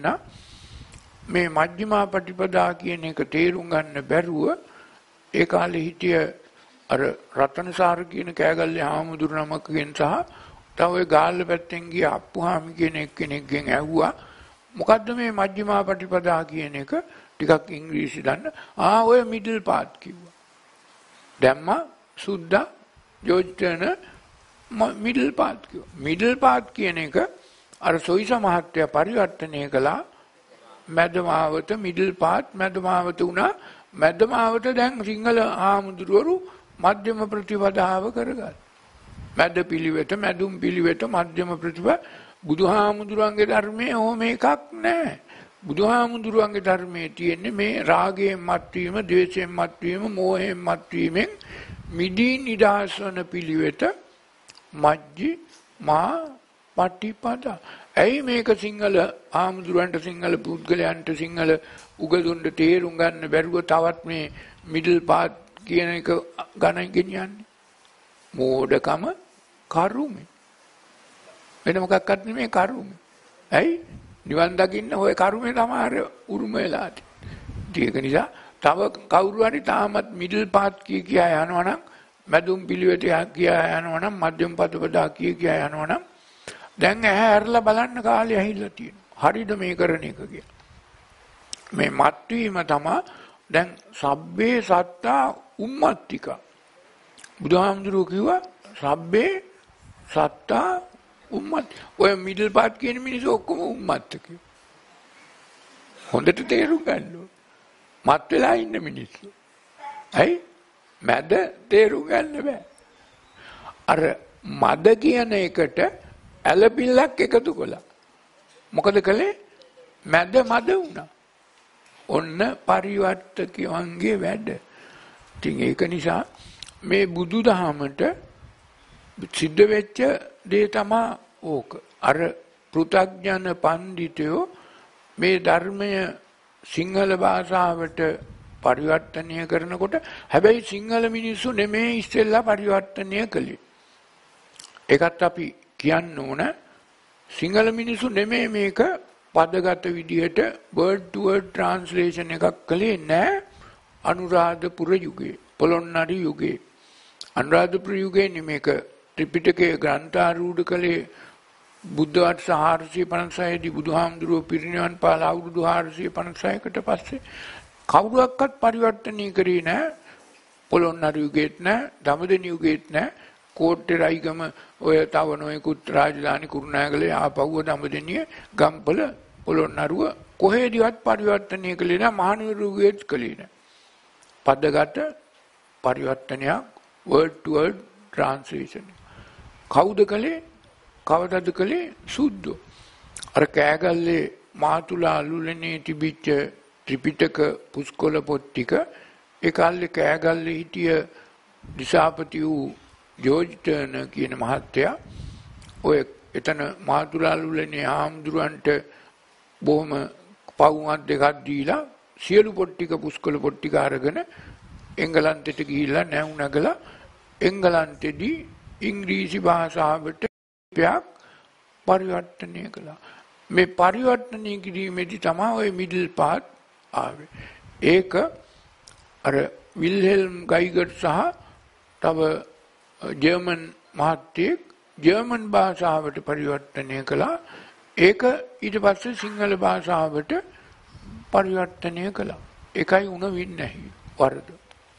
මේ මජ්ක්‍ධිමා පටිපදා කියන එක තේරුම් ගන්න බැරුව ඒ කාලේ හිටිය අර රතනසාර කියන කෑගල්ලේ හාමුදුරු නමකගෙන් සහ තව ඔය ගාල්ල පැත්තෙන් ගිය අප්පුහාමි කියන එක්කෙනෙක්ගෙන් ඇහුවා මොකද්ද මේ මජ්ක්‍ධිමා පටිපදා කියන එක? ටිකක් ඉංග්‍රීසි දන්න. ඔය මිඩල් පාත් කිව්වා. දැම්මා සුද්දා ජෝර්ජ් ටර්නර් මිඩල් පාත් කිව්වා. මිඩල් පාත් කියන එක අර සොයිස මහත්තයා පරිවර්තනය කළා. මැදමාවත මිඩල් පාත් මැදමාවත වුණා. මැදමාවත දැන් සිංහල ආමුදුරවරු මධ්‍යම ප්‍රතිපදාව කරගත්තා. මැද පිළිවෙත, මැදුම් පිළිවෙත, මධ්‍යම ප්‍රතිපදාව. බුදුහාමුදුරන්ගේ ධර්මයේ ඕම එකක් නැහැ. බුදුහාමුදුරන්ගේ ධර්මයේ තියෙන්නේ මේ රාගයෙන් මත්වීම, ද්වේෂයෙන් මත්වීම, මෝහයෙන් මත්වීමෙන් මිදී නිදහස් වන පිළිවෙත මජ්ක්‍ධිමා පටිපදා. ඇයි මේක සිංහල ආමුදුරන්ට, සිංහල පුද්ගලයන්ට, සිංහල උගදුන්ට තේරුම් ගන්න බැරුව තවත් මේ මිඩල් පාත් කියන එක ගණන් ගෙනියන්නේ? මෝඩකම කරුමේ. වෙන මොකක්වත් නෙමෙයි කරුමේ. ඇයි? නිවන් දකින්න ඔය කරුමේ තමයි උරුම වෙලා තියෙන්නේ. ඒක නිසා තව කවුරු හරි තාමත් මිඩල් පාත් කියා යනවනම් මැදුම් පිළිවෙත කියා යනවනම් මධ්‍යම පදපදා කියා යනවනම් දැන් ඇහැ ඇරලා බලන්න කාලේ ඇහිලා තියෙනවා. හරිද මේ කරන එක කියලා. මේ මත්වීම තමයි දැන් සබ්බේ සත්තා උම්මත්තික. බුදුහාමුදුරුවෝ කිව්වා සබ්බේ සත්තා උම්මත්. ඔය මිඩල් පාත් කියන මිනිස්සු ඔක්කොම උම්මත්තකයෝ. හොඳට තේරුම් ගන්න ඕන. මත් වෙලා ඉන්න මිනිස්සු. ඇයි? මැද තේරුම් ගන්න බෑ. අර මද කියන එකට ඇලපිල්ලක් එකතු කළා. මොකද කළේ? මැද මද වුණා. ඔන්න පරිවර්තකයන්ගේ වැඩ. ඉතින් ඒක නිසා මේ බුදුදහමට සිද්ධ වෙච්ච දේ තමයි ඕක. අර පෘථග්ජන පඬිතුයෝ මේ ධර්මය සිංහල භාෂාවට පරිවර්තනය කරනකොට හැබැයි සිංහල මිනිස්සු නෙමෙයි ඉස්සෙල්ලා පරිවර්තනය කළේ. ඒකත් අපි කියන්න ඕන සිංහල මිනිස්සු නෙමෙයි මේක පදගත විදිහට word to word translation එකක් කළේ නෑ. අනුරාධපුර යුගයේ, පොළොන්නරු යුගයේ. අනුරාධපුර යුගයේ මේක ත්‍රිපිටකයේ ග්‍රන්ථාරූඪ කළේ බුද්ධ වර්ෂ 456 දී බුදුහාමුදුරුවෝ පිරිනිවන් පාලා අවුරුදු 456කට පස්සේ කවුරුවක්වත් පරිවර්තනය කරේ නැහැ. පොළොන්නරු යුගයේත් නැහැ, දඹදෙණි යුගයේත් නැහැ. කෝට්ටේ රයිගම ඔය තව නොයෙකුත් රාජධානි කුරුණෑගල ආපහුව දඹදෙණිය ගම්පල පොළොන්නරුව කොහෙදිවත් පරිවර්තනය කළේ නැහැ. මහනුවර යුගයේත් කළේ නැහැ. පදගත පරිවර්තනයක් word to word translation. කවුද කළේ? කවදද කළේ? සුද්ධෝ. අර කෑගල්ලේ මාතුලා අලුලනේ තිබිච්ච ත්‍රිපිටක පුස්කොළ පොත් ටික ඒ කාලේ කෑගල්ලේ හිටිය දිසාපති වූ ජෝර්ජ් ටර්නර් කියන මහත්තයා ඔය එතන මාතුලා අලුලනේ ආම්දුරන්ට බොහොම පවුමක් දෙකක් දීලා සියලු පොත් ටික පුස්කොළ පොත් ටික අරගෙන එංගලන්තෙට ගිහිල්ලා නැව් නැගලා එංගලන්තෙදී ඉංග්‍රීසි භාෂාවට පයක් පරිවර්තනය කළා. මේ පරිවර්තනය කිරීමේදී තමයි ওই මිඩල් පාත් ආවේ. ඒක අර විල්හෙල්ම් ගයිගර් සහ තව ජර්මන් මහත්තයෙක් ජර්මන් භාෂාවට පරිවර්තනය කළා. ඒක ඊට පස්සේ සිංහල භාෂාවට පරිවර්තනය කළා. ඒකයි උණ වෙන්නේ නැහැ වරද.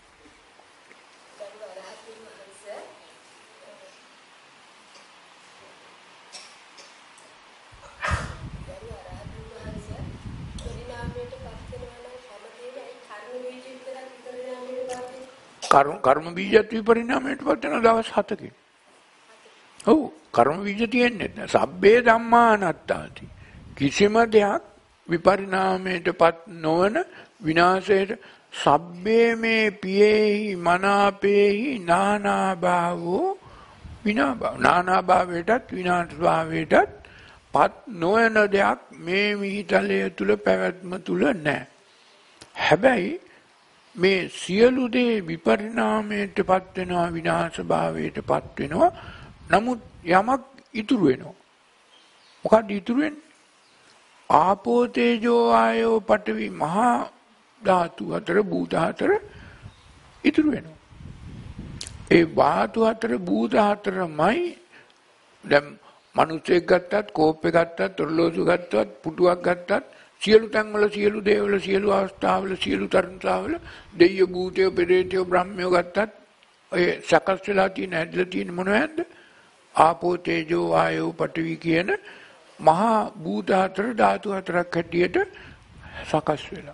කර්ම බීජත් විපරිණාමයට පත් වෙන දවස් 7කින්. ඔව් කර්ම බීජ තියෙන්නේ නැහැ. සබ්බේ ධම්මා අනාත්තාති. කිසිම දෙයක් විපරිණාමයට පත් නොවන විනාශයට සබ්බේ මේ පියේහි මනාපේහි නානාභාවෝ විනාභාව. නානාභාවයටත් විනාශභාවයටත් පත් නොවන දෙයක් මේ මිහිතලය තුල පැවැත්ම තුල නැහැ. හැබැයි මේ සියලු දේ විපරිණාමයට පත් වෙනවා විනාශ භාවයට පත් වෙනවා. නමුත් යමක් ඉතුරු වෙනවා. මොකක්ද ඉතුරු වෙන්නේ? ආපෝ තේජෝ ආයෝ පඨවි මහා ධාතු හතර භූත හතර ඉතුරු වෙනවා. ඒ ධාතු හතර භූත හතරමයි දැන් මනුස්සයෙක් ගත්තත් කෝප් එකක් ගත්තත් ඔරලෝසු ගත්තත් පුටුවක් ගත්තත් සියලු තැන්වල සියලු දේවල සියලු අවස්ථාවල සියලු තරණතාවල දෙවියෝ භූතයෝ පෙරේතයෝ බ්‍රහ්මයෝ ගත්තත් ඔය සකස් වෙලා තියෙන ඇදලා තියෙන මොනවද? ආපෝ තේජෝ වායෝ පඨවි කියන මහා භූත හතර ධාතු හතරක් හැටියට සකස් වෙලා.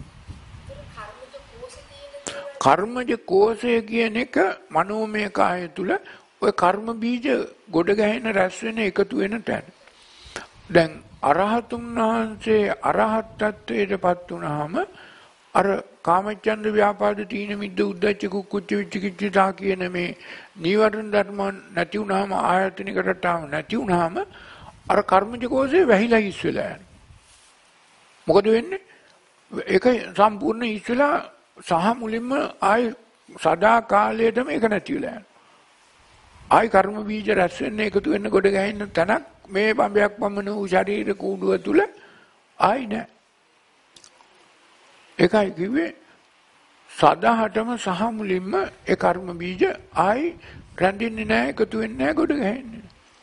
කර්මජ කෝෂය කියන එක මනෝමය කාය තුල ඔය කර්ම බීජ ගොඩ ගැහෙන රැස් වෙන එකතු වෙන තැන. දැන් අරහතුන් වහන්සේ අරහත් ත්වයට පත් වුණාම අර කාමච්ඡන්ද ව්‍යාපාද තීන මිද්ද උද්ධච්ච කුක්කුච්ච විචිකිච්ඡා කියන මේ නීවරණ ධර්ම නැති වුණාම ආයතනික රටාව නැති වුණාම අර කර්මජ කෝෂේ වැහිලා හිස් වෙලා යනවා. මොකද වෙන්නේ? ඒක සම්පූර්ණ හිස් වෙලා සහ මුලින්ම ආය සදා කාලයටම ඒක නැති වෙලා යනවා. ආයි කර්ම බීජ රැස් වෙන්න එකතු වෙන්න ගොඩ ගැහෙන්න තැනක් මේ බඹයක් පමණ වූ ශරීර කූඩුව තුල ආයි නැහැ. ඒකයි කිව්වේ සදාහටම සහ මුලින්ම ඒ කර්ම බීජ ආයි රැඳෙන්නේ නැහැ, එකතු වෙන්නේ නැහැ, ගොඩ ගැහෙන්නේ.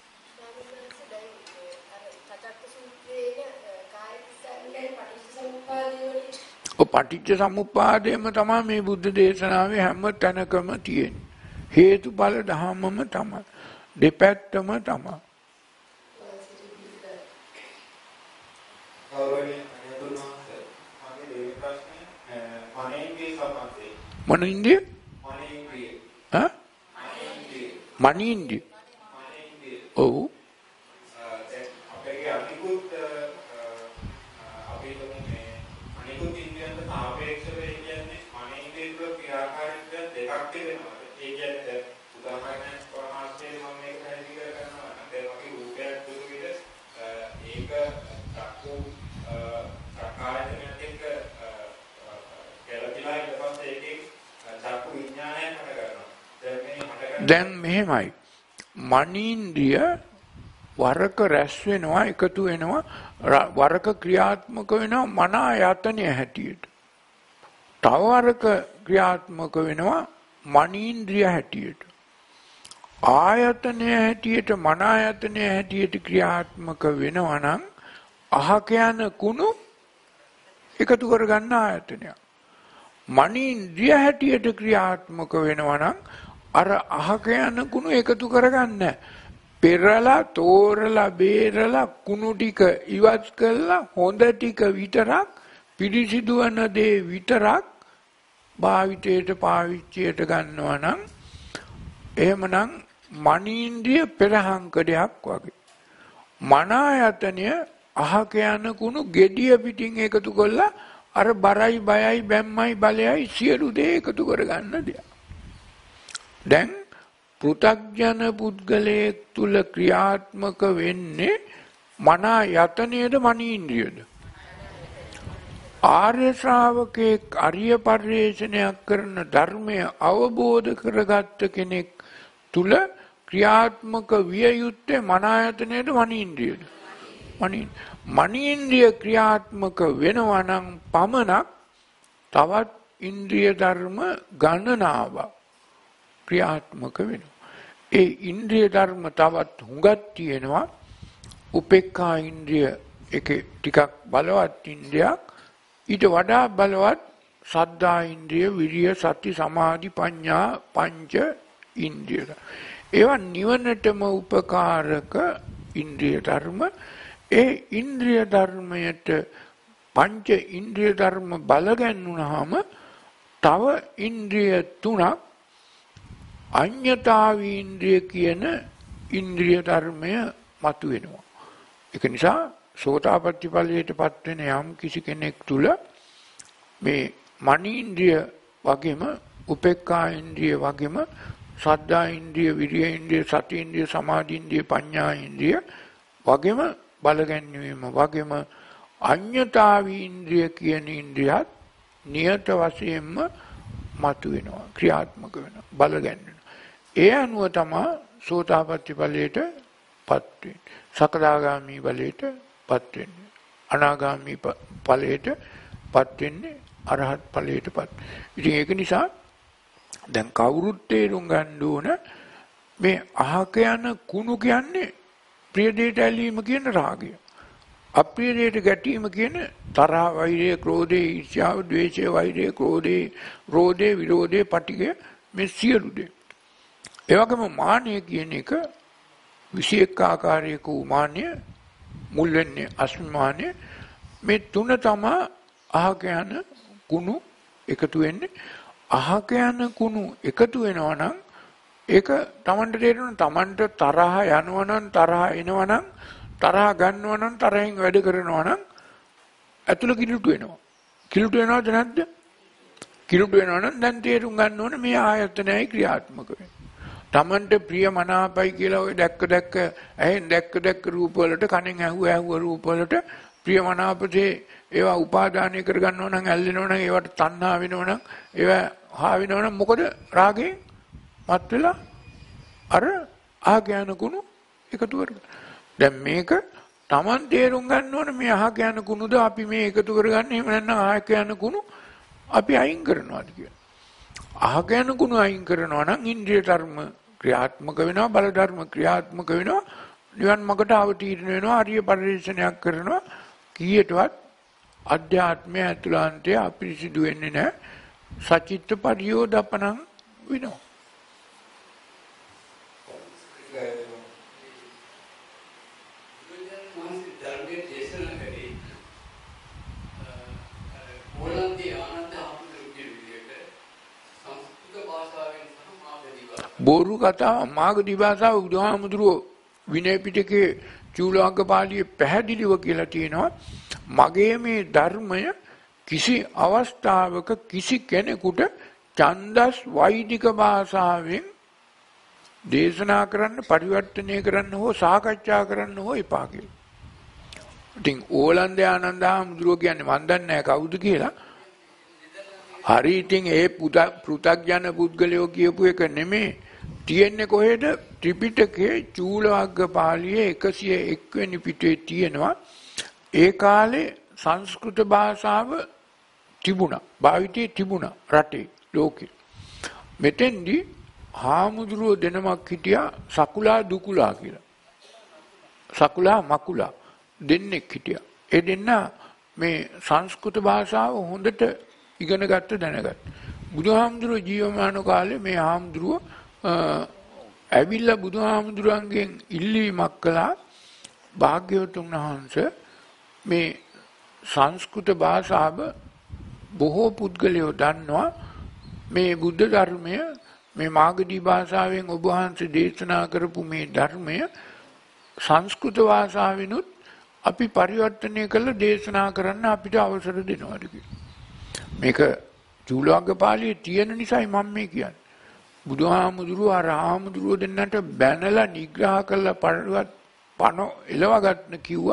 පටිච්ච සමුප්පාදයම තමයි මේ බුද්ධ දේශනාවේ හැම තැනකම තියෙන්නේ. හේතුඵල ධර්මම තමයි. දෙපැත්තම තමයි. මනින්දිය? හා? මනින්දිය. ඔව්. දැන් මෙහෙමයි මනින්ද්‍රිය වරක රැස් වෙනවා, එකතු වෙනවා, වරක ක්‍රියාත්මක වෙනවා මන ආයතනය හැටියට. තව වරක ක්‍රියාත්මක වෙනවා මනින්ද්‍රිය හැටියට. ආයතනය හැටියට මන ආයතනය හැටියට ක්‍රියාත්මක වෙනවා නම් අහක යන කුණු එකතු කරගන්න ආයතනය. මනින්ද්‍රිය හැටියට ක්‍රියාත්මක වෙනවා නම් අර අහක යන කුණු එකතු කරගන්න. පෙරලා තෝරලා බේරලා කුණු ටික ඉවත් කරලා හොඳ ටික විතරක් පිරිසිදු වන දේ විතරක් භාවිතයට පාවිච්චියට ගන්නවා නම් එහෙමනම් මනින්ද්‍රිය පෙරහංකඩයක් වගේ. මන ආයතනය අහක යන කුණු gediya පිටින් එකතු කරලා අර බරයි බයයි බැම්මයි බලයයි සියලු දේ එකතු කරගන්න දෙයක්. දැන් පෘථග්ජන පුද්ගලයෙක් තුල ක්‍රියාත්මක වෙන්නේ මන ආයතනයේද මනීන්ද්‍රියද? ආර්ය ශ්‍රාවකෙක් අරිය පරිශ්‍රණයක් කරන ධර්මය අවබෝධ කරගත්ත කෙනෙක් තුල ක්‍රියාත්මක විය යුත්තේ මන ආයතනයේද මනීන්ද්‍රියද? මනීන්ද්‍රිය ක්‍රියාත්මක වෙනවා නම් පමණක් තවත් ඉන්ද්‍රිය ධර්ම ගණනාවක් ක්‍රියාත්මක වෙනවා. ඒ ඉන්ද්‍රිය ධර්ම තවත් හුඟක් තියෙනවා. උපේක්ඛා ඉන්ද්‍රිය එක ටිකක් බලවත් ඉන්ද්‍රියක්. ඊට වඩා බලවත් සද්ධා ඉන්ද්‍රිය, විරිය, සති, සමාධි, ප්‍රඥා පංච ඉන්ද්‍රිය. ඒවා නිවනටම උපකාරක ඉන්ද්‍රිය ධර්ම. ඒ ඉන්ද්‍රිය ධර්මයට පංච ඉන්ද්‍රිය ධර්ම බලගන්නුනහම තව ඉන්ද්‍රිය තුනක් අඤ්ඤතාවීන්ද්‍රිය කියන ඉන්ද්‍රිය ධර්මය මතුවෙනවා. ඒක නිසා සෝතාපට්ටි ඵලයටපත් වෙන යම් කිසි කෙනෙක් තුල මේ මනීන්ද්‍රිය වගේම උපේක්ඛා ඉන්ද්‍රිය වගේම සද්ධා ඉන්ද්‍රිය, විරිය ඉන්ද්‍රිය, සති ඉන්ද්‍රිය, සමාධි ඉන්ද්‍රිය, ප්‍රඥා ඉන්ද්‍රිය වගේම බලගැන්වීම වගේම අඤ්ඤතාවීන්ද්‍රිය කියන ඉන්ද්‍රියත් නියත වශයෙන්ම මතුවෙනවා, ක්‍රියාත්මක වෙනවා, බලගැන්වෙනවා. ඒ අනුව තමයි සෝතාපට්ටි ඵලයටපත් වෙන්නේ. සකදාගාමි ඵලයටපත් වෙන්නේ. අනාගාමි ඵලයටපත් වෙන්නේ. අරහත් ඵලයටපත්. ඉතින් ඒක නිසා දැන් කවුරුත් තේරුම් ගන්න ඕන මේ අහක යන කුණු කියන්නේ ප්‍රිය දෙයට ඇලීම කියන රාගය. අප්‍රිය දෙයට ගැටීම කියන තරහ, වෛරය, ක්‍රෝධය, ඊර්ෂ්‍යාව, ද්වේෂය, වෛරය, ක්‍රෝධය, රෝධය, විරෝධය, පටිඝය මේ සියලු දේ. ඒ වගේම මාන්නය කියන එක 21 ආකාරයක වූ මාන්නය මුල් වෙන්නේ අස්මිමානය. මේ තුන තමයි අහක යන කුණු එකතු වෙන්නේ. අහක යන කුණු එකතු වෙනවා නම් ඒක Tamanට තේරෙනවා. Tamanට තරහ යනවා නම්, තරහ එනවා නම්, තරහ ගන්නවා නම්, තරහෙන් වැඩ කරනවා නම් ඇතුළ කිලුට වෙනවා. කිලුට වෙනවද නැද්ද? කිලුට වෙනවා නම් දැන් තේරුම් ගන්න ඕනේ මේ ආයතනයයි ක්‍රියාත්මක වෙන්නේ. Tamanට ප්‍රිය මනාපයි කියලා ඔය දැක්ක ඇහෙන් දැක්ක රූප වලට, කනෙන් ඇහුව රූප වලට ප්‍රිය මනාපසේ ඒවා උපාදානය කර ගන්නවා නම්, ඇල්ලෙනවා නම්, ඒවට තණ්හා වෙනවා නම්, ඒවා හා වෙනවා නම් මොකද? රාගයෙන් මත් වෙලා අර අහක යන කුණු එකතු කරගන්න. දැන් මේක Taman තේරුම් ගන්න ඕන මේ අහක යන කුණුද අපි මේ එකතු කරගන්නේ එහෙම නැත්නම් අහක යන කුණු අපි අයින් කරනවාද කියලා. අහක යන කුණු අයින් කරනවා නම් ඉන්ද්‍රිය ධර්ම ක්‍රියාත්මක වෙනවා, බල ධර්ම ක්‍රියාත්මක වෙනවා, නිවන් මාර්ගට අවතීර්ණ වෙනවා, ආර්ය පරිශ්‍රණයක් කරනවා. කීයටවත් අධ්‍යාත්මය ඇතුළාන්තය අපිරිසිදු වෙන්නේ නැහැ. සචිත්ත පරියෝදපණං වෙනවා. බොරු කතාව මාගදී භාෂාව බුදුහාමුදුරුවෝ විනය පිටකේ චූලාංග පාළියේ පැහැදිලිව කියලා තියෙනවා. මගේ මේ ධර්මය කිසි අවස්ථාවක කිසි කෙනෙකුට ඡන්දස් වෛදික භාෂාවෙන් දේශනා කරන්න, පරිවර්තනය කරන්න හෝ සාකච්ඡා කරන්න හෝ එපා කියලා. ඉතින් ඕලන්දේ ආනන්ද හාමුදුරුවෝ කියන්නේ මන් දන්නේ නැහැ කවුද කියලා. හරි ඉතින් ඒ පෘථග්ජන පුද්ගලයෝ කියපු එක නෙමෙයි. තියෙන්නේ කොහෙද? ත්‍රිපිටකයේ චූලවග්ග පාළියේ 101 වෙනි පිටුවේ තියෙනවා. ඒ කාලේ සංස්කෘත භාෂාව තිබුණා. භාවිතයේ තිබුණා රටේ ලෝකේ. මෙතෙන්දී හාමුදුරුවෝ දෙනමක් හිටියා සකුලා දුකුලා කියලා. සකුලා මකුලා දෙන්නෙක් හිටියා. ඒ දෙන්න මේ සංස්කෘත භාෂාව හොඳට ඉගෙන ගත්ත දැනගත්ත. බුදුහාමුදුරුවෝ ජීවමාන කාලේ මේ හාමුදුරුවෝ ඇවිල්ලා බුදුහාමුදුරන්ගෙන් ඉල්ලීමක් කළා. භාග්‍යවතුන් වහන්සේ මේ සංස්කෘත භාෂාව බොහෝ පුද්ගලයෝ දන්නවා. මේ බුද්ධ ධර්මය මේ මාගදී භාෂාවෙන් ඔබ වහන්සේ දේශනා කරපු මේ ධර්මය සංස්කෘත භාෂාවෙනුත් අපි පරිවර්තනය කරලා දේශනා කරන්න අපිට අවසර දෙනවාද කියලා. මේක චූලවග්ග පාළියේ තියෙන නිසායි මම මේ කියන්නේ. බුදුහාමුදුරුවෝ අර හාමුදුරුවෝ දෙන්නට බැනලා නිග්‍රහ කළා පණ එලවගන්න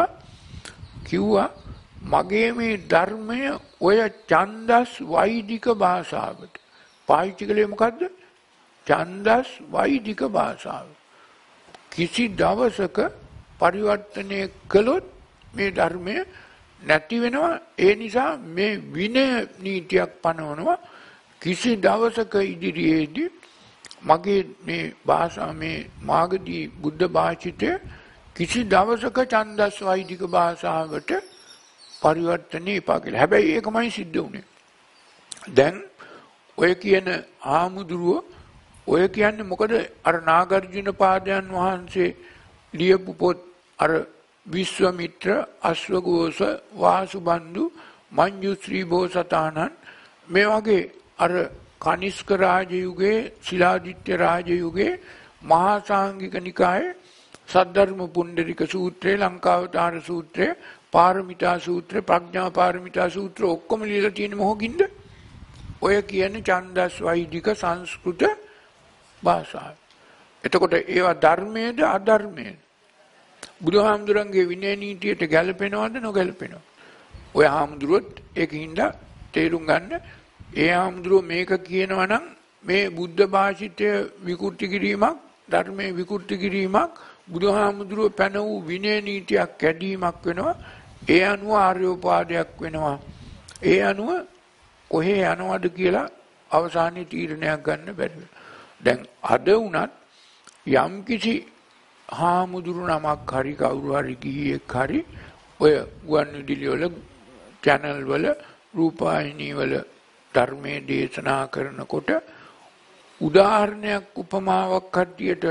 කිව්වා මගේ මේ ධර්මය ඔය ඡන්දස් වෛදික භාෂාවට පාවිච්චි කළේ මොකද්ද? ඡන්දස් වෛදික භාෂාව. කිසි දවසක පරිවර්තනය කළොත් මේ ධර්මය නැති වෙනවා. ඒ නිසා මේ විනය නීතියක් පනවනවා. කිසි දවසක ඉදිරියේදී මගේ මේ භාෂා මේ මාගදී බුද්ධ භාෂිතය කිසි දවසක ඡන්දස් වෛදික භාෂාවට පරිවර්තනය එපා කියලා. හැබැයි ඒකමයි සිද්ධ වුණේ. දැන් ඔය කියන ආමුදුරුව ඔය කියන්නේ මොකද? අර නාගර්ජුන පාදයන් වහන්සේ ලියපු පොත් අර විශ්වමිත්‍ර, අශ්වඝෝෂ, වාසුබන්දු, මංජුශ්‍රී බෝසතාණන් මේ වගේ අර කනිස්ක රාජ යුගයේ, ශිලාදිත්‍ය රාජ යුගයේ මහා සාංඝික නිකායේ සද්ධර්ම පුණ්ඩරික සූත්‍රය, ලංකාවතාර සූත්‍රය, පාරමිතා සූත්‍රය, ප්‍රඥා පාරමිතා සූත්‍ර ඔක්කොම ලියලා තියෙන මොහොකින්ද? ඔය කියන ඡන්දස් වෛදික සංස්කෘත භාෂාව. එතකොට ඒවා ධර්මයේද අධර්මයේද? බුදුහාමුදුරන්ගේ විනය නීතියට ගැලපෙනවද නොගැලපෙනවද? ඔය හාමුදුරුවොත් ඒකින්ද තේරුම් ගන්න. ඒ හාමුදුරුවෝ මේක කියනවා නම් මේ බුද්ධ භාෂිතය විකෘති කිරීමක්, ධර්මයේ විකෘති කිරීමක්, බුදුහාමුදුරුවෝ පැන වූ විනය නීතියක් කැඩීමක් වෙනවා. ඒ අනුව ආර්යෝපාදයක් වෙනවා. ඒ අනුව කොහේ යනවද කියලා අවසානයේ තීරණයක් ගන්න බැරි. දැන් අද වුණත් යම්කිසි හාමුදුරු නමක් හරි කවුරු හරි ගිහියෙක් හරි ඔය ගුවන්විදුලි වල channel වල රූපවාහිනී වල ධර්මයේ දේශනා කරනකොට උදාහරණයක් උපමාවක් කට්ටියට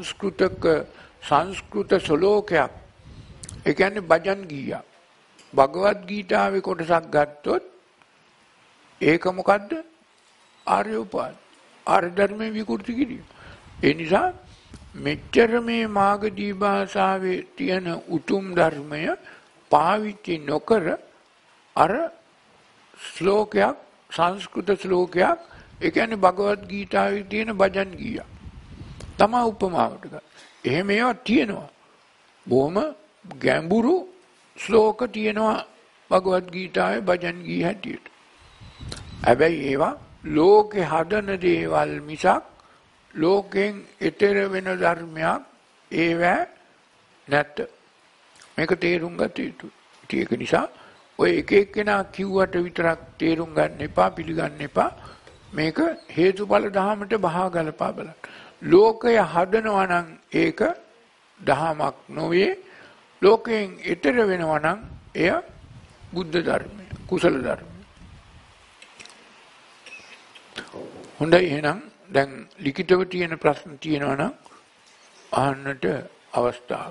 සංස්කෘත ශ්ලෝකයක් ඒ කියන්නේ භජන් ගීයක් භගවත් ගීතාවේ කොටසක් ගත්තොත් ඒක මොකද්ද? ආර්යෝපාද. ආර්ය ධර්මයේ විකෘති කිරීම. ඒ නිසා මෙච්චර මේ මාගදී භාෂාවේ තියෙන උතුම් ධර්මය පාවිච්චි නොකර අර ශ්ලෝකයක්, සංස්කෘත ශ්ලෝකයක්, ඒ කියන්නේ භගවත් ගීතාවේ තියෙන භජන් ගීය තමයි උපමාවට ගන්න. එහෙම ඒවා තියෙනවා. බොහොම ගැඹුරු ශ්ලෝක තියෙනවා භගවත් ගීතාවේ භජන් ගී හැටියට. හැබැයි ඒවා ලෝකේ හදන දේවල් මිසක් ලෝකෙන් ඈතර වෙන ධර්මයක් ඒවැ නැත. මේක තේරුම් ගත යුතුයි. ඒක නිසා ඔය එක එක්කෙනා කිව්වට විතරක් තේරුම් ගන්න එපා, පිළිගන්න එපා. මේක හේතුඵල ධහමට බහා ගලපා බලන්න. ලෝකය හදනවා නම් ඒක දහමක් නොවේ. ලෝකයෙන් ඈතර වෙනවා නම් එය බුද්ධ ධර්මය, කුසල ධර්මය. හොඳයි එහෙනම් දැන් ලිඛිතව තියෙන ප්‍රශ්න තියෙනවා නම් අහන්නට අවස්ථාව.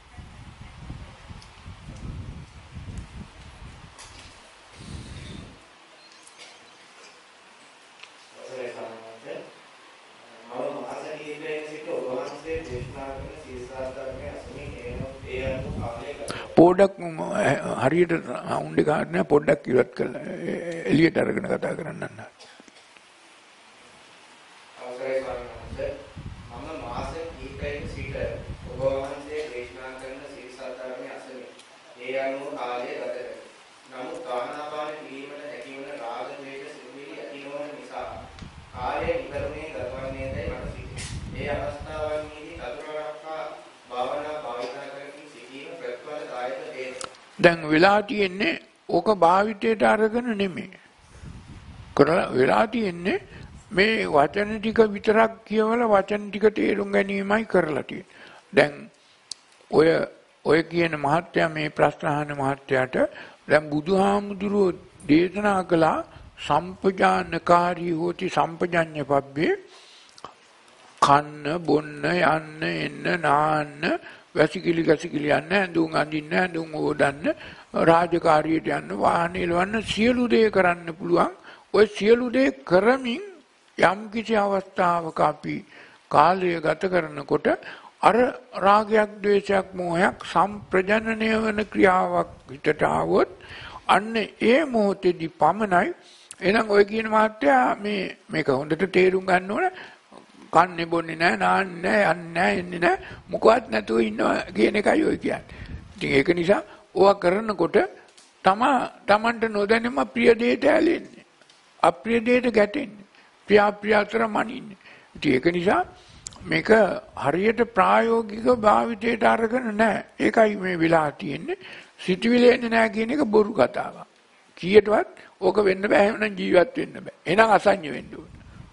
පොඩ්ඩක් හරියට උණ්ඩේ කාරණා පොඩ්ඩක් ඉවත් කරලා එළියට අරගෙන කතා කරන්න. අවසරයි ස්වාමීන් මම මාස කීපයක සිට ඔබ වහන්සේ දේශනා කරන සීල සාධර්මයේ අසමි. ඒ අනුව කාලය ගත කරමි. නමුත් ආනාපාන කිරීමට හැකි වන රාග ද්වේෂ සිතුවිලි ඇති නොවන නිසා කාලය නිකරුණේ ගතවන්නේදයි මට සිතේ. ඒ අවස්ථාවන්හිදී චතුරාර්ය භාවනා භාවිතා කරමින් සිටීම ප්‍රතිඵලදායක වේ. දැන් වෙලා තියෙන්නේ ඕක භාවිතයට අරගෙන නෙමෙයි. කරලා වෙලා තියෙන්නේ මේ වචන ටික විතරක් කියවලා වචන ටික තේරුම් ගැනීමයි කරලා තියෙන්නේ. දැන් ඔය කියන මහත්තයා මේ ප්‍රශ්න අහන මහත්තයාට දැන් බුදුහාමුදුරුවෝ දේශනා කළා සම්පජානකාරී හෝති සම්පජඤ්ඤ පබ්බේ කන්න බොන්න යන්න එන්න නාන්න වැසිකිලි ගැසිකිලි යන්න ඇඳුම් අඳින්න ඇඳුම් ඕදන්න රාජකාරියට යන්න වාහන එලවන්න සියලු දේ කරන්න පුළුවන්. ඔය සියලු දේ කරමින් යම් කිසි අවස්ථාවක අපි කාලය ගත කරනකොට අර රාගයක් ද්වේෂයක් මෝහයක් සම්ප්‍රජනනය වන ක්‍රියාවක් හිතට ආවොත් අන්න ඒ මොහොතේදී පමණයි. එහෙනම් ඔය කියන මාත්‍යා මේක හොඳට තේරුම් ගන්න ඕන. කන්නේ බොන්නේ නැහැ, නාන්නේ නැහැ, යන්නේ නැහැ, එන්නේ නැහැ, මොකවත් නැතුව ඉන්නවා කියන එකයි ඔය කියන්නේ. ඉතින් ඒක නිසා ඕවා කරනකොට තමන්ට නොදැනෙම ප්‍රිය දෙයට ඇලෙන්නේ. අප්‍රිය දෙයට ගැටෙන්නේ. ප්‍රිය අතර මනින්නේ. ඉතින් ඒක නිසා මේක හරියට ප්‍රායෝගික භාවිතයට අරගෙන නැහැ. ඒකයි මේ වෙලා තියෙන්නේ. සිතුවිලි එන්නේ නැහැ කියන එක බොරු කතාවක්. කීයටවත් ඕක වෙන්න බෑ. එහෙනම් ජීවත් වෙන්න බෑ. එහෙනම් අසඤ්ඤ වෙන්න ඕන.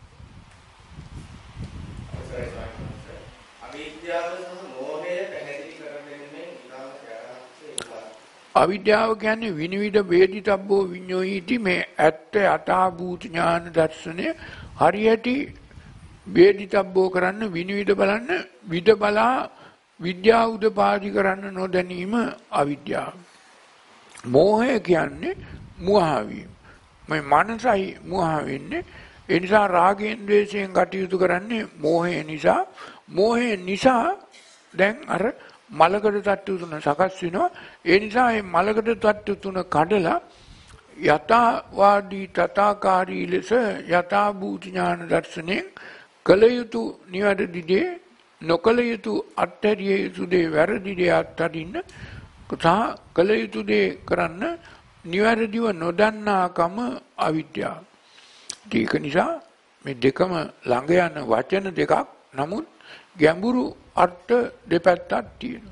අවිද්‍යාව කියන්නේ විනිවිද වේදිතබ්බෝ විඤ්ඤෝයිති මේ ඇත්ත යථා භූත ඥාන දර්ශනය හරියටි වේදිතබ්බෝ කරන්න විනිවිද බලන්න විද බලා විද්‍යාව උදපාදි කරන්න නොදැනීම අවිද්‍යාව. මෝහය කියන්නේ මුවා වීම. මේ මනසයි මුවා වෙන්නේ. ඒ නිසා රාගයෙන් ද්වේෂයෙන් කටයුතු කරන්නේ මෝහය නිසා. මෝහය නිසා දැන් අර මලකඩ තට්ටු තුන සකස් වෙනවා. ඒ නිසා මේ මලකඩ තට්ටු තුන කඩලා යථාවාදී තථාකාරී ලෙස යථා භූත ඥාන දර්ශනයෙන් කල යුතු නිවැරදි දේ නොකල යුතු අත්හැරිය යුතු දේ වැරදි දේ අත්හරින්න සහ කල යුතු දේ කරන්න නිවැරදිව නොදන්නාකම අවිද්‍යාව. ඒක නිසා මේ දෙකම ළඟ යන වචන දෙකක්. නමුත් ගැඹුරු අර්ථ දෙපැත්තක් තියෙනවා.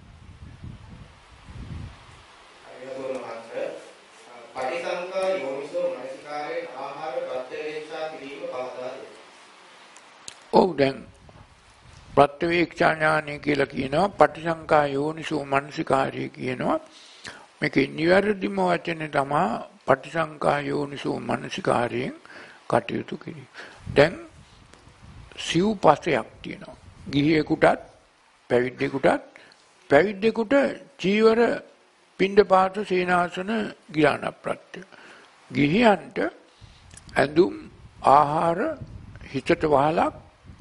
පටිසංකා යෝනිසෝ මනසිකාරයෙන් ආහාර ප්‍රත්‍යවේක්ෂා කිරීම පහදා දෙයි. ඔව් දැන් ප්‍රත්‍යවේක්ෂා ඥානය කියලා කියනවා පටිසංකා යෝනිසෝ මනසිකාරය කියනවා. මේකේ නිවැරදිම වචනේ තමයි පටිසංකා යෝනිසෝ මනසිකාරයෙන් කටයුතු කිරීම. දැන් සිව්පසයක් තියෙනවා. ගිහියෙකුටත් පැවිද්දෙකුට චීවර පිණ්ඩපාත සේනාසන ගිලාන ප්‍රත්‍ය. ගිහියන්ට ඇඳුම් ආහාර හිතට වහලක්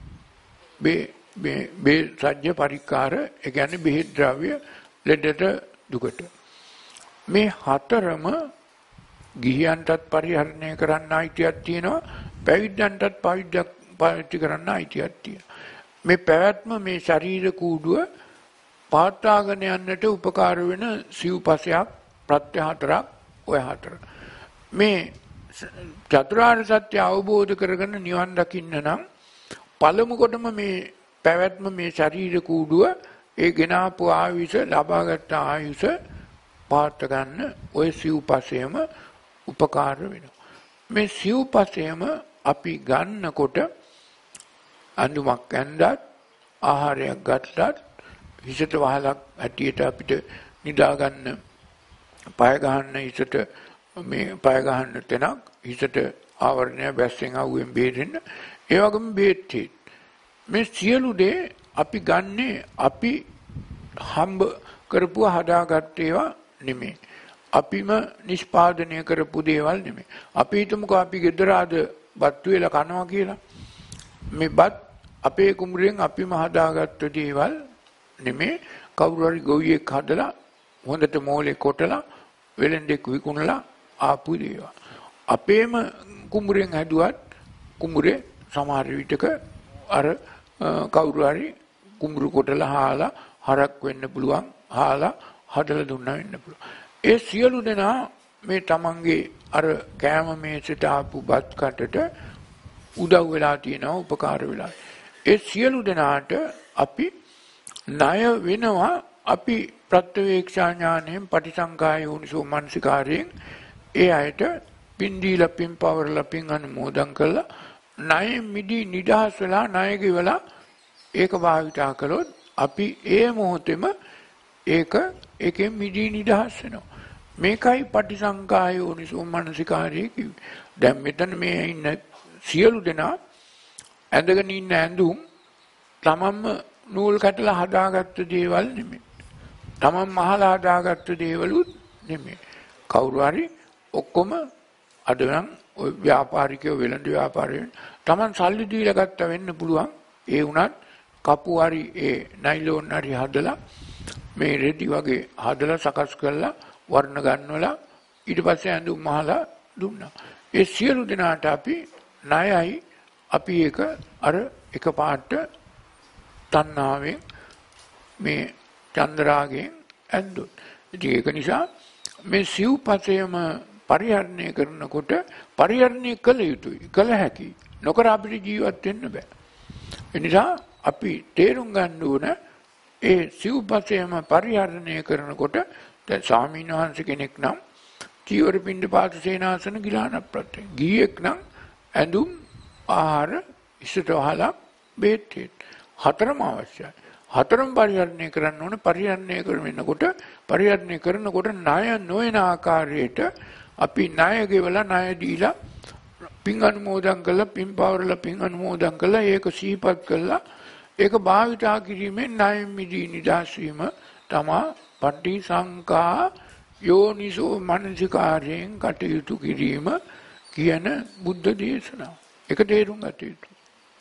බේ සජ්‍ය පරික්කාර ඒ කියන්නේ බෙහෙත් ද්‍රව්‍ය ලෙඩට දුකට. මේ හතරම ගිහියන්ටත් පරිහරණය කරන්න අයිතියක් තියෙනවා. පැවිද්දන්ටත් පාවිච්චි කරන්න අයිතියක් තියෙනවා. මේ පැවැත්ම මේ ශරීර කූඩුව පාත්තාගෙන යන්නට උපකාර වෙන සිව්පසයක් ප්‍රත්‍ය හතරක් ඔය හතර. මේ චතුරාර්ය සත්‍ය අවබෝධ කරගෙන නිවන් දකින්න නම් පළමු කොටම මේ පැවැත්ම මේ ශරීර කූඩුව ඒ ගෙනාපු ආයුෂ ලබාගත් ආයුෂ පාත් ගන්න ඔය සිව්පසයම උපකාර වෙනවා. මේ සිව්පසයම අපි ගන්නකොට අඳුමක් ඇඳත් ආහාරයක් ගත්තත් හිසට වහලක් හැටියට අපිට නිදා ගන්න පය ගන්න හිසට මේ පය ගන්න තැනක් හිසට ආවරණය බැස්සෙන් ආවෙන් බේරෙන්න ඒ වගේම බේත් මේ සියලු දේ අපි ගන්නේ අපි හම්බ කරපුව හදාගත්ත ඒවා නෙමෙයි. අපිම නිෂ්පාදනය කරපු දේවල් නෙමෙයි. අපි හිතමුකෝ අපි ගෙදර ආද බත් වේලා කනවා කියලා. මේ බත් අපේ කුඹුරෙන් අපිම හදාගත්ත දේවල් නෙමෙයි. කවුරු හරි ගොවියෙක් හදලා හොඳට මෝලේ කොටලා වෙලෙන්දෙක් විකුණලා ආපු දේවල්. අපේම කුඹුරෙන් හැදුවත් කුඹුරේ සමහර විටක අර කවුරු හරි කුඹුරු කොටලා හාලා හරක් වෙන්න පුළුවන් හාලා හදලා දුන්නා වෙන්න පුළුවන්. ඒ සියලු දෙනා මේ තමන්ගේ අර කෑම මේසට ආපු බත් කටට උදව් වෙලා තියෙනවා උපකාර වෙලා. ඒ සියලු දෙනාට අපි ණය වෙනවා අපි ප්‍රත්‍යවේක්ෂා ඥාණයෙන් පටිසංකා යෝනිසෝ මනසිකාරයෙන් ඒ අයට පින් දීලා පින් පවරලා පින් අනුමෝදන් කළා ණය මිදී නිදහස් වෙලා ණය ගෙවලා ඒක භාවිතා කළොත් අපි ඒ මොහොතේම ඒකෙන් මිදී නිදහස් වෙනවා. මේකයි පටිසංකා යෝනිසෝ මනසිකාරය කිව්වේ. දැන් මෙතන මේ ඉන්න සියලු දෙනා ඇඳගෙන ඉන්න ඇඳුම් තමන්ම නූල් කැටලා හදාගත්ත දේවල් නෙමෙයි. තමන් මහලා හදාගත්ත දේවලුත් නෙමෙයි. කවුරු හරි ඔක්කොම අද නම් ඔය ව්‍යාපාරිකයෝ වෙළඳ ව්‍යාපාරයෙන් තමන් සල්ලි දීලා ගත්ත වෙන්න පුළුවන්. ඒ වුණත් කපු හරි ඒ නයිලෝන් හරි හදලා මේ රෙදි වගේ හදලා සකස් කරලා වර්ණ ගන්නවලා ඊට පස්සේ ඇඳුම් මහලා දුන්නා. ඒ සියලු දෙනාට අපි ණයයි අපි ඒක අර එකපාරට තණ්හාවෙන් මේ චන්ද්‍රාගයෙන් ඇඳුත්. ඉතින් ඒක නිසා මේ සිව්පසයම පරිහරණය කරනකොට පරිහරණය කළ යුතුයි. කළ හැකි. නොකර අපිට ජීවත් වෙන්න බෑ. ඒ නිසා අපි තේරුම් ගන්න ඕන ඒ සිව්පසයම පරිහරණය කරනකොට දැන් ස්වාමීන් වහන්සේ කෙනෙක් නම් චීවර පිණ්ඩපාත සේනාසන ගිලාන ප්‍රත්‍ය. ගියෙක් නම් ඇඳුම් ආහාර ඉස්සට වහලා බේත් හතරම අවශ්‍යයි. හතරම පරිහරණය කරන්න ඕන. පරිහරණය කරනකොට ණය නොවන ආකාරයට අපි ණය ගෙවලා ණය දීලා පින් අනුමෝදන් කළා පින් පවරලා පින් අනුමෝදන් කළා ඒක සීපත් කළා ඒක භාවිතා කිරීමෙන් ණය මිදී නිදහස් වීම තමයි පටිසංකා යෝනිසෝ මනසිකාරයෙන් කටයුතු කිරීම කියන බුද්ධ දේශනාව. ඒක තේරුම් ගත යුතුයි.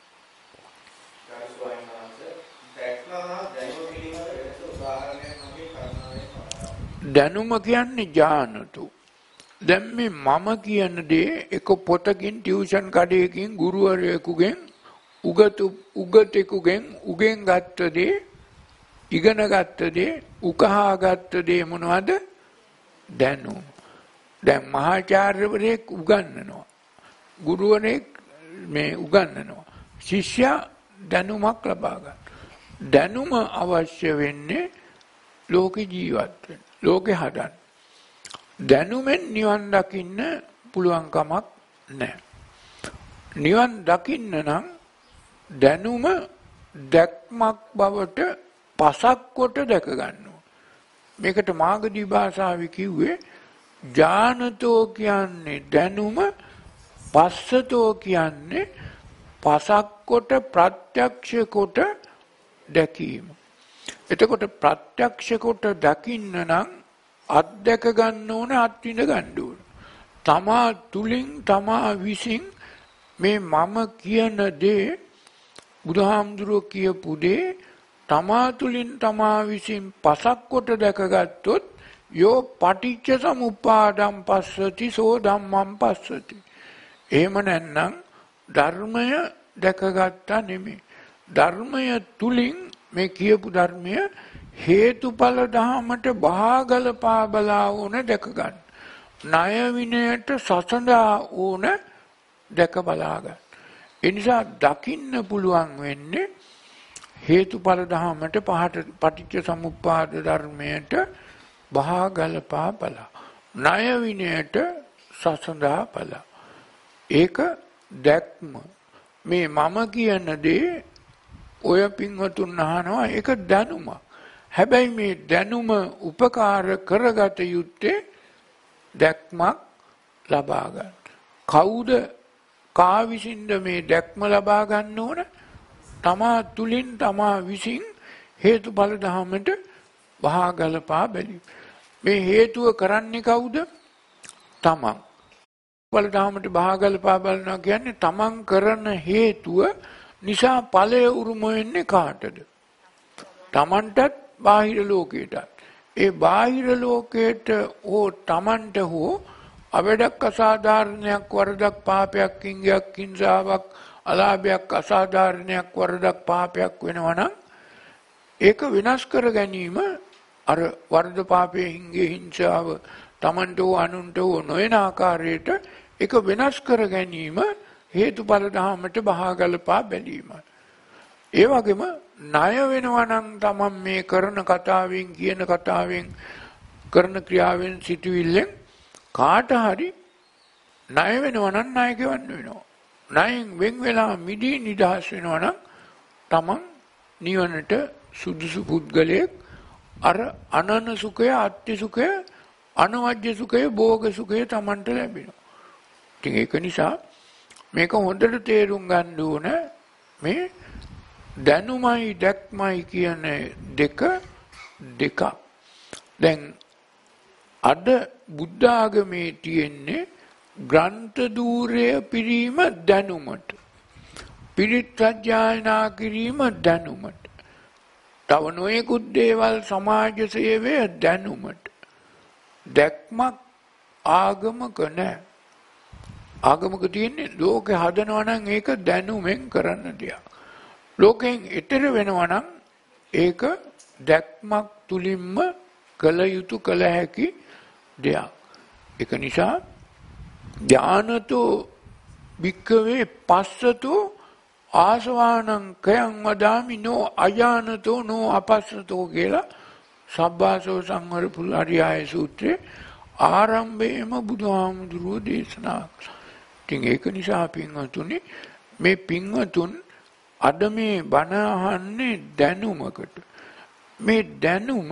දැනුම කියන්නේ ඥානතු. දැන් මේ මම කියන දේ එක පොතකින් ටියුෂන් කඩේකින් ගුරුවරයෙකුගෙන් උගතෙකුගෙන් උගෙන් ගත්ත දේ ඉගෙන ගත්ත දේ උකහා ගත්ත දේ මොනවද? දැනුම. දැන් මහාචාර්යවරයෙක් උගන්වනවා. ගුරුවරයෙක් මේ උගන්වනවා. ශිෂ්‍යයා දැනුමක් ලබා ගන්න. දැනුම අවශ්‍ය වෙන්නේ ලෝකේ ජීවත් වෙන්න. ලෝකේ හදන්න. දැනුමෙන් නිවන් දකින්න පුළුවන් කමක් නැහැ. නිවන් දකින්න නම් දැනුම දැක්මක් බවට පසක් කොට දැක ගන්න ඕන. මේකට මාගදී භාෂාවේ කිව්වේ ඥානතෝ කියන්නේ දැනුම පස්සතෝ කියන්නේ පසක් කොට ප්‍රත්‍යක්ෂ කොට දැකීම. එතකොට ප්‍රත්‍යක්ෂ කොට දකින්න නම් අත්දැක ගන්න ඕන අත්විඳ ගන්න ඕන. තමා තුලින් තමා විසින් මේ මම කියන දේ බුදුහාමුදුරුවෝ කියපු දේ තමා තුලින් තමා විසින් පසක් කොට දැකගත්තොත් යෝ පටිච්ච සමුප්පාදම් පස්සති සෝ ධම්මං පස්සති. එහෙම නැත්නම් ධර්මය දැකගත්තා නෙමෙයි. ධර්මය තුලින් මේ කියපු ධර්මය හේතුඵල ධහමට බාගල පාබලා ඕන දැක ගන්න. ණය විනයට සසඳා ඕන දැක බලා ගන්න. ඒ නිසා දකින්න පුළුවන් වෙන්නේ හේතුඵල ධහමට පටිච්ච සමුප්පාද ධර්මයට බහා ගලපා බලා. ණය විනයට සසඳා බලා. ඒක දැක්ම. මේ මම කියන දේ ඔය පින්වතුන් අහනවා ඒක දැනුම. හැබැයි මේ දැනුම උපකාර කරගත යුත්තේ දැක්මක් ලබා ගන්න. කවුද කා විසින්ද මේ දැක්ම ලබා ගන්න ඕන? තමා තුලින් තමා විසින් හේතුඵල ධහමට වහා ගලපා බැලීම. මේ හේතුව කරන්නේ කවුද? තමන්. ඵල ධහමට වහා ගලපා බලනවා කියන්නේ තමන් කරන හේතුව නිසා ඵලය උරුම වෙන්නේ කාටද? තමන්ටත් බාහිර ලෝකයටත්. ඒ බාහිර ලෝකයට හෝ තමන්ට හෝ අවඩක් අසාධාරණයක් වරදක් පාපයක් කිංගයක් කිංසාවක් අලාභයක් අසාධාරණයක් වරදක් පාපයක් වෙනවා නම් ඒක වෙනස් කර ගැනීම අර වරද පාපයේ හිංගේ හිංසාව තමන්ට හෝ අනුන්ට හෝ නොවන ආකාරයට ඒක වෙනස් කර ගැනීම හේතුඵල ධහමට බහා ගලපා බැලීම. ඒ වගේම ණය වෙනවා නම් තමන් මේ කරන කතාවෙන් කියන කතාවෙන් කරන ක්‍රියාවෙන් සිටවිල්ලෙන් කාට හරි ණය වෙනවා නම් ණය ගෙවන්න වෙනවා. ණයෙන් වෙන් වෙලා මිදී නිදහස් වෙනවා නම් තමන් නිවනට සුදුසු පුද්ගලයෙක්. අර අනන සුඛය, අත්‍ය සුඛය, අනවජ්‍ය සුඛය, භෝග සුඛය තමන්ට ලැබෙනවා. ඉතින් ඒක නිසා මේක හොඳට තේරුම් ගන්න ඕන මේ දැනුමයි දැක්මයි කියන දෙකක්. දැන් අද බුද්ධ ආගමේ තියෙන්නේ ග්‍රන්ථ ධූරය පිරීම දැනුමට. පිරිත් සජ්ජායනා කිරීම දැනුමට. තව නොයෙකුත් දේවල් සමාජ සේවය දැනුමට. දැක්මක් ආගමක නැහැ. ආගමක තියෙන්නේ ලෝකෙ හදනවා නම් ඒක දැනුමෙන් කරන්න දෙයක්. ලෝකෙන් ඈතර වෙනවා නම් ඒක දැක්මක් තුලින්ම කළ යුතු කළ හැකි දෙයක්. ඒක නිසා ඥානතෝ භික්ඛවේ පස්සතෝ ආසවානං කයං වදාමි නෝ අජානතෝ නෝ අපස්සතෝ කියලා සබ්බාසව සංවර පුල්ලාරියාය සූත්‍රයේ ආරම්භයේම බුදුහාමුදුරුවෝ දේශනා කළා. ඉතින් ඒක නිසා පින්වතුනි මේ පින්වතුන් අද මේ බණ අහන්නේ දැනුමකට. මේ දැනුම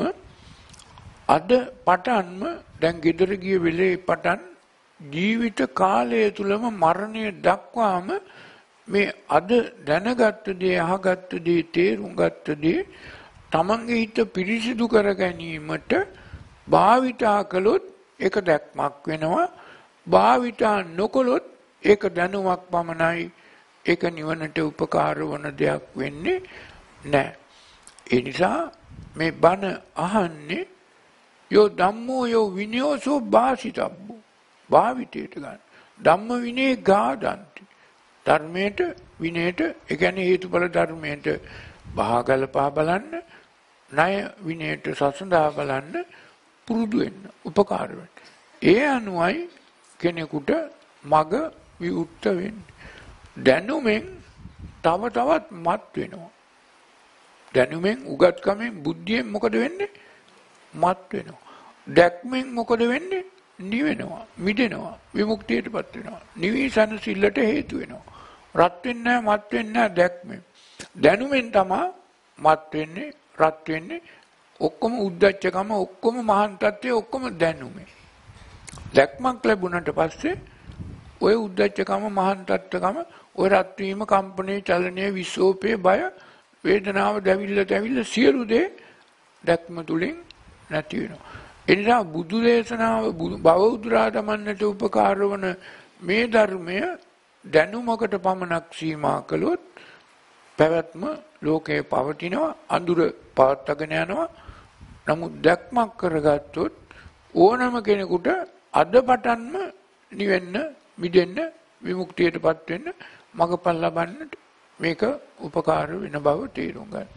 අද පටන්ම දැන් ගෙදර ගිය වෙලේ පටන් ජීවිත කාලය තුලම මරණය දක්වාම මේ අද දැනගත්ත දේ අහගත්ත දේ තේරුම් ගත්ත දේ තමන්ගේ හිත පිරිසිදු කර ගැනීමට භාවිතා කළොත් ඒක දැක්මක් වෙනවා. භාවිතා නොකළොත් ඒක දැනුමක් පමණයි. ඒක නිවනට උපකාර වන දෙයක් වෙන්නේ නැහැ. ඒ නිසා මේ බණ අහන්නේ යෝ ධම්මෝ යෝ විනයෝසෝ භාසිතබ්බෝ භාවිතයට ගන්න. ධම්ම විනේ ගාදන්ති. ධර්මයට විනයට ඒ කියන්නේ හේතුඵල ධර්මයට බහගලපා බලන්න, ණය විනයට සසඳා බලන්න පුරුදු වෙන්න, උපකාර වෙන්න. ඒ අනුවයි කෙනෙකුට මග විවුර්ත වෙන්නේ. දැනුමෙන් තව තවත් මත් වෙනවා. දැනුමෙන් උගත්කමෙන් බුද්ධියෙන් මොකද වෙන්නේ? මත් වෙනවා. දැක්මෙන් මොකද වෙන්නේ? නිවෙනවා, මිදෙනවා, විමුක්තියටපත් වෙනවා. නිවිසන සිල්ලට හේතු වෙනවා. රත් වෙන්නේ නැහැ, මත් වෙන්නේ නැහැ දැක්මෙන්. දැනුමෙන් තමයි මත් වෙන්නේ, රත් වෙන්නේ. ඔක්කොම උද්දච්චකම, ඔක්කොම මහාන් තත්ත්වය, ඔක්කොම දැනුමෙන්. දැක්මක් ලැබුණාට පස්සේ ඔය උද්දච්චකම, මහාන් තත්ත්වකම, ඔය රත් වීම, කම්පණය, චලනය, විසෝපේ, බය, වේදනාව, දැවිල්ල සියලු දේ දැක්ම තුලින් නැති වෙනවා. එනිසා බුදු දේශනාව භව උදුරා දමන්නට උපකාර වන මේ ධර්මය දැනුමකට පමණක් සීමා කළොත් පැවැත්ම ලෝකේ පවතිනවා, අඳුර පවත්වාගෙන යනවා. නමුත් දැක්මක් කරගත්තොත් ඕනම කෙනෙකුට අද පටන්ම නිවෙන්න, මිදෙන්න, විමුක්තියටපත් වෙන්න, මඟපල් ලබන්නට මේක උපකාර වෙන බව තේරුම් ගන්න.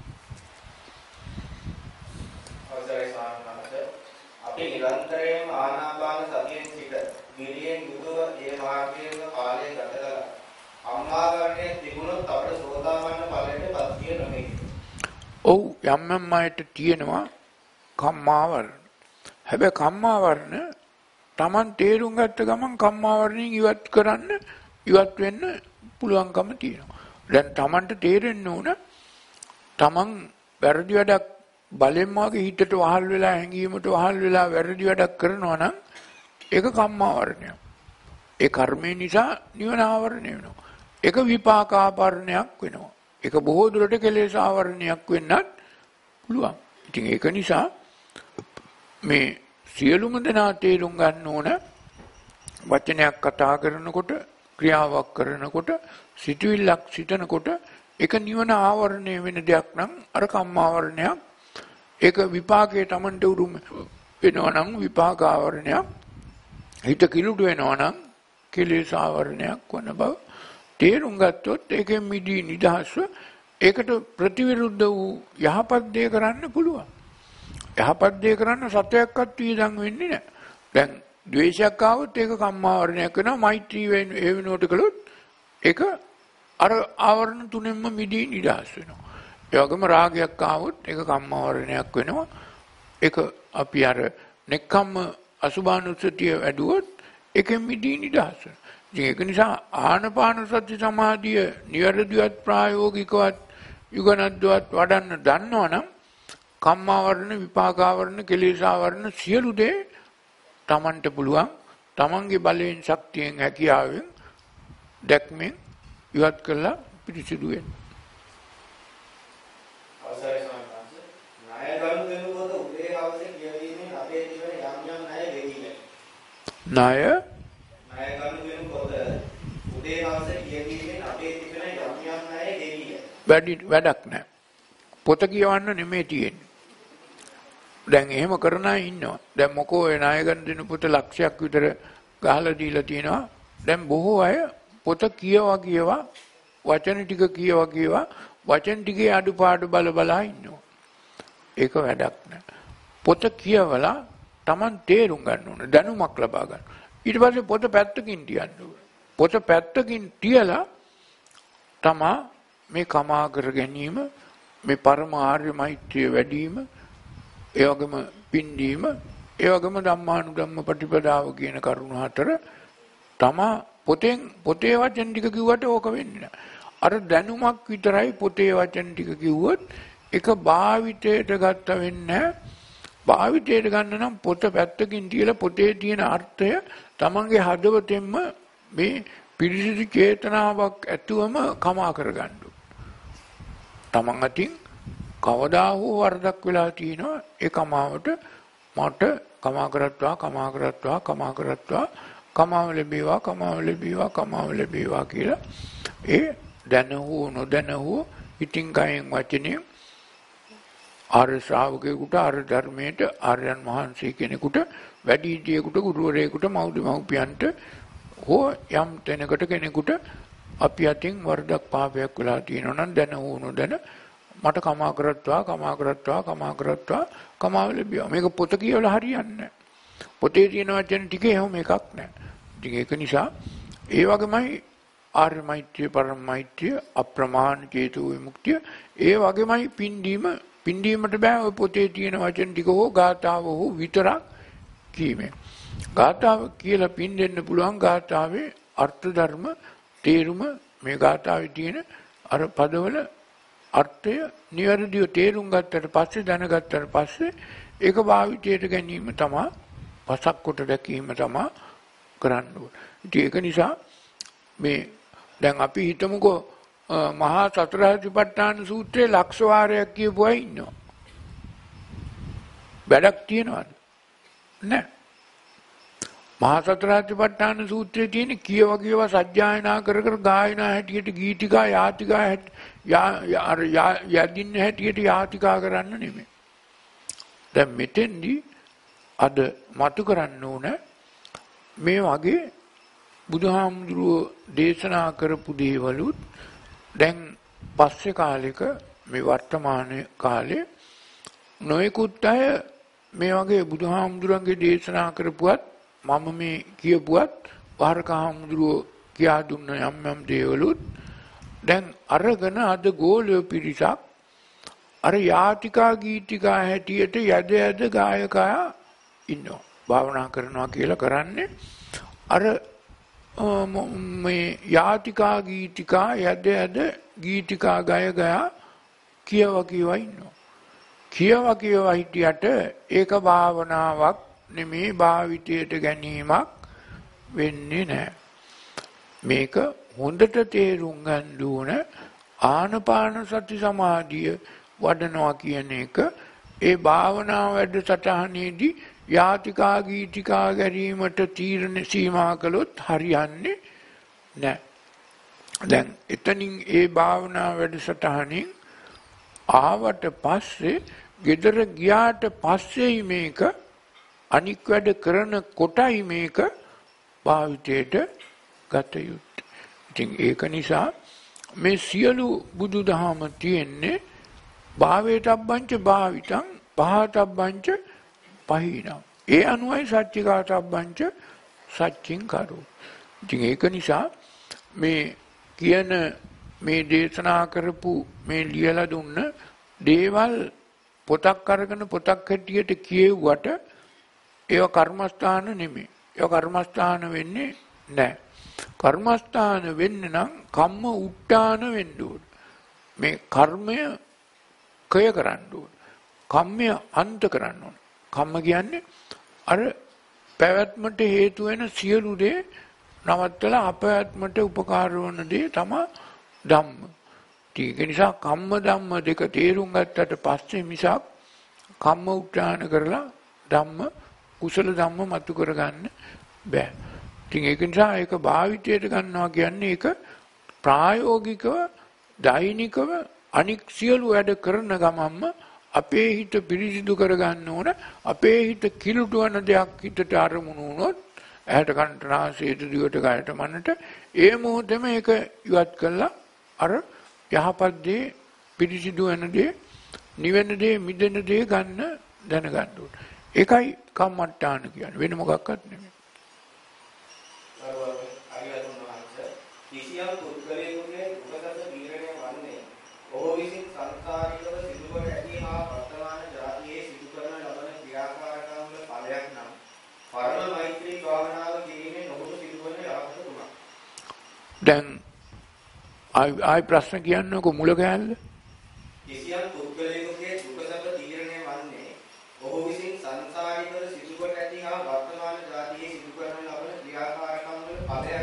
අපි නිරන්තරයෙන්ම ආනාපාන සතියෙන් සිට ගිරියෙන් යුතුව ඒ මාර්ගයේ කාලය ගත කළා. අම්මාවරණයේ තිබුණොත් අපේ සෝදාපන්න ඵලයට පත්තිය නොවේ. ඔව් යම් අයට තියෙනවා කම්මාවරණ. හැබැයි කම්මාවරණ Taman තේරුම් ගත්ත ගමන් කම්මාවරණයෙන් ඉවත් වෙන්න පුළුවන්කම තියෙනවා. දැන් Tamanට තේරෙන්න ඕන Taman වැරදි වැඩක් බලෙන් වගේ හිතට වහල් වෙලා හැංගීමට වහල් වෙලා වැරදි වැඩක් කරනවා නම් ඒක කම්මාවරණයක්. ඒ කර්මය නිසා නිවන ආවරණය වෙනවා. ඒක විපාක ආවරණයක් වෙනවා. ඒක බොහෝ දුරට කෙලෙස් ආවරණයක් වෙන්නත් පුළුවන්. ඉතින් ඒක නිසා මේ සියලුම දෙනා තේරුම් ගන්න ඕන වචනයක් කතා කරනකොට ක්‍රියාවක් කරනකොට සිතුවිල්ලක් සිතනකොට ඒක නිවන ආවරණය වෙන දෙයක් නම් අර කම්මාවරණයක්. ඒක විපාකයේ Tamanට උරුම වෙනවා නම් විපාක ආවරණයක්. හිත කිලුට වෙනවා නම් කෙලෙස් ආවරණයක් වන බව තේරුම් ගත්තොත් ඒකෙන් මිදී නිදහස්ව ඒකට ප්‍රතිවිරුද්ධ වූ යහපත් දේ කරන්න පුළුවන්. යහපත් දේ කරන්න සත්‍යයක්වත් වියදම් වෙන්නේ නැහැ. දැන් ද්වේෂයක් ආවොත් ඒක කම්මාවරණයක් වෙනවා. මෛත්‍රී ඒ වෙනුවට කළොත් ඒක අර ආවරණ තුනෙන්ම මිදී නිදහස් වෙනවා. ඒ වගේම රාගයක් ආවොත් ඒක කම්මාවරණයක් වෙනවා. ඒක අපි අර නෙක්ඛම්ම අසුභානුස්සතිය වැඩුවොත් ඒකෙන් මිදී නිදහස් වෙනවා. ඒක නිසා ආනපාන සති සමාධිය නිවැරදිවත් ප්‍රායෝගිකවත් යුගනද්දවත් වඩන්න දන්නවනම් කම්මාවරණ විපාකාවරණ කෙලෙසාවරණ සියලු දේ Tamanට පුළුවන් Tamanගේ බලයෙන් ශක්තියෙන් හැකියාවෙන් දැක්මෙන් ඉවත් කළා පිරිසිදු වෙන්න. අවසරයි සම්මාස. ණය ගන්න දෙනකොට උදේ හවසේ කියවීමෙන් අපේ ජීවන යම් යම් ණය ගෙවිලා. ණය ගන්න දෙනකොට උදේ හවසේ කියවීමෙන් අපේ ජීවන යම් යම් ණය ගෙවිලා. වැඩක් නැහැ. පොත කියවන්න නෙමෙයි තියෙන්නේ. දැන් එහෙම කරන අය ඉන්නවා. දැන් මොකෝ ඒ ණය ගන්න දෙන පොත ලක්ෂයක් විතර ගහලා දීලා තියෙනවා. දැන් බොහෝ අය පොත කියවා වචන ටික කියවා වචන ටිකේ අඩුපාඩු බලා ඉන්නවා. ඒක වැඩක් නෑ. පොත කියවලා Taman තේරුම් ගන්න ඕන දැනුමක් ලබා ගන්න. ඊට පස්සේ පොත පැත්තකින් තියන්න ඕන. පොත පැත්තකින් තියලා තමා මේ කමා කර ගැනීම මේ පරම ආර්ය මෛත්‍රිය වැඩිම ඒ වගේම පින්දීම ඒ වගේම ධම්මානුධම්ම ප්‍රතිපදාව කියන කරුණු හතර තමා පොතේ වචන ටික කිව්වට ඕක වෙන්නේ නැහැ. අර දැනුමක් විතරයි පොතේ වචන ටික කිව්වොත් ඒක භාවිතයට ගත්ත වෙන්නේ නැහැ. භාවිතයට ගන්න නම් පොත පැත්තකින් තියලා පොතේ තියෙන අර්ථය තමන්ගේ හදවතෙන්ම මේ පිරිසිදු චේතනාවක් ඇතුවම කමා කරගන්න. තමන් අතින් කවදා හෝ වරදක් වෙලා තියෙනවා ඒ කමාවට මට කමා කරත්වා කමාව ලැබේවා කියලා ඒ දැන හෝ නොදැන හෝ ඉතින් කයෙන් වචනයෙන් ආර්ය ශ්‍රාවකයෙකුට ආර්ය ධර්මයට ආර්යයන් වහන්සේ කෙනෙකුට වැඩිහිටියෙකුට ගුරුවරයෙකුට මව්පියන්ට හෝ යම් තැනකට කෙනෙකුට අපි අතින් වරදක් පාපයක් වෙලා තියෙනවා නම් දැන හෝ නොදැන මට කමා කරත්වා කමාව ලැබේවා. මේක පොත කියවලා හරියන්නේ නැහැ. පොතේ තියෙන වචන ටික එහෙම එකක් නැහැ. ඉතින් ඒක නිසා ඒ වගේමයි ආර්ය මෛත්‍රිය පරම මෛත්‍රිය අප්‍රමාණ චේතෝ විමුක්තිය ඒ වගේමයි පින්දීමට බෑ ඔය පොතේ තියෙන වචන ටික හෝ ගාථාව හෝ විතරක් කීමෙන්. ගාථාව කියලා පින් දෙන්න පුළුවන් ගාථාවේ අර්ථ ධර්ම තේරුම මේ ගාථාවේ තියෙන අර පදවල අර්ථය නිවැරදිව තේරුම් ගත්තට පස්සේ දැනගත්තට පස්සේ ඒක භාවිතයට ගැනීම තමයි පසක් කොට දැකීම තමයි කරන්න ඕනේ. ඉතින් ඒක නිසා මේ දැන් අපි හිතමුකෝ මහා සතර සතිපට්ඨාන සූත්‍රයේ ලක්ෂ වාරයක් කියපු අය ඉන්නවා. වැඩක් තියනවද? නැහැ. මහා සතර සතිපට්ඨාන සූත්‍රයේ තියෙන කියව සජ්ජායනා කර ගායනා හැටියට ගීතිකා යාතිකා යදින්න හැටියට යාතිකා කරන්න නෙමෙයි. දැන් මෙතෙන්දී අද මතු කරන්න ඕන මේ වගේ බුදුහාමුදුරුවෝ දේශනා කරපු දේවලුත් දැන් පස්සේ කාලෙක මේ වර්තමාන කාලේ නොයෙකුත් අය මේ වගේ බුදුහාමුදුරන්ගේ දේශනා කරපුවත් මම මේ කියපුවත් වහරක හාමුදුරුවෝ කියා දුන්න යම් දේවලුත් දැන් අරගෙන අද ගෝලිය පිරිසක් අර යාතිකා ගීතිකා හැටියට යද ගායකයා ඉන්නවා. භාවනා කරනවා කියලා කරන්නේ අර මේ යාතිකා ගීතිකා යද ගීතිකා ගායකයා කියවා ඉන්නවා. කියවා හිටියට ඒක භාවනාවක් නෙමේ භාවිතයට ගැනීමක් වෙන්නේ නැහැ. මේක හොඳට තේරුම් ගන්න ඕන ආනපාන සති සමාධිය වඩනවා කියන එක ඒ භාවනා වැඩසටහනේදී යාතිකා ගීතිකා ගැනීමට තීරණ සීමා කළොත් හරියන්නේ නැහැ. දැන් එතනින් ඒ භාවනා වැඩසටහනින් ආවට පස්සේ ගෙදර ගියාට පස්සේ මේක අනික් වැඩ කරන කොටයි මේක භාවිතයට ගත යුත්තේ. ඉතින් ඒක නිසා මේ සියලු බුදුදහම තියෙන්නේ භාවේතබ්බංච භාවිතං පහතබ්බංච පහිනං. ඒ අනුවයි සච්චිකාතබ්බංච සච්චින් කරෝ. ඉතින් ඒක නිසා මේ කියන මේ දේශනා කරපු මේ ලියලා දුන්න දේවල් පොතක් අරගෙන පොතක් හැටියට කියෙව්වට ඒව කර්මස්ථාන නෙමෙයි. ඒව කර්මස්ථාන වෙන්නේ නැහැ. කර්මස්ථාන වෙන්න නම් කම්ම උට්ටාන වෙන්න ඕන. මේ කර්මය කය කරන්න ඕන. කම්මය අන්ත කරන්න ඕන. කම්ම කියන්නේ අර පැවැත්මට හේතු වෙන සියලු දේ නවත්තලා අපැවැත්මට උපකාර වන දේ තමයි ධම්ම. ඒක නිසා කම්ම ධම්ම දෙක තේරුම් ගත්තට පස්සේ මිසක් කම්ම උට්ටාන කරලා ධම්ම කුසල ධම්ම මතු කරගන්න බෑ. ඉතින් ඒක නිසා ඒක භාවිතයට ගන්නවා කියන්නේ ඒක ප්‍රායෝගිකව දෛනිකව අනික් සියලු වැඩ කරන ගමන්ම අපේ හිත පිරිසිදු කරගන්න ඕන. අපේ හිත කිලුට වන දෙයක් හිතට අරමුණු වුණොත් ඇහැට කනට නාසයට දිවට කයට මනට ඒ මොහොතේම ඒක ඉවත් කළා අර යහපත් දේ පිරිසිදු වෙන දේ නිවෙන දේ මිදෙන දේ ගන්න දැනගන්න ඕන. ඒකයි කම්මට්ටාන කියන්නේ. වෙන මොකක්වත් නෙමෙයි. කිසියම් පුද්ගලයෙකුගේ දුකසත තීරණය වන්නේ ඔහු විසින් සංසාරිකව සිදුකොට ඇති හා වර්තමාන ජාතියේ සිදු කරන ලබන ක්‍රියාකාරකම් වල ඵලයක් නම් පරම මෛත්‍රී භාවනාව කිරීමෙන් ඔහුට සිදුවන යහපත තුනක්. දැන් ආයි ප්‍රශ්න කියන්නකො මුල ගැල්ල. කිසියම් පුද්ගලයෙකුගේ දුකසත තීරණය වන්නේ ඔහු විසින් සංසාරිකව සිදුකොට ඇති හා වර්තමාන ජාතියේ සිදු කරන ලබන ක්‍රියාකාරකම් වල ඵලයක්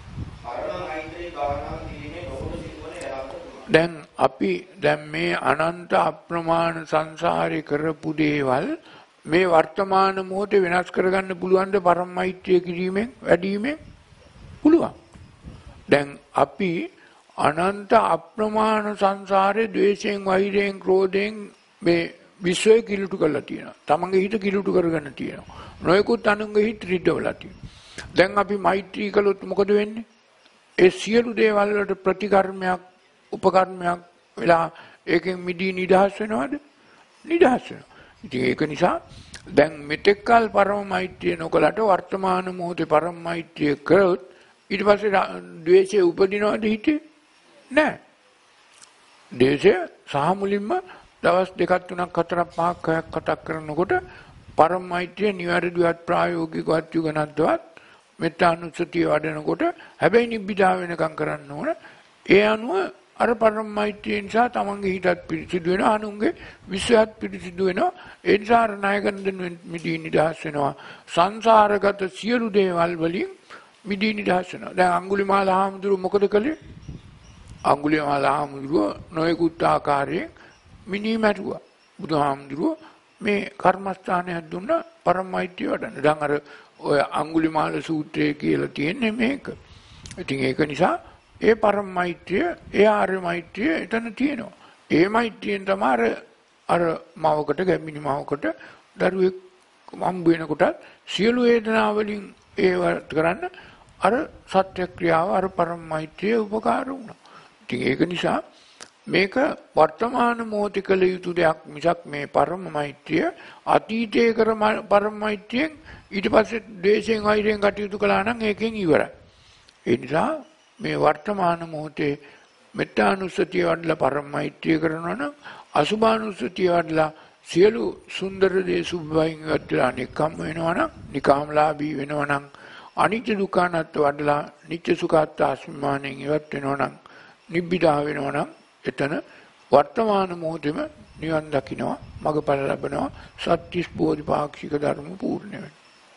දැන් අපි දැන් මේ අනන්ත අප්‍රමාණ සංසාරේ කරපු දේවල් මේ වර්තමාන මොහොතේ වෙනස් කරගන්න පුළුවන්ද පරම මෛත්‍රිය කිරීමෙන් වැඩිවීමෙන්? පුළුවන්. දැන් අපි අනන්ත අප්‍රමාණ සංසාරේ ද්වේෂයෙන් වෛරයෙන් ක්‍රෝධයෙන් මේ විශ්වය කිලුටු කරලා තියෙනවා. තමන්ගේ හිත කිලුටු කරගෙන තියෙනවා. නොයෙකුත් අනුන්ගේ හිත රිදවලා තියෙනවා. දැන් අපි මෛත්‍රී කළොත් මොකද වෙන්නේ? ඒ සියලු දේවල් වලට ප්‍රතිකර්මයක් උපකර්මයක් වෙලා ඒකෙන් මිදී නිදහස් වෙනවද? නිදහස් වෙනවා. ඉතින් ඒක නිසා දැන් මෙතෙක්කල් පරම මෛත්‍රිය නොකලට වර්තමාන මොහොතේ පරම මෛත්‍රිය කරොත් ඊට පස්සේ ද්වේෂය උපදිනවද හිතේ? නැහැ. ද්වේෂය සහ මුලින්ම දවස් 2 3 4 5 6ක් කතා කරනකොට පරම මෛත්‍රිය නිවැරදිවත් ප්‍රායෝගිකවත් යුගනද්දවත් මෙත්තානුස්සතිය වඩනකොට හැබැයි නිබ්බිදා වෙනකම් කරන්න ඕන. ඒ අනුව අර පරම මෛත්‍රිය නිසා තමන්ගේ හිතත් පිරිසිදු වෙනවා, අනුන්ගේ විශ්වයත් පිරිසිදු වෙනවා. ඒ නිසා ණයගන්න මිදී නිදහස් වෙනවා. සංසාරගත සියලු දේවල් වලින් මිදී නිදහස් වෙනවා. දැන් අඟුලිමාල හාමුදුරුව මොකද කළේ? අඟුලිමාල හාමුදුරුව නොයෙකුත් ආකාරයෙන් මිනී මැරුවා. බුදුහාමුදුරුව මේ කර්මස්ථානයක් දුන්නා පරම මෛත්‍රිය වඩන්න. දැන් අර ඔය අඟුලිමාල සූත්‍රය කියලා තියෙන්නේ මේක. ඉතින් ඒක නිසා ඒ පරම මෛත්‍රිය, ඒ ආර්ය මෛත්‍රිය එතන තියෙනවා. ඒ මෛත්‍රියෙන් තමයි අර මවකට ගැමිණි මවකට දරුවෙක් හම්බ වෙනකොට සියලු වේදනා වලින් ඒව කරන්න අර සත්‍යක්‍රියාව අර පරම මෛත්‍රිය උපකාර වුණා. ඉතින් ඒක නිසා මේක වර්තමාන මොහොතේ කළ යුතු දෙයක් මිසක් මේ පරම මෛත්‍රිය අතීතයේ කර පරම මෛත්‍රියෙන් ඊට පස්සේ ද්වේෂයෙන් වෛරයෙන් කටයුතු කළා නම් ඒකෙන් ඉවරයි. ඒ නිසා මේ වර්තමාන මොහොතේ මෙත්තානුස්සතිය වඩලා පරම මෛත්‍රිය කරනවා නම් අසුභානුස්සතිය වඩලා සියලු සුන්දර දේ සුභවයින් වඩලා නිකම් වෙනවා නම් නිකාම්ලාභී වෙනවා නම් අනිත්‍ය දුක්ඛානත් වඩලා නිත්‍ය සුඛාත් ආස්මිමානෙන් ඉවත් වෙනවා නම් නිබ්බිදා වෙනවා නම් එතන වර්තමාන මොහොතේම නිවන් දකින්නවා මගඵල ලැබෙනවා සත්‍තිස් බෝධිපාක්ෂික ධර්ම පූර්ණ වෙනවා.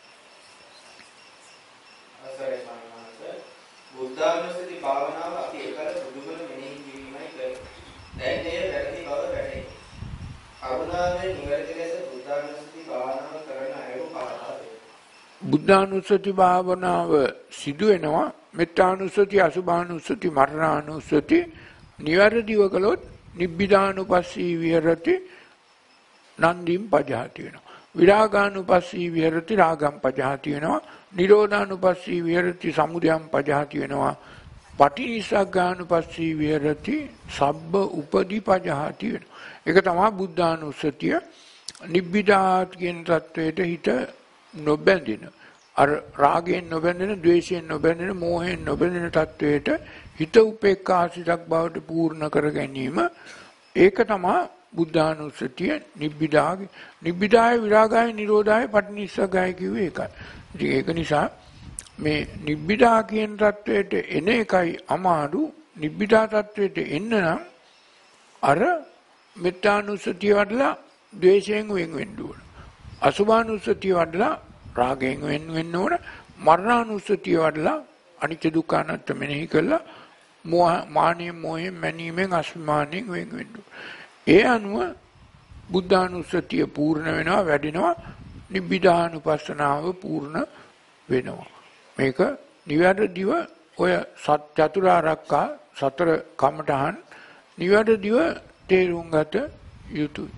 බුද්ධානුස්සති භාවනාව අපි එකල බුදුගුණ මෙනෙහි කිරීමයි කරන්නේ. දැන් මේ වැරදි බව වැටේ. කරුණාවෙන් නිවැරදි ලෙස බුද්ධානුස්සති භාවනාව කරන අයව පාදා වේ. බුද්ධානුස්සති භාවනාව සිදු වෙනවා මෙත්තානුස්සති අසුභානුස්සති මරණානුස්සති නිවැරදිව කළොත් නිබ්බිදානුපස්සී විහෙරති නන්දිම් පජහති වෙනවා. විරාගානුපස්සී විහෙරති රාගම් පජහති වෙනවා. නිරෝධානුපස්සී විහෙරති සමුදයම් පජහති වෙනවා. පටිනිස්සග්ගානුපස්සී විහෙරති සබ්බ උපදි පජහති වෙනවා. ඒක තමයි බුද්ධානුස්සතිය. නිබ්බිදාත් කියන தത്വයට හිත නොබැඳෙන අර රාගයෙන් නොබැඳෙන, ද්වේෂයෙන් නොබැඳෙන, මෝහයෙන් නොබැඳෙන தത്വයට හිත උපේක්ඛාසිතක් බවට පූර්ණ කර ගැනීම ඒක තමයි බුද්ධානුස්සතිය. නිබ්බිදාය විරාගාය නිරෝධාය පටිනිස්සග්ගාය කිව්වේ ඒකයි. ඉතින් ඒක නිසා මේ නිබ්බිදා කියන தത്വයට එන එකයි අමාරු. නිබ්බිදා தത്വයට එන්න නම් අර මෙත්තානුස්සතිය වඩලා ද්වේෂයෙන් වෙන් වෙන්න ඕන. අසුභානුස්සතිය වඩලා රාගයෙන් වෙන් වෙන්න ඕන. මරණානුස්සතිය වඩලා අනිත්‍ය දුක්ඛ අනාත්ම මෙනෙහි කළා මානෙන් මොහෙන් මැනීමෙන් අස්මානෙන් වෙන් වෙන්න ඕන. ඒ අනුව බුද්ධානුස්සතිය පූර්ණ වෙනවා, වැඩෙනවා. නිබ්බිදානුපස්සනාව පූර්ණ වෙනවා. මේක නිවැරදිව ඔය චතුරාර්යකා සතර කමඨහන් නිවැරදිව තේරුම් ගත යුතුයි.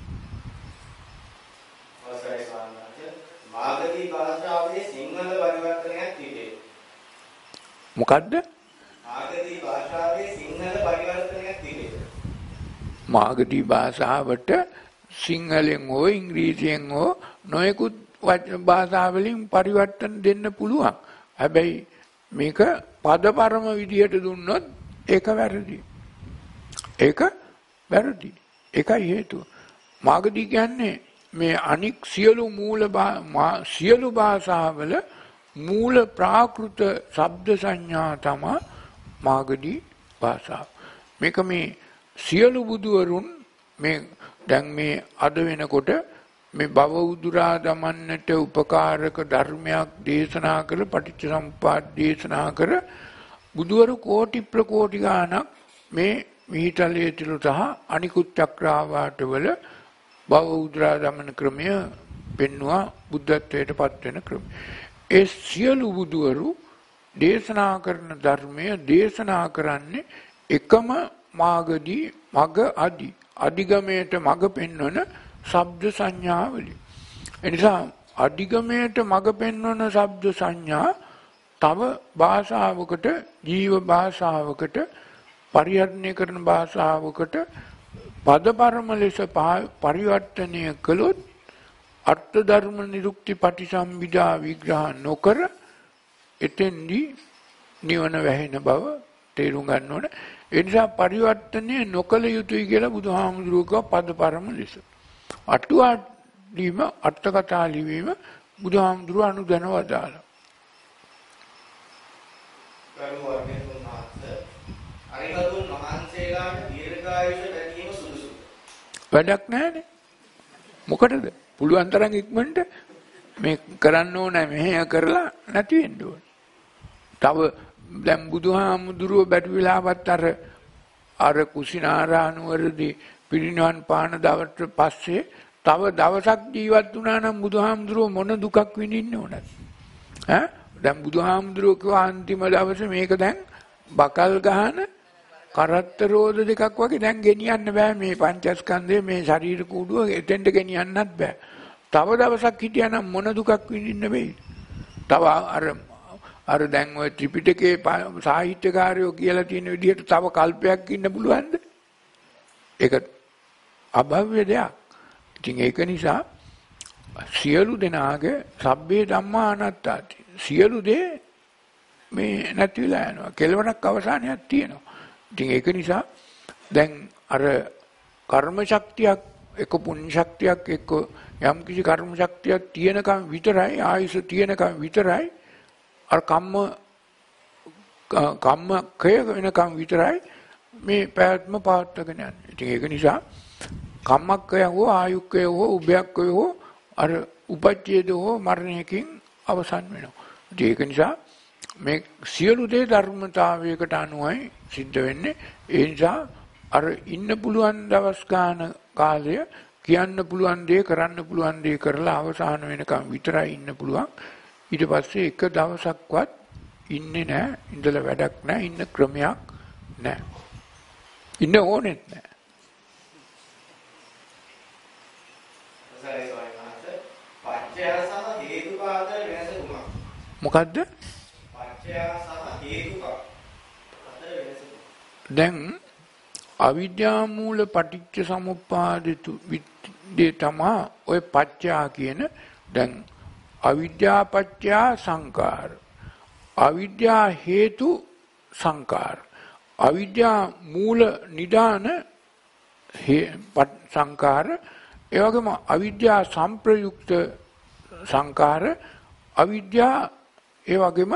මාගදී භාෂාවේ සිංහල පරිවර්තනයක් තිබේ. මොකද්ද? මාගදී භාෂාවේ සිංහල පරිවර්තනයක් තිබේ. මාගදී භාෂාවට සිංහලෙන් හෝ ඉංග්‍රීසියෙන් හෝ නොයෙකුත් භාෂාවලින් පරිවර්තන දෙන්න පුළුවන්. හැබැයි මේක පදපරම විදියට දුන්නොත් ඒක වැරදි. ඒක වැරදි. ඒකයි හේතුව. මාගදී කියන්නේ මේ අනික් සියලු සියලු භාෂාවල මූල ප්‍රාකෘත ශබ්ද සංඥා තමයි මාගදී භාෂාව. මේක මේ සියලු බුදුවරුන් මේ දැන් මේ අද වෙනකොට මේ භව උදුරා දමන්නට උපකාරක ධර්මයක් දේශනා කළ පටිච්චසමුප්පාද දේශනා කර බුදුවරු කෝටි ප්‍රකෝටි ගාණක් මේ මිහිතලයේ තුල සහ අනිකුත් චක්‍රාවාටවල භව උදුරා දමන ක්‍රමය පෙන්වුවා බුද්ධත්වයට පත් වෙන ක්‍රමය. ඒ සියලු බුදුවරු දේශනා කරන ධර්මය දේශනා කරන්නේ එකම මාගදී මග අධිගමයට මග පෙන්වන ශබ්ද සංඥාවලින්. එනිසා අධිගමයට මග පෙන්වන ශබ්ද සංඥා තව භාෂාවකට ජීව භාෂාවකට පරිහරණය කරන භාෂාවකට පදපරම ලෙස පරිවර්තනය කළොත් අර්ථ ධර්ම නිරුක්ති පටිසම්භිදා විග්‍රහ නොකර එතෙන්දී නිවන වැහෙන බව තේරුම් ගන්න ඕන. ඒ නිසා පරිවර්තනය නොකළ යුතුයි කියලා බුදුහාමුදුරුවෝ පදපරම ලෙස. අටුවාදීම අර්ථකථා ලිවීම බුදුහාමුදුරුවෝ අනුදැන වදාළා. අරිහතුන් වහන්සේලාට දීර්ඝායුෂ ලැබීම සුදුසුද? වැඩක් නැහැනේ. මොකටද? පුළුවන් තරම් ඉක්මනට මේ කරන්න ඕනේ මෙහෙ කරලා නැති වෙන්න ඕනේ. තව දැන් බුදුහාමුදුරුවෝ බැටි වෙලාවත් අර කුසිනාරානුවරදී පිරිනිවන් පාන දවසට පස්සේ තව දවසක් ජීවත් වුණා නම් බුදුහාමුදුරුවෝ මොන දුකක් විඳින්න ඕනද? ඈ දැන් බුදුහාමුදුරුවෝ කිව්වා අන්තිම දවසේ මේක දැන් බකල් ගහන කරත්ත රෝද දෙකක් වගේ දැන් ගෙනියන්න බෑ මේ පංචස්කන්ධය මේ ශරීර කූඩුව එතෙන්ට ගෙනියන්නත් බෑ. තව දවසක් හිටියනම් මොන දුකක් විඳින්න වෙයි? තව අර දැන් ඔය ත්‍රිපිටකේ සාහිත්‍යකාරයෝ කියලා තියෙන විදිහට තව කල්පයක් ඉන්න පුළුවන්ද? ඒක අභව්‍ය දෙයක්. ඉතින් ඒක නිසා සියලු දෙනාගේ සබ්බේ ධම්මා අනාත්තාති. සියලු දේ මේ නැති වෙලා යනවා. කෙලවරක් අවසානයක් තියෙනවා. ඉතින් ඒක නිසා දැන් අර කර්ම ශක්තියක් එක පුණ්‍ය ශක්තියක් එක්ක යම් කිසි කර්ම ශක්තියක් තියෙනකම් විතරයි ආයුෂ තියෙනකම් විතරයි අර කම්මකය වෙනකම් විතරයි මේ පැවැත්ම පවත්වාගෙන යන්නේ. ඉතින් ඒක නිසා කම්මකය හෝ ආයුක්කය හෝ උභයක්කය හෝ අර උපච්ඡේද හෝ මරණයකින් අවසන් වෙනවා. ඉතින් ඒක නිසා මේ සියලු දේ ධර්මතාවයකට අනුවයි සිද්ධ වෙන්නේ. ඒ නිසා අර ඉන්න පුළුවන් දවස් ගන්න කාලය කියන්න පුළුවන් දේ කරන්න පුළුවන් දේ කරලා අවසාන වෙනකම් විතරයි ඉන්න පුළුවන්. ඊට පස්සේ එක දවසක්වත් ඉන්නේ නැහැ. ඉඳලා වැඩක් නැහැ. ඉන්න ක්‍රමයක් නැහැ. ඉන්න ඕනෙත් නැහැ. පච්චය සහ හේතුක අතර වෙනස කුමක්ද? මොකද්ද? පච්චය සහ හේතුක අතර වෙනස. දැන් අවිද්‍යා මූල පටිච්ච සමුප්පාදිතු විද්දේ තමයි ඔය පච්චා කියන. දැන් අවිද්‍යා පච්චා සංකාර, අවිද්‍යා හේතු සංකාර, අවිද්‍යා මූල නිදාන සංකාර, ඒ වගේම අවිද්‍යා සංප්‍රයුක්ත සංකාර, අවිද්‍යා ඒ වගේම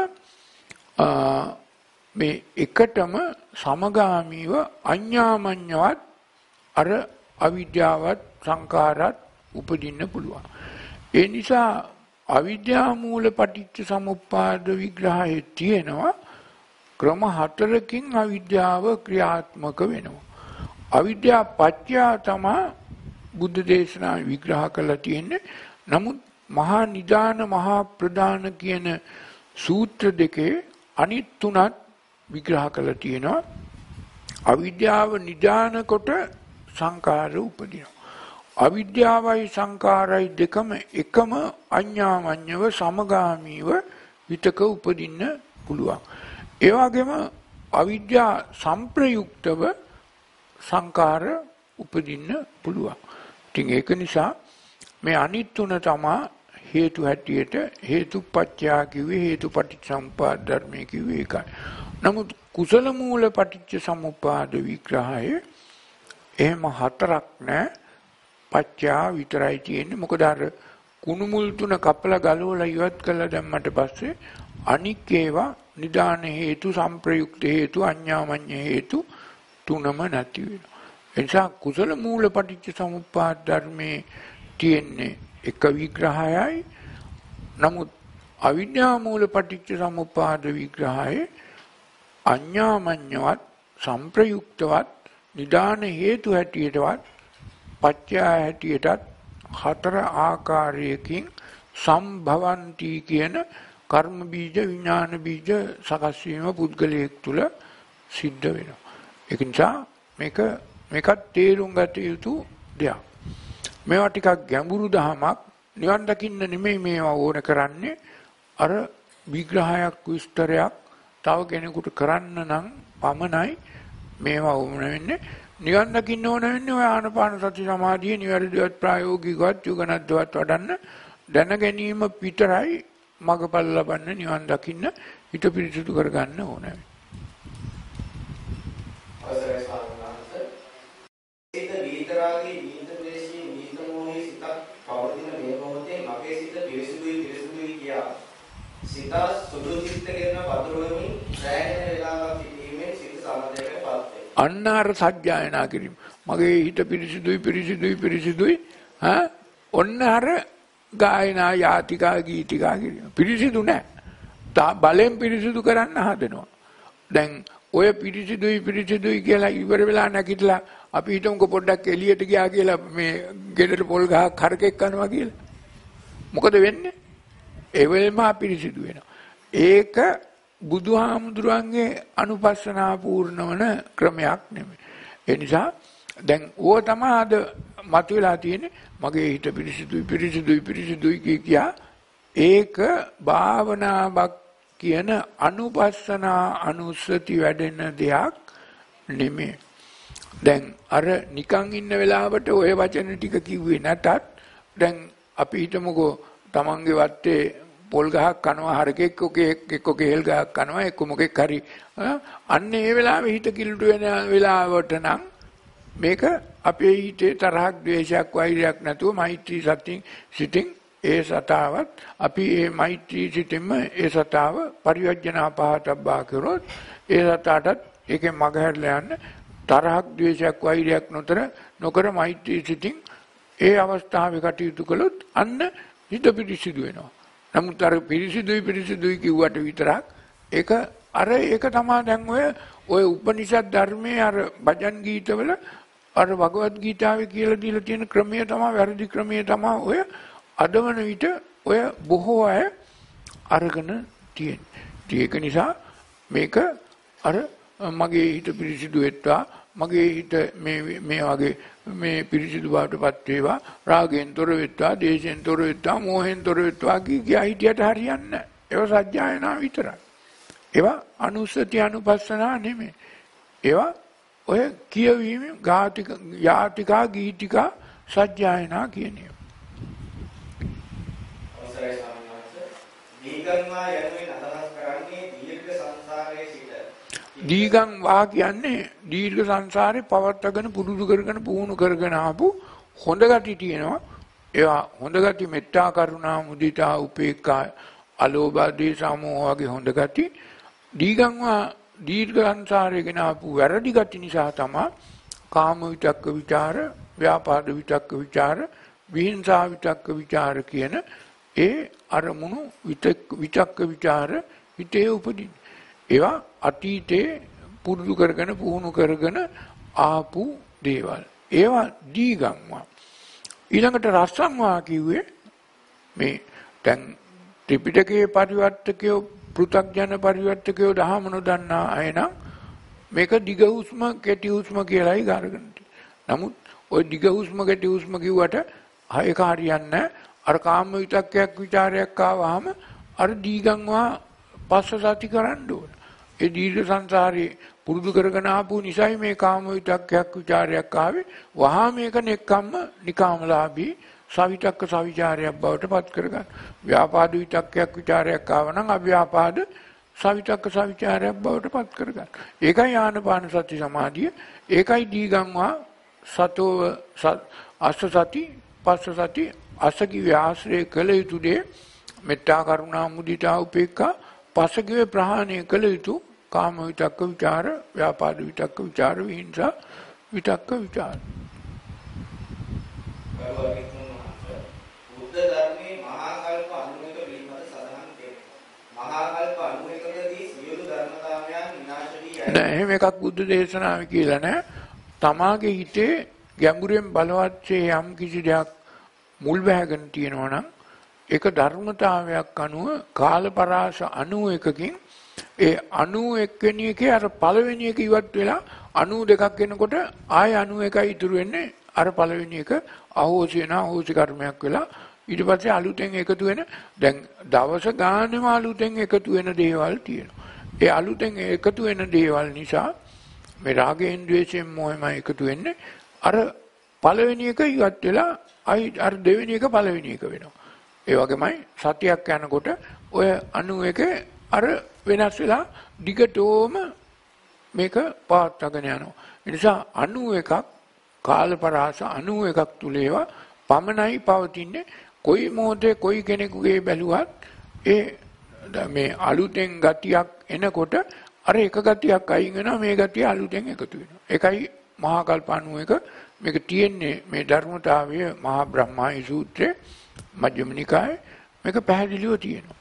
මේ එකටම සමගාමීව අඤ්ඤාමඤ්ඤවත් අර අවිද්‍යාවත් සංකාරات උපදින්න පුළුවන්. ඒ නිසා අවිද්‍යා මූල පටිච්ච සමුප්පාද විග්‍රහයේ තියෙනවා ක්‍රම 4කින් අවිද්‍යාව ක්‍රියාත්මක වෙනවා. අවිද්‍යා පත්‍ය තමයි බුද්ධ දේශනා විග්‍රහ කරලා තියෙන්නේ. නමුත් මහා නිදාන මහා ප්‍රදාන කියන සූත්‍ර දෙකේ අනිත් තුනත් විග්‍රහ කරලා තියෙනවා. අවිද්‍යාව නිදාන කොට සංකාර උපදිනවා. අවිද්‍යාවයි සංකාරයි දෙකම එකම අඤ්ඤාමඤ්ඤව සමගාමීව විතක උපදින්න පුළුවන්. ඒ වගේම අවිද්‍යා සංප්‍රයුක්තව සංකාර උපදින්න පුළුවන්. ඉතින් ඒක නිසා මේ අනිත් තුන තමයි හේතු හැටියට හේතුපත්‍යා කිව්වේ හේතුපටිච්චසමුප්පාද ධර්මයේ කිව්වේ ඒකයි. නමුත් කුසල මූල පටිච්ච සමුප්පාද විග්‍රහයේ එහෙම හතරක් නැහැ. පත්‍යා විතරයි තියෙන්නේ. මොකද අර කුණු මුල් තුන කපලා ගලවලා ඉවත් කළා දැම්මට පස්සේ අනික් ඒවා නිදාන හේතු සංප්‍රයුක්ත හේතු අඤ්ඤාමඤ්ඤ හේතු තුනම නැති වෙනවා. එනිසා කුසල මූල පටිච්ච සමුප්පාද ධර්මයේ තියෙන්නේ එක විග්‍රහයයි. නමුත් අවිද්‍යා මූල පටිච්ච සමුප්පාද විග්‍රහයේ අඤ්ඤාමඤ්ඤවත් සංප්‍රයුක්තවත් නිදාන හේතු හැටියටවත් පත්‍ය හැටියටත් හතර ආකාරයකින් සම්භවಂತಿ කියන කර්ම බීජ විඥාන බීජ සකස් වීම පුද්ගලයෙක් තුල සිද්ධ වෙනවා. ඒක නිසා මේකත් තේරුම් ගත යුතු දෙයක්. මේවා ටිකක් ගැඹුරු දහමක්. නිවන් දකින්න නෙමෙයි මේවා ඕන කරන්නේ. අර විග්‍රහයක් විස්තරයක් තව කෙනෙකුට කරන්න නම් පමණයි මේවා ඕන වෙන්නේ. නිවන් දකින්න ඕන වෙන්නේ ඔය ආනාපාන සති සමාධිය නිවැරදිවත් ප්‍රායෝගිකවත් යුගනද්දවත් වඩන්න දැන ගැනීම විතරයි මගපල් ලබන්න නිවන් දකින්න හිත පිරිසිදු කරගන්න ඕන. සිත විතරාගේ නිින්ද ක්ලේශී නිින්ද මොහේ සිතක් පවතින මේ මොහොතේ මගේ සිත පිරිසිදුයි කියා සිත සුදු චිත්ත කරන වතුරමින් රැඳෙන වේලාවක් සිටීමෙන් සිත සමාධියකට පත් වේ. අන්නාර සත්‍යයනා කිරීම. මගේ හිත පිරිසිදුයි ඔන්න අර ගායනා යාතිකා ගීතිකා කිරීම. පිරිසිදු නැහැ. බලෙන් පිරිසිදු කරන්න හදනවා. දැන් ඔය පිරිසිදුයි කියලා ඉවර වෙලා නැගිටලා අපි හිතමුකෝ පොඩ්ඩක් එළියට ගියා කියලා මේ ගෙදර පොල් ගහක් හරකෙක් කනවා කියලා. මොකද වෙන්නේ? ඒ වෙලෙම අපිරිසිදු වෙනවා. ඒක බුදුහාමුදුරන්ගේ අනුපස්සනා පූර්ණවන ක්‍රමයක් නෙමෙයි. ඒ නිසා දැන් ඕව තමයි අද මතුවලා තියෙන්නේ. මගේ හිත පිරිසිදුයි කියා ඒක භාවනාවක් කියන අනුපස්සනා අනුස්සති වැඩෙන දෙයක් නෙමෙයි. දැන් අර නිකන් ඉන්න වෙලාවට ඔය වචන ටික කිව්වේ නැතත් දැන් අපි හිතමුකෝ තමන්ගේ වත්තේ පොල් ගහක් කනවා හරකෙක් එක්ක කෙහෙල් ගහක් කනවා එක්ක මොකෙක් හරි අන්න ඒ වෙලාවේ හිත කිලුට වෙන වෙලාවට නම් මේක අපේ හිතේ තරහක් ද්වේෂයක් වෛරයක් නැතුව මෛත්‍රී සතියෙන් සිටින් ඒ සතාවත් අපි ඒ මෛත්‍රී සිටින්ම ඒ සතාව පරිවර්ජනා පහතබ්බා කරොත් ඒ සතාටත් ඒකේ මගහැරලා යන්න තරහක් ද්වේෂයක් වෛරයක් නොකර මෛත්‍රී සිටින් ඒ අවස්ථාවේ කටයුතු කළොත් අන්න හිත පිරිසිදු වෙනවා. නමුත් අර පිරිසිදුයි කිව්වට විතරක් ඒක තමයි දැන් ඔය උපනිෂද් ධර්මයේ අර භජන් ගීතවල අර භගවත් ගීතාවේ කියලා දීලා තියෙන ක්‍රමය තමයි වැරදි ක්‍රමය තමයි ඔය අදවන විට ඔය බොහෝ අය අරගෙන තියෙන්නේ. ඒක නිසා මේක අර මගේ හිත පිරිසිදු වෙත්වා මගේ හිත මේ වගේ මේ පිරිසිදු බවටපත් වේවා රාගයෙන් තොර වෙත්වා දේශයෙන් තොර වෙත්වා මෝහෙන් තොර වෙත්වා කියා හිටියට හරියන්නේ නැහැ. ඒවා සත්‍යයනා විතරයි. ඒවා අනුස්සති අනුපස්සනා නෙමෙයි. ඒවා ඔය කියවීම යාතිකා ගීතිකා සත්‍යයනා කියන්නේ. අවසරයි සාමණේර. දීගංවා යනුවෙන් අදහස් කරන්නේ දීර්ඝ සංසාරයේ සිට දීගං වා කියන්නේ දීර්ඝ සංසාරේ පවත්වාගෙන පුරුදු කරගෙන පුහුණු කරගෙන ආපු හොඳ ගති තියෙනවා. ඒවා හොඳ ගති මෙත්තා කරුණා මුදිතා උපේක්ඛා අලෝභ දේශ මොහ වගේ හොඳ ගති. දීගං වා දීර්ඝ සංසාරේ ගෙන ආපු වැරදි ගති නිසා තමයි කාම විතක්ක ਵਿਚාර, ව්‍යාපාද විතක්ක ਵਿਚාර, විහිංසා විතක්ක ਵਿਚාර කියන ඒ අරමුණු විතක්ක ਵਿਚාර හිතේ උපදින. ඒවා අතීතේ පුරුදු කරගෙන පුහුණු කරගෙන ආපු දේවල්. ඒවා දීගම්වා. ඊළඟට රස්සම්වා කිව්වේ මේ දැන් ත්‍රිපිටකයේ පරිවර්තකයෝ පෘථග්ජන පරිවර්තකයෝ දහම නොදන්නා අය නම් මේක දිග හුස්ම කෙටි හුස්ම කියලායි ගන්න. නමුත් ওই දිග හුස්ම කෙටි හුස්ම කිව්වට ඒක හරියන්නේ නැහැ. අර කාම විතක්කයක් ਵਿਚාරයක් ආවහම අර දීගම්වා පස්ස සති කරන්න ඕන. ඒ දීර්ඝ සංසාරේ පුරුදු කරගෙන ආපු නිසයි මේ කාම විතක්කයක් ਵਿਚාරයක් ආවේ. වහා මේක නෙක්කම්ම නිකාමලාභී සවිතක්ක සවිචාරයක් බවට පත් කරගන්න. ව්‍යාපාද විතක්කයක් ਵਿਚාරයක් ආව නම් අව්‍යාපාද සවිතක්ක සවිචාරයක් බවට පත් කරගන්න. ඒකයි ආනපාන සති සමාධිය. ඒකයි දීගම්වා සතෝ අස්ස සති පස්ස සති අසකිවේ ආශ්‍රය කළ යුතු දේ මෙත්තා කරුණා මුදිතා උපේක්ඛා පසකිවේ ප්‍රහාණය කළ යුතු කාම විතක්ක ਵਿਚාර ව්‍යාපාද විතක්ක ਵਿਚාර විහිංසා විතක්ක ਵਿਚාර. බුද්ධ ධර්මයේ මහා කල්ප 91 පිළිබඳ සඳහන් කෙරේ. මහා කල්ප 91 සියලු ධර්මතාවයන් විනාශ වී යයි. නෑ එහෙම එකක් බුද්ධ දේශනාවේ කියලා නෑ. තමාගේ හිතේ ගැඹුරෙන් බලවත්සේ යම් කිසි දෙයක් මුල් බැහැගෙන තියෙනවා නම් ඒක ධර්මතාවයක් අනුව කාලපරාස 91කින් ඒ 91 වෙනි එකේ අර පළවෙනි එක ඉවත් වෙලා 92ක් එනකොට ආය 91යි ඉතුරු වෙන්නේ අර පළවෙනි එක අහෝසි වෙන අහෝසි කර්මයක් වෙලා ඊට පස්සේ අලුතෙන් එකතු වෙන දැන් දවස ගානෙම අලුතෙන් එකතු වෙන දේවල් තියෙනවා. ඒ අලුතෙන් එකතු වෙන දේවල් නිසා මේ රාගයෙන් ද්වේෂයෙන් මොහෙම එකතු වෙන්නේ අර පළවෙනි එක ඉවත් වෙලා අර දෙවෙනි එක පළවෙනි එක වෙනවා. ඒ වගේමයි සතියක් යනකොට ඔය 91 අර වෙනස් වෙලා දිගටම මේක පවත්වාගෙන යනවා. ඒ නිසා 91ක් කාලපරාස 91ක් තුල ඒවා පමණයි පවතින්නේ. කොයි මොහොතේ කොයි කෙනෙකුගේ බැලුවත් ඒ මේ අලුතෙන් ගතියක් එනකොට අර එක ගතියක් අයින් වෙනවා මේ ගතිය අලුතෙන් එකතු වෙනවා. ඒකයි මහා කල්ප 91 මේක තියෙන්නේ මේ ධර්මතාවය මහා බ්‍රහ්මයි සූත්‍රයේ මජ්ක්‍ධිම නිකායේ මේක පැහැදිලිව තියෙනවා.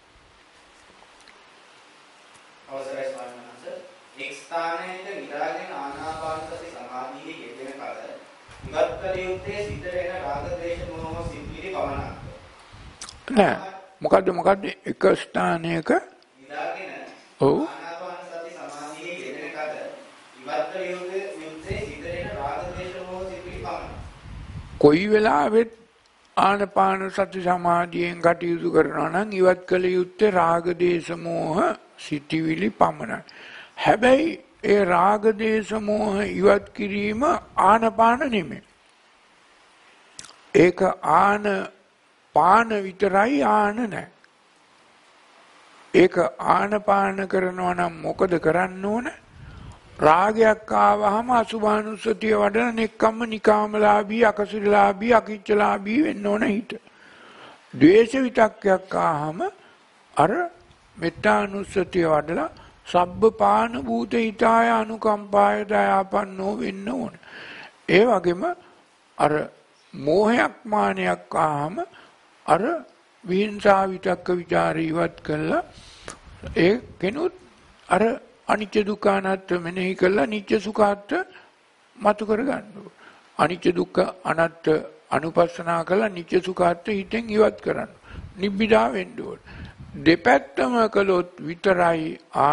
අවසරයි ස්වාමීන් වහන්සේ. එක් ස්ථානයක විරාජන ආනාපානසති සමාධියේ යෙදෙන කල ඉවත් කළ යුත්තේ සිතට එන රාග ද්වේෂ මොහ සිත්විලි පමණක්. නෑ මොකද්ද එක ස්ථානයක විරාජන ඔව් ආනාපානසති සමාධියේ යෙදෙන කල ඉවත් කළ යුත්තේ සිතට එන රාග ද්වේෂ මොහ සිත්විලි පමණක්. කොයි වෙලාවෙත් ආනපාන සති සමාධියෙන් කටයුතු කරනවා නම් ඉවත් කළ යුත්තේ රාග දේශ මොහ සිටිවිලි පමණයි. හැබැයි ඒ රාග දේශ මොහ ඉවත් කිරීම ආනපාන නෙමෙයි. ඒක ආන පාන විතරයි ආන නැහැ. ඒක ආනපාන කරනවා නම් මොකද කරන්න ඕන? රාගයක් ආවහම අසුභානුස්සතිය වඩන නෙක්කම්ම නිකාමලාභී අකසිරලාභී අකිච්චලාභී වෙන්න ඕන හිත. ද්වේෂ විතක්කයක් ආවහම අර මෙත්තානුස්සතිය වඩලා සබ්බපාන භූත හිතාය අනුකම්පාය දයාපන්නෝ වෙන්න ඕන. ඒ වගේම අර මෝහයක් මානයක් ආවහම අර විහිංසා විතක්ක ਵਿਚාර ඉවත් කළා ඒ කෙනුත් අර අනිත්‍ය දුක්ඛ අනාත්ම මෙනෙහි කළා නිත්‍ය සුඛාත් මතු කර ගන්නවා. අනිත්‍ය දුක්ඛ අනාත්ම අනුපස්සනා කළා නිත්‍ය සුඛාත් හිතෙන් ඉවත් කරන්න. නිබ්බිදා වෙන්න ඕන. දෙපැත්තම කළොත් විතරයි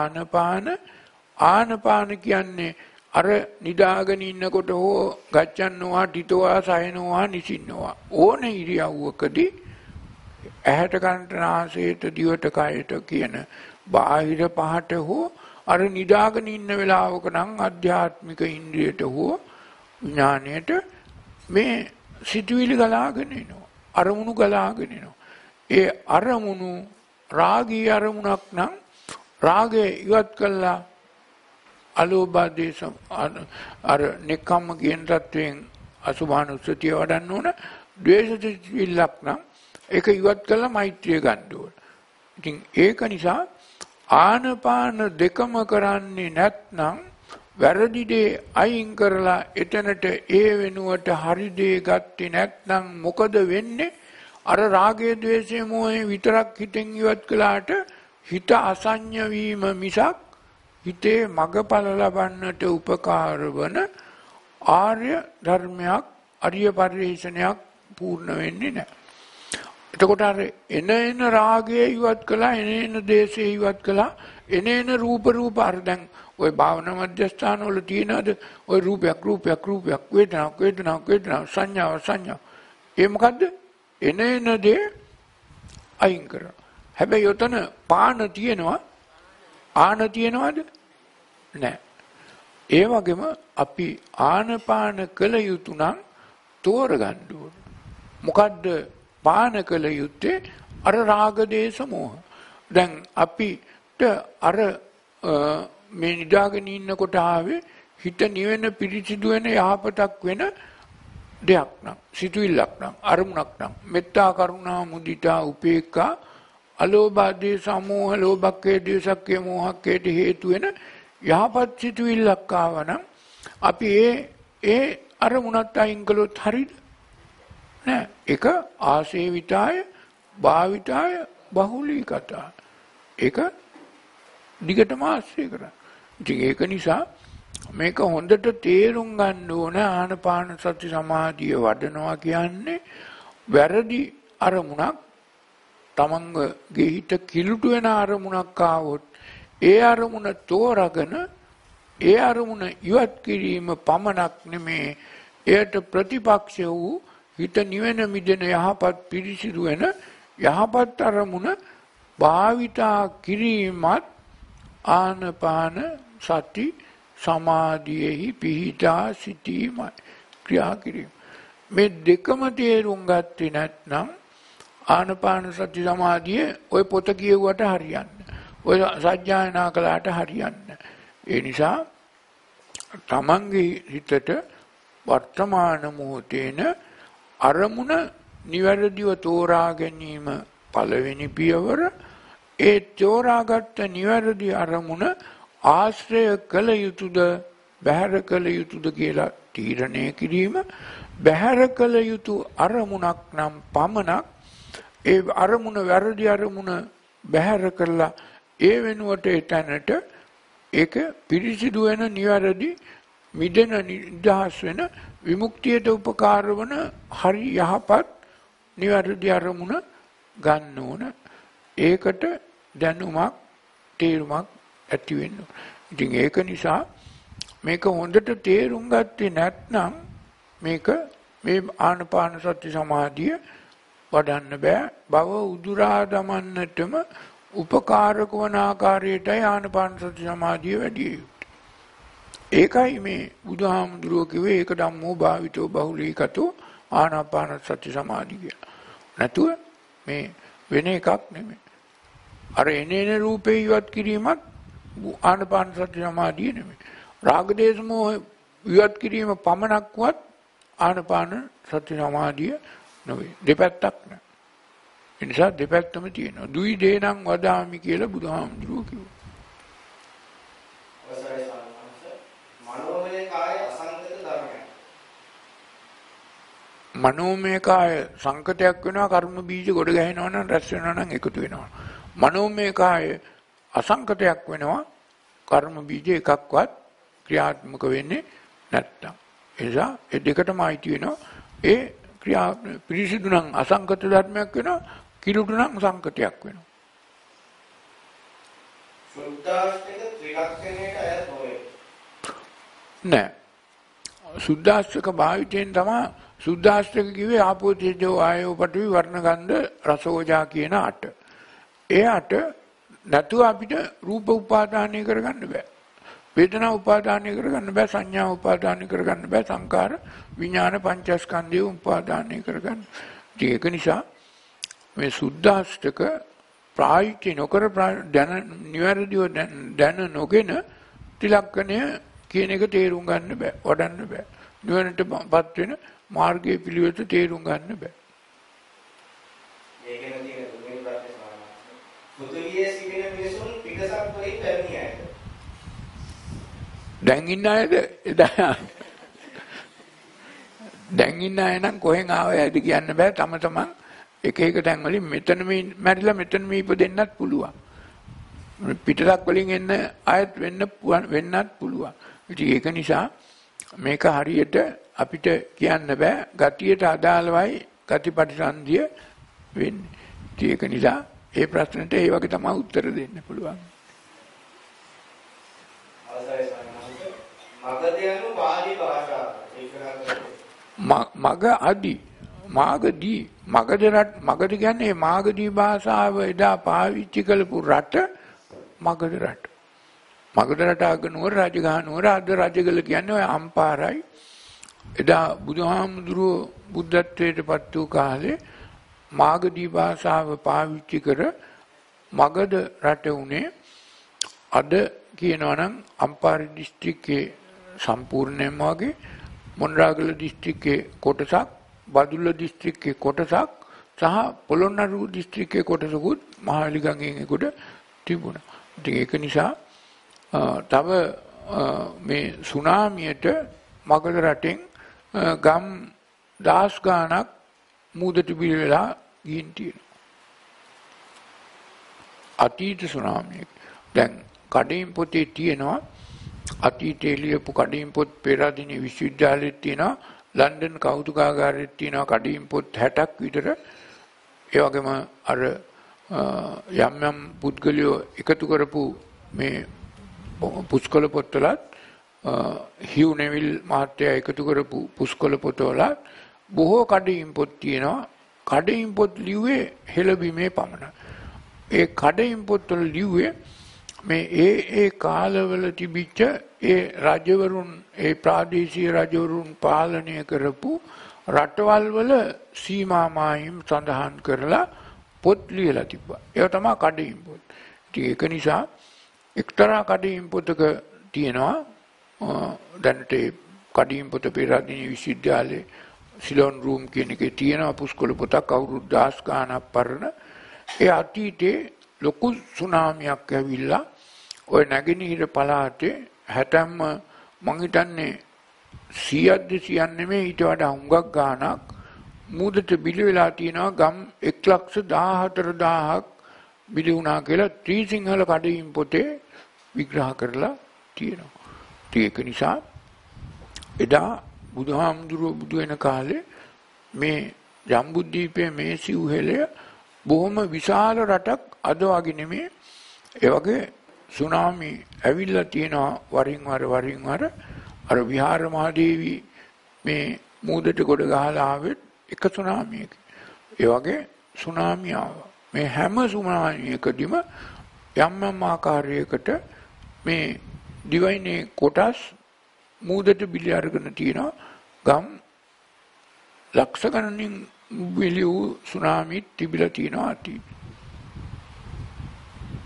ආනපාන කියන්නේ අර නිදාගෙන ඉන්නකොට හෝ ගච්ඡන්නවා ටිතෝවා සයනවා නිසින්නවා ඕන ඉරියව්වකදී ඇහැට කනට නාසයට දිවට කයට කියන බාහිර පහට හෝ අර නිදාගෙන ඉන්න වෙලාවක නම් අධ්‍යාත්මික ඉන්ද්‍රියට හෝ විඥාණයට මේ සිතුවිලි ගලාගෙන එනවා අරමුණු ගලාගෙන එනවා ඒ අරමුණු රාගී අරමුණක් නම් රාගය ඉවත් කළා අලෝභ දේශ අර නෙකම්ම කියන තත්වයෙන් අසුභානුස්සතිය වඩන්න ඕන ද්වේෂ සිතුවිල්ලක් නම් ඒක ඉවත් කළා මෛත්‍රිය ගන්න ඕන. ඉතින් ඒක නිසා ආනපාන දෙකම කරන්නේ නැත්නම් වැරදි දේ අයින් කරලා එතනට ඒ වෙනුවට හරි දේ ගත්තේ නැත්නම් මොකද වෙන්නේ? අර රාගය ද්වේෂය මොහේ විතරක් හිතෙන් ඉවත් කළාට හිත අසඤ්ඤ වීම මිසක් හිතේ මගඵල ලබන්නට උපකාර වන ආර්ය ධර්මයක් අරිය පරිශ්‍රණයක් පූර්ණ වෙන්නේ නැහැ. එතකොට අර එන රාගය ඉවත් කළා එන දේශය ඉවත් කළා එන රූප අර දැන් ওই භාවනා මධ්‍යස්ථාන වල තියෙනද ওই රූපයක් වේදනාවක් සංඥා ඒ මොකද්ද එන දේ අයින් කරනවා. හැබැයි යතන පාන තියෙනවා ආන තියෙනවද නැහැ. ඒ වගේම අපි ආනපාන කළ යුතු නම් තෝරගන්න ඕන. මොකද්ද පාන කළ යුත්තේ? අර රාග දේශ මොහ. දැන් අපිට අර මේ නිදාගෙන ඉන්නකොට ආවේ හිත නිවෙන පිරිසිදු වෙන යහපතක් වෙන දෙයක් නම් සිතුවිල්ලක් නම් අරමුණක් නම් මෙත්තා කරුණා මුදිතා උපේක්ඛා අලෝභ දේශ මොහ ලෝභක්කේ දේශක්කේ මොහක්කේට හේතු වෙන යහපත් සිතුවිල්ලක් ආවනම් අපි ඒ අරමුණත් අයින් කළොත් හරියද? නෑ. ඒක ආසේවිතාය භාවිතාය බහුලීකතා. ඒක දිගටම ආශ්‍රය කරා. ඉතින් ඒක නිසා මේක හොඳට තේරුම් ගන්න ඕන ආනපාන සති සමාධිය වඩනවා කියන්නේ වැරදි අරමුණක් තමන්ගේ හිත කිලුට වෙන අරමුණක් ආවොත් ඒ අරමුණ තෝරාගෙන ඒ අරමුණ ඉවත් කිරීම පමණක් නෙමේ එයට ප්‍රතිපක්ෂ වූ හිත නිවෙන මිදෙන යහපත් පිරිසිදු වෙන යහපත් අරමුණ භාවිතා කිරීමත් ආනපාන සති සමාධියෙහි පිහිටා සිටීමයි ක්‍රියා කිරීම. මේ දෙකම තේරුම් ගත්තේ නැත්නම් ආනපාන සති සමාධිය ඔය පොත කියුවට හරියන්නේ. ඔය සත්‍යයනා කළාට හරියන්නේ. ඒ නිසා තමන්ගේ හිතට වර්තමාන මොහොතේන අරමුණ නිවැරදිව තෝරා ගැනීම පළවෙනි පියවර. ඒ තෝරාගත්ත නිවැරදි අරමුණ ආශ්‍රය කළ යුතුද බැහැර කළ යුතුද කියලා තීරණය කිරීම. බැහැර කළ යුතු අරමුණක් නම් පමණක් ඒ අරමුණ වැරදි අරමුණ බැහැර කරලා ඒ වෙනුවට එතැනට ඒක පිරිසිදු වෙන නිවැරදි මිදෙන නිදහස් වෙන විමුක්තියට උපකාර වන හරි යහපත් නිවැරදි අරමුණ ගන්න ඕන. ඒකට දැනුමක් තේරුමක් ඇති වෙන්න. ඉතින් ඒක නිසා මේක හොඳට තේරුම් ගත්තේ නැත්නම් මේක මේ ආනපාන සති සමාධිය වඩන්න බෑ. භව උදුරා දමන්නටම උපකාරක වන ආකාරයටයි ආනපාන සති සමාධිය වැඩි යුත්තේ. ඒකයි මේ බුදුහාමුදුරුවෝ කිව්වේ ඒක ධම්මෝ භාවිතෝ බහුලීකතෝ ආනාපාන සති සමාධිය. නැතුව මේ වෙන එකක් නෙමෙයි. අර එනේන රූපේ ඉවත් කිරීමත් ආනාපාන සති සමාධිය නෙමෙයි. රාග දේශ මොහ ඉවත් කිරීම පමණක්වත් ආනාපාන සති සමාධිය නෙවෙයි. දෙපැත්තක් නෑ. ඒ නිසා දෙපැත්තම තියෙනවා. දුයි දේනම් වදාමි කියලා බුදුහාමුදුරුවෝ කිව්වා. අවසරයි සාමහංස. මනෝමය කාය අසංකත ධර්මයක්. මනෝමය කාය සංකතයක් වෙනවා කර්ම බීජ ගොඩ ගහනවා නම් රැස් වෙනවා නම් එකතු වෙනවා. මනෝමය කාය අසංකතයක් වෙනවා කර්ම බීජ එකක්වත් ක්‍රියාත්මක වෙන්නේ නැත්තම්. ඒ නිසා ඒ දෙකටම අයිති වෙනවා. ඒ ක්‍රියා පිරිසිදු නම් අසංකත ධර්මයක් වෙනවා, කිලුට නම් සංකතයක් වෙනවා. සුද්ධාස්තික ත්‍රිලක්ෂණයට අයත් නොවේ. නෑ. සුද්ධාස්තික භාවිතයෙන් තමයි සුද්ධාස්තික කිව්වේ ආපෝ තේජෝ ආයෝ පඨවි වර්ණ ගන්ධ රසෝජා කියන 8. ඒ 8 නැතුව අපිට රූප උපාදානය කරගන්න බෑ. වේදනා උපාදානය කරගන්න බෑ, සංඥා උපාදානය කරගන්න බෑ, සංකාර විඥාන පංචස්කන්ධය උපාදානය කරගන්න. ඒක නිසා මේ සුද්ධාස්තක ප්‍රායෝගික නොකර නිවැරදිව දැන නොගෙන ත්‍රිලක්ෂණය කියන එක තේරුම් ගන්න බෑ, වඩන්න බෑ. නිවනටපත් වෙන මාර්ගයේ පිළිවෙත තේරුම් ගන්න බෑ. ඒකෙන් තියෙන දුන්නේ ප්‍රශ්නේ සමානයි. පෘථිවියේ සිටින මිනිසුන් පිටසක් වලින් පැමිණි අයද? දැන් ඉන්න අයද දැන් ඉන්න අය නම් කොහෙන් ආවයිද කියන්න බෑ. තම තමන් එක එක තැන් වලින් මෙතන මේ මැරිලා මෙතන මේ ඉපදෙන්නත් පුළුවන්. පිටසක් වලින් එන්න අයත් වෙන්නත් පුළුවන්. ඉතින් ඒක නිසා මේක හරියට අපිට කියන්න බෑ ගතියට අදාළවයි ගතිපටිසන්ධිය වෙන්නේ. ඒක නිසා ඒ ප්‍රශ්නෙට ඒ වගේ තමයි උත්තර දෙන්න පුළුවන්. අවසරයි සාමහංස. මගධ යනු පාලි භාෂාව. මග අදි මාගදී මගධ කියන්නේ මාගදී භාෂාව එදා පාවිච්චි කරපු රට මගධ රට. මගධ රට අගනුවර රජගහ නුවර අද රජගල කියන්නේ ඔය අම්පාරයි. එදා බුදුහාමුදුරුවෝ බුද්ධත්වයට පත් වූ කාලේ මාගදී භාෂාව පාවිච්චි කර මගධ රට උනේ අද කියනවා නම් අම්පාර දිස්ත්‍රික්කයේ සම්පූර්ණයෙන්ම වගේ මොණරාගල දිස්ත්‍රික්කයේ කොටසක්, බදුල්ල දිස්ත්‍රික්කයේ කොටසක් සහ පොළොන්නරුව දිස්ත්‍රික්කයේ කොටසකුත් මහවැලි ගඟෙන් එකට තිබුණා. ඉතින් ඒක නිසා තව මේ සුනාමියට මගධ රටෙන් ගම් 10 ගාණක් මූදට බිහි වෙලා ගිහින් තියෙනවා. අතීත සුනාමිය. දැන් කඩින් පොතේ තියෙනවා අතීතයේ ලියපු කඩින් පොත් පෙරදින විශ්වවිද්‍යාලෙත් තියෙනවා, ලන්ඩන් කෞතුකාගාරෙත් තියෙනවා කඩින් පොත් 60ක් විතර. ඒ වගේම අර යම් පුද්ගලයෝ එකතු කරපු මේ පුස්කොළ පොත්වලත් හිව් නෙවිල් මහත්තයා එකතු කරපු පුස්කොළ පොතවලත් බොහෝ කඩින් පොත් තියෙනවා. කඩින් පොත් ලිව්වේ හෙළබීමේ පමණයි. ඒ කඩින් පොත්වල ලිව්වේ මේ ඒ කාලවල තිබිච්ච ඒ රජවරුන්, ඒ ප්‍රාදේශීය රජවරුන් පාලනය කරපු රටවල් වල සීමා මායිම් සඳහන් කරලා පොත් ලියලා තිබ්බා. ඒක තමයි කඩින් පොත්. ඉතින් ඒක නිසා එක්තරා කඩින් පොතක තියෙනවා දැනට කඩින් පොත පෙරදින විශ්වවිද්‍යාලයේ සිලොන් රූම් කියන එකේ තියෙනවා පුස්කොළ පොතක් අවුරුදු 10 ගාණක් පරණ. ඒ අතීතේ ලොකු සුනාමියක් ඇවිල්ලා ඔය නැගෙනහිර පළාතේ 60ම මං හිතන්නේ 100ක් 200ක් නෙමෙයි ඊට වඩා හුඟක් ගාණක් මූදට බිලි වෙලා තියෙනවා. ගම් 1,14,000ක් බිලි වුණා කියලා ත්‍රිසිංහල කඩින් පොතේ විග්‍රහ කරලා තියෙනවා. ඒක නිසා එදා බුදුහාමුදුරුවෝ බුදු වෙන කාලේ මේ ජම්බුද්වීපයේ මේ සිව්හෙළය බොහොම විශාල රටක් අද වගේ නෙමෙයි. ඒ වගේ සුනාමි ඇවිල්ලා තියෙනවා වරින් වර අර විහාර මහදේවි මේ මූදට ගොඩ ගහලා ආවෙත් එක සුනාමියක. ඒ වගේ සුනාමි ආවා. මේ හැම සුනාමියකදීම යම් ආකාරයකට මේ දිවයිනේ කොටස් මූදට බිලි අරගෙන තියෙනවා. ගම් ලක්ෂ ගණනින් බිලි වූ සුනාමි තිබිලා තියෙනවා අතීතේ.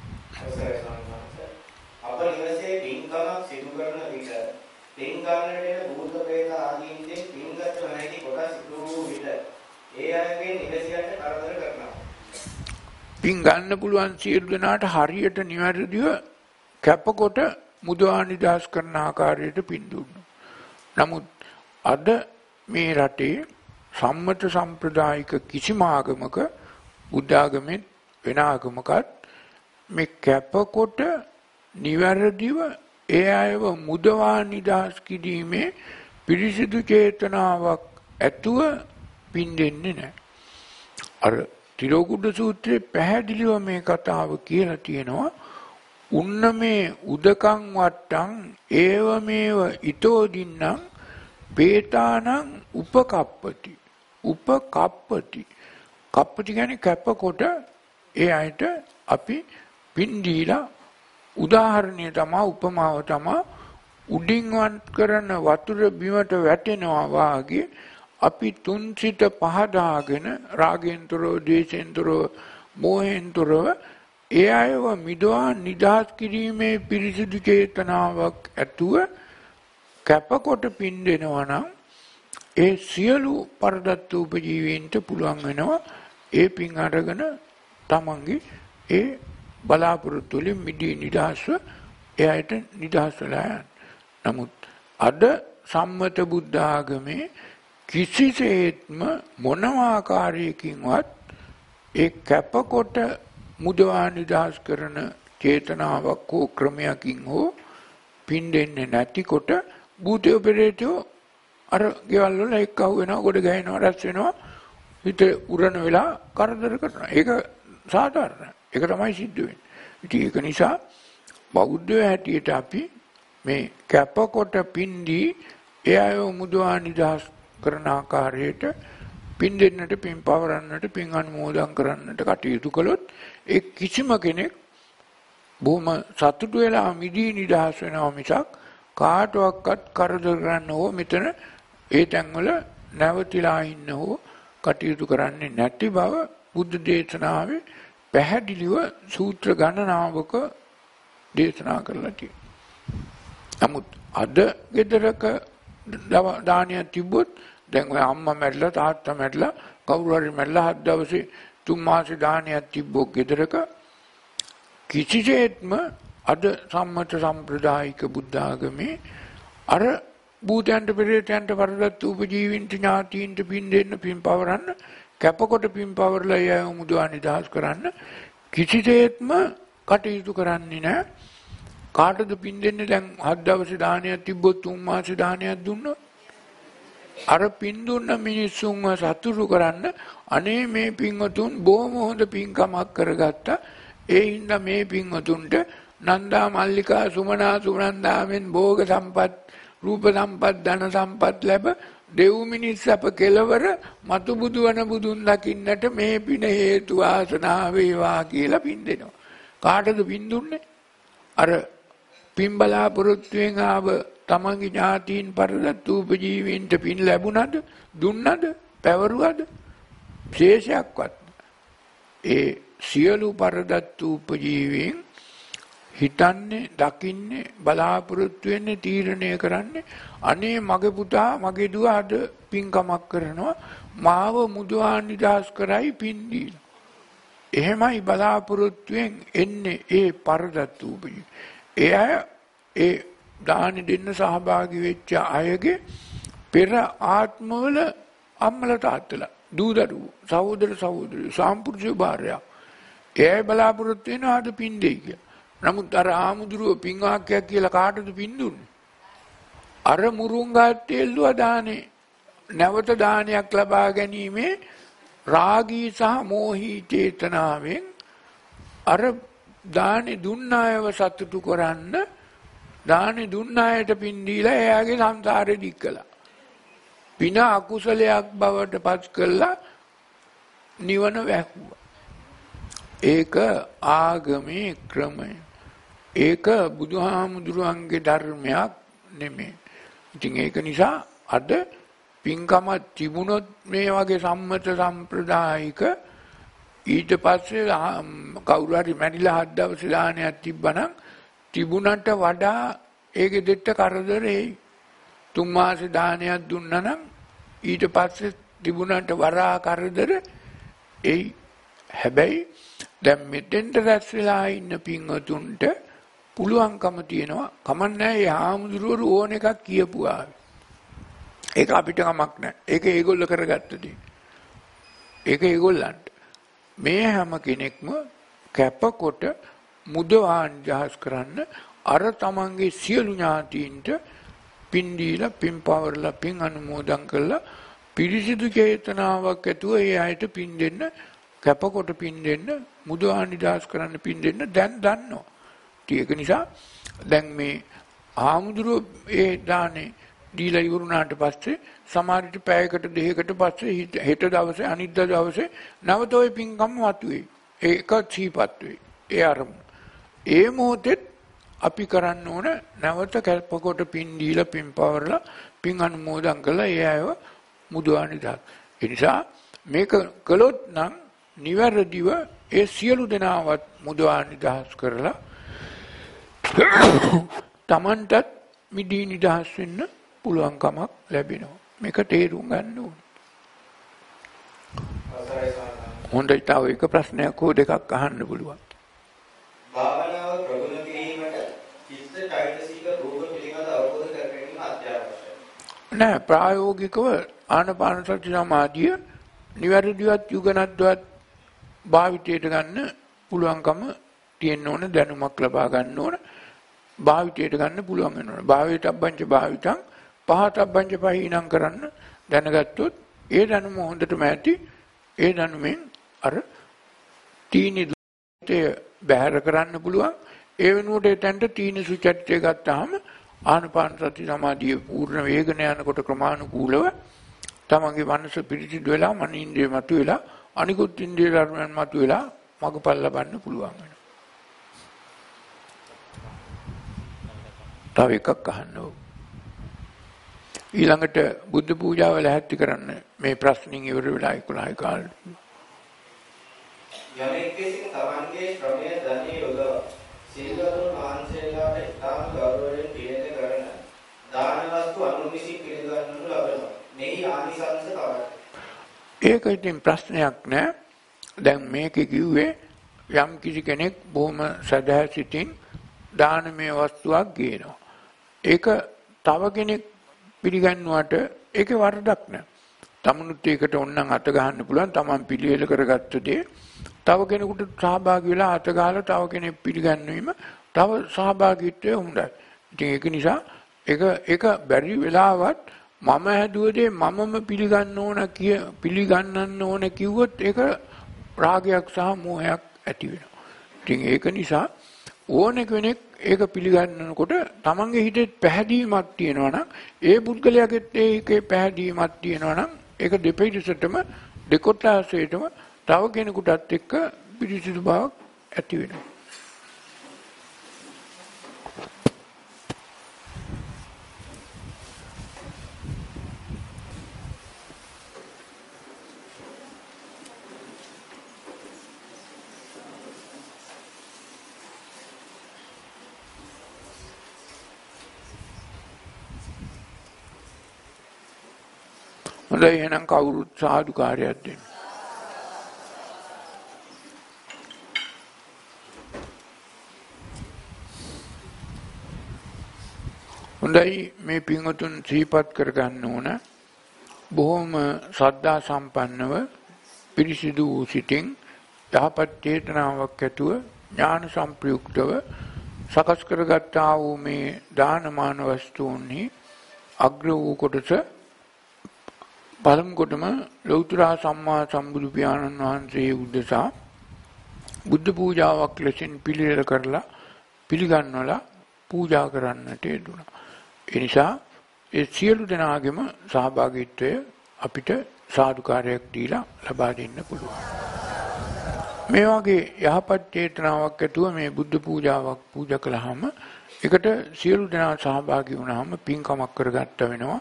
අවසරයි ස්වාමීන් වහන්සේ. අප නිවසේ පින්කමක් සිදු කරන විට පින් ගන්නට එන භූත ප්‍රේත ආදීන්ගේ පින්ගත නැති කොටස් සිදු වූ විට ඒ අයගේ නිවසියන්ට කරදර කරනවා. පින් ගන්න පුළුවන් සියලු දෙනාට හරියට නිවැරදිව කැපකොට මුදවා නිදහස් කරන ආකාරයට පින් දුන්නා. නමුත් අද මේ රටේ සම්මත සම්ප්‍රදායික කිසිම ආගමක බුද්ධ ආගමෙත් වෙන ආගමකත් මේ කැපකොට නිවැරදිව ඒ අයව මුදවා නිදහස් කිරීමේ පිරිසිදු චේතනාවක් ඇතුව පින් දෙන්නේ නැහැ. අර තිරෝකුඩ සූත්‍රයේ පැහැදිලිව මේ කතාව කියලා තියෙනවා. උන්න මේ උදකං වට්ටං ඒව මේව ඊතෝදින්නම් බේතානං උපකප්පති. උපකප්පති. කප්පති කියන්නේ කැපකොට ඒ අයට අපි පින් දීලා උදාහරණය තමයි උපමාව තමයි උඩින් වන් කරන වතුර බිමට වැටෙනවා වාගේ අපි තුන් සිත පහදාගෙන රාගෙන්තරව ද්වේෂෙන්තරව මෝහෙන්තරව ඒ අයව මිදවා නිදහස් කිරීමේ පිරිසිදු චේතනාවක් ඇතුව කැපකොට පින් දෙනවා නම් ඒ සියලු පරදත්ත උපජීවීන්ට පුළුවන් වෙනවා ඒ පින් අරගෙන තමන්ගේ ඒ බලාපොරොත්තු වලින් මිදී නිදහස්ව එයාට නිදහස් වෙලා යන්න. නමුත් අද සම්මත බුද්ධ ආගමේ කිසිසේත්ම මොනම ආකාරයකින්වත් ඒ කැපකොට මුදවා නිදහස් කරන චේතනාවක් හෝ ක්‍රමයකින් හෝ පින් දෙන්නේ නැතිකොට භූතයෝ පෙරේතයෝ අර ගෙවල් වල එක්කව වෙනවා, ගොඩ ගහනවා, රැස් වෙනවා, හිත උරන වෙලා කරදර කරනවා. ඒක සාධාරණයි. ඒක තමයි සිද්ධ වෙන්නේ. ඉතින් ඒක නිසා බෞද්ධයෝ හැටියට අපි මේ කැපකොට පින්දී ඒ අය මුදවා නිදහස් කරන ආකාරයට පින් දෙන්නට, පින් පවරන්නට, පින් අනුමෝදන් කරන්නට කටයුතු කළොත් ඒ කිසිම කෙනෙක් බොහොම සතුටු වෙලා මිදී නිදහස් වෙනවා මිසක් කාටවත් කරදර කරන්න හෝ මෙතන ඒ තැන්වල නැවතිලා ඉන්න හෝ කටයුතු කරන්නේ නැති බව බුද්ධ දේශනාවේ පැහැදිලිව සූත්‍ර ගණනාවක දේශනා කරලා තියෙනවා. නමුත් අද ගෙදරක දානයක් තිබ්බොත් දැන් ඔය අම්මා මැරිලා තාත්තා මැරිලා කවුරු හරි මැරිලා 7 දවසේ 3 මාසේ දානයක් තිබ්බොත් ගෙදරක කිසිසේත්ම අද සම්මත සම්ප්‍රදායික බුද්ධ ආගමේ අර භූතයන්ට පෙරේතයන්ට වරදත් උපජීවින්ට ඥාතීන්ට පින් දෙන්න, පින් පවරන්න, කැපකොට පින් පවරලා යය මුදවා නිදහස් කරන්න කිසිසේත්ම කටයුතු කරන්නේ නැහැ. කාටද පින් දෙන්නේ? දැන් 7 දවසේ දානයක් තිබ්බොත් 3 මාසේ දානයක් දුන්නොත් අර පින් දුන්න මිනිස්සුන්ව සතුටු කරන්න අනේ මේ පින්වතුන් බොහොම හොඳ පින්කමක් කරගත්තා. ඒ හින්දා මේ පින්වතුන්ට නන්දා මල්ලිකා සුමනා සුනන්දාවෙන් භෝග සම්පත්, රූප සම්පත්, ධන සම්පත් ලැබ දෙව් මිනිස් අප කෙලවර මතු බුදු වන බුදුන් දකින්නට මේ පින හේතු වාසනා වේවා කියලා පින් දෙනවා. කාටද පින් දුන්නේ? අර පින් බලාපොරොත්තුෙන් ආව තමන්ගේ ඥාතීන් පරදත්ත උපජීවීන්ට පින් ලැබුණද? දුන්නද? පැවරුවද? ශේෂයක්වත්. ඒ සියලු පරදත්ත උපජීවීන් හිතන්නේ, දකින්නේ, බලාපොරොත්තු වෙන්නේ, තීරණය කරන්නේ අනේ මගේ පුතා, මගේ දුව අද පින්කමක් කරනවා, මාව මුදවා නිදහස් කරයි පින් දීලා. එහෙමයි බලාපොරොත්තුෙන් එන්නේ ඒ පරදත්ත උපජීවී. ඒ දාන දෙන්න සහභාගී වෙච්ච අයගේ පෙර ආත්මවල අම්මලා තාත්තලා, දූ දරුවෝ, සහෝදර සහෝදරියෝ, සාම්පුරුෂ භාර්යාව ඒ බලාපොරොත්තු වෙනවා අද පින් දෙයි කියලා. නමුත් අර ආමුදුරුව පින් වාක්‍යයක් කියලා කාටද පින් දුන්නේ? අර මුරුංගාත්තේ එල්ලුවා දානේ. නැවත දානයක් ලබා ගැනීමේ රාගී සහ මෝහී චේතනාවෙන් අර දානේ දුන්න අයව සතුටු කරන්න දානේ දුන්න අයට පින් දීලා එයාගේ සංසාරෙ දික් කළා. පින අකුසලයක් බවට පත් කළා, නිවන වැහුවා. ඒක ආගමේ ක්‍රමය. ඒක බුදුහාමුදුරුවන්ගේ ධර්මයක් නෙමෙයි. ඉතින් ඒක නිසා අද පින්කම තිබුණොත් මේ වගේ සම්මත සම්ප්‍රදායික ඊට පස්සේ කවුරු හරි මැරිලා 7 දවස් දානයක් තිබ්බනම් තිබුණට වඩා ඒකෙ දෙට කරදර එයි. 3 මාස දානයක් දුන්නා නම් ඊට පස්සේ තිබුණට වරා කරදර එයි. හැබැයි දැන් මෙතෙන්ට රැස් වෙලා ඉන්න පින්වතුන්ට පුළුවන්කම තියෙනවා. කමන්නේ යාමුදුරුවෝ ඕන එකක් කියපුවා. ඒක අපිට කමක් නැහැ. ඒක ඒගොල්ලෝ කරගත්ත දේ. ඒක ඒගොල්ලන්ට. මේ හැම කෙනෙක්ම කැපකොට මුදවාන් ජහස් කරන්න අර තමන්ගේ සියලු ඥාතීන්ට පින් දීලා පින් පවර්ලා පින් අනුමෝදන් කරලා පිරිසිදු චේතනාවක් ඇතුව ඒ අයට පින් දෙන්න කැපකොට පින් දෙන්න මුදවාන් නිදහස් කරන්න පින් දෙන්න දැන් දන්නවා. ඒක නිසා දැන් මේ ආමුදුරෝ ඒ දානේ දීලා ඉවරුනාට පස්සේ සමහරට පැයකට දෙකකට පස්සේ හෙට දවසේ අනිද්දා දවසේ නැවත ওই පින්කම් වතුවේ. ඒක සීපත් වෙයි. ඒ අරමුණ. ඒ මොහොතේ අපි කරන්න ඕන නැවත කල්පකොට පින් දීලා පින් පවර්ලා පින් අනුමෝදන් කළා ඒ අයව මුදවානි දාන. ඒ නිසා මේක කළොත් නම් නිවැරදිව ඒ සියලු දෙනාවත් මුදවානි දහස් කරලා තමන්ටත් මිදී නිදහස් වෙන්න පුළුවන්කමක් ලැබෙනවා. මේක තේරුම් ගන්න ඕනේ. හොඳයි, තව එක ප්‍රශ්නයක් හෝ දෙකක් අහන්න පුළුවන්. භාවනාව ප්‍රගුණ කිරීමට චිත්ත චෛතසික රූප පිළිබඳ අවබෝධ කර ගැනීම අත්‍යවශ්‍යයි. නෑ, ප්‍රායෝගිකව ආනාපාන සති සමාධිය නිවැරදිවත් යුගනද්වත් භාවිතයට ගන්න පුළුවන්කම තියෙන්න ඕන, දැනුමක් ලබා ගන්න ඕන, භාවිතයට ගන්න පුළුවන් වෙනවා. භාවිතබ්බංච භාවිතං පහතබ්බංච පහිනම් කරන්න දැනගත්තොත් ඒ දැනුම හොඳටම ඇති. ඒ දැනුමෙන් අර තීනි දුතේ බැහැර කරන්න පුළුවන්. ඒ වෙනුවට එතනට තීනි සුචරිතය ගත්තාම ආනාපාන සති සමාධිය පූර්ණ වේගන යනකොට ක්‍රමානුකූලව තමන්ගේ මනස පිරිසිදු වෙලා මනින්ද්‍රිය මතුවෙලා අනිකුත් ඉන්ද්‍රිය ධර්මයන් මතුවෙලා මගපල් ලබන්න පුළුවන් වෙනවා. තව එකක් අහන්න ඕන. ඊළඟට බුද්ධ පූජාව ලැහැත්ති කරන්න මේ ප්‍රශ්نين ඉවර වෙලා 11 කාලෙට. යමෙක් විසින් තමන්ගේ ශ්‍රමය ධනෙ යොදව සිල්වතුන් වහන්සේලාට ඉතාම ගෞරවයෙන් පිළිදෙ කරන දාන වස්තු අනුමිසින් පිළිගන්නු ලබනවා. මෙහි ආනිසංස තමයි. ඒක ඉතින් ප්‍රශ්නයක් නෑ. දැන් මේකේ කිව්වේ යම් කිසි කෙනෙක් බොහොම සදහසිතින් දානමය වස්තුවක් ගේනවා. ඒක තව කෙනෙක් පිළිගන්නුවාට ඒකේ වරදක් නෑ. තමනුත් ඒකට ඕනනම් අත ගහන්න පුළුවන්. තමන් පිළියෙල කරගත්ත දේ තව කෙනෙකුට සහභාගී වෙලා අත ගහලා තව කෙනෙක් පිළිගන්වීම තව සහභාගීත්වය හොඳයි. ඉතින් ඒක නිසා ඒක බැරි වෙලාවත් මම හැදුවදේ මමම පිළිගන්නන්න ඕන කිව්වොත් ඒක රාගයක් සහ මෝහයක් ඇති වෙනවා. ඉතින් ඒක නිසා ඕන කෙනෙක් ඒක පිළිගන්නකොට තමන්ගේ හිතේ පැහැදීමක් තියෙනවා නම් ඒ පුද්ගලයාගෙත් ඒකේ පැහැදීමක් තියෙනවා නම් ඒක දෙපිරිසටම දෙකොට්ටාසයටම තව කෙනෙකුටත් එක්ක පිරිසිදු බවක් ඇති වෙනවා. හොඳයි, එහෙනම් කවුරුත් සාදුකාරයක් දෙන්න. හොඳයි, මේ පින්වතුන් සිහිපත් කරගන්න ඕන බොහොම ශ්‍රද්ධා සම්පන්නව පිරිසිදු වූ සිතින් යහපත් චේතනාවක් ඇතුව ඥාන සම්ප්‍රයුක්තව සකස් කරගත්තා වූ මේ දානමාන වස්තුන්හි අග්‍ර වූ කොටස පළමු කොටම ලෞතර සම්මා සම්බුදු පියාණන් වහන්සේ උද්දසා බුද්ධ පූජාවක් ලෙසින් පිළියෙල කරලා පිළිගන්වලා පූජා කරන්නට යෙදුණා. ඒ නිසා ඒ සියලු දෙනාගේම සහභාගීත්වය අපිට සාදුකාරයක් දීලා ලබා දෙන්න පුළුවන්. මේ වගේ යහපත් චේතනාවක් ඇතුව මේ බුද්ධ පූජාවක් පූජා කළාම ඒකට සියලු දෙනා සහභාගී වුණාම පින්කමක් කරගත්ත වෙනවා.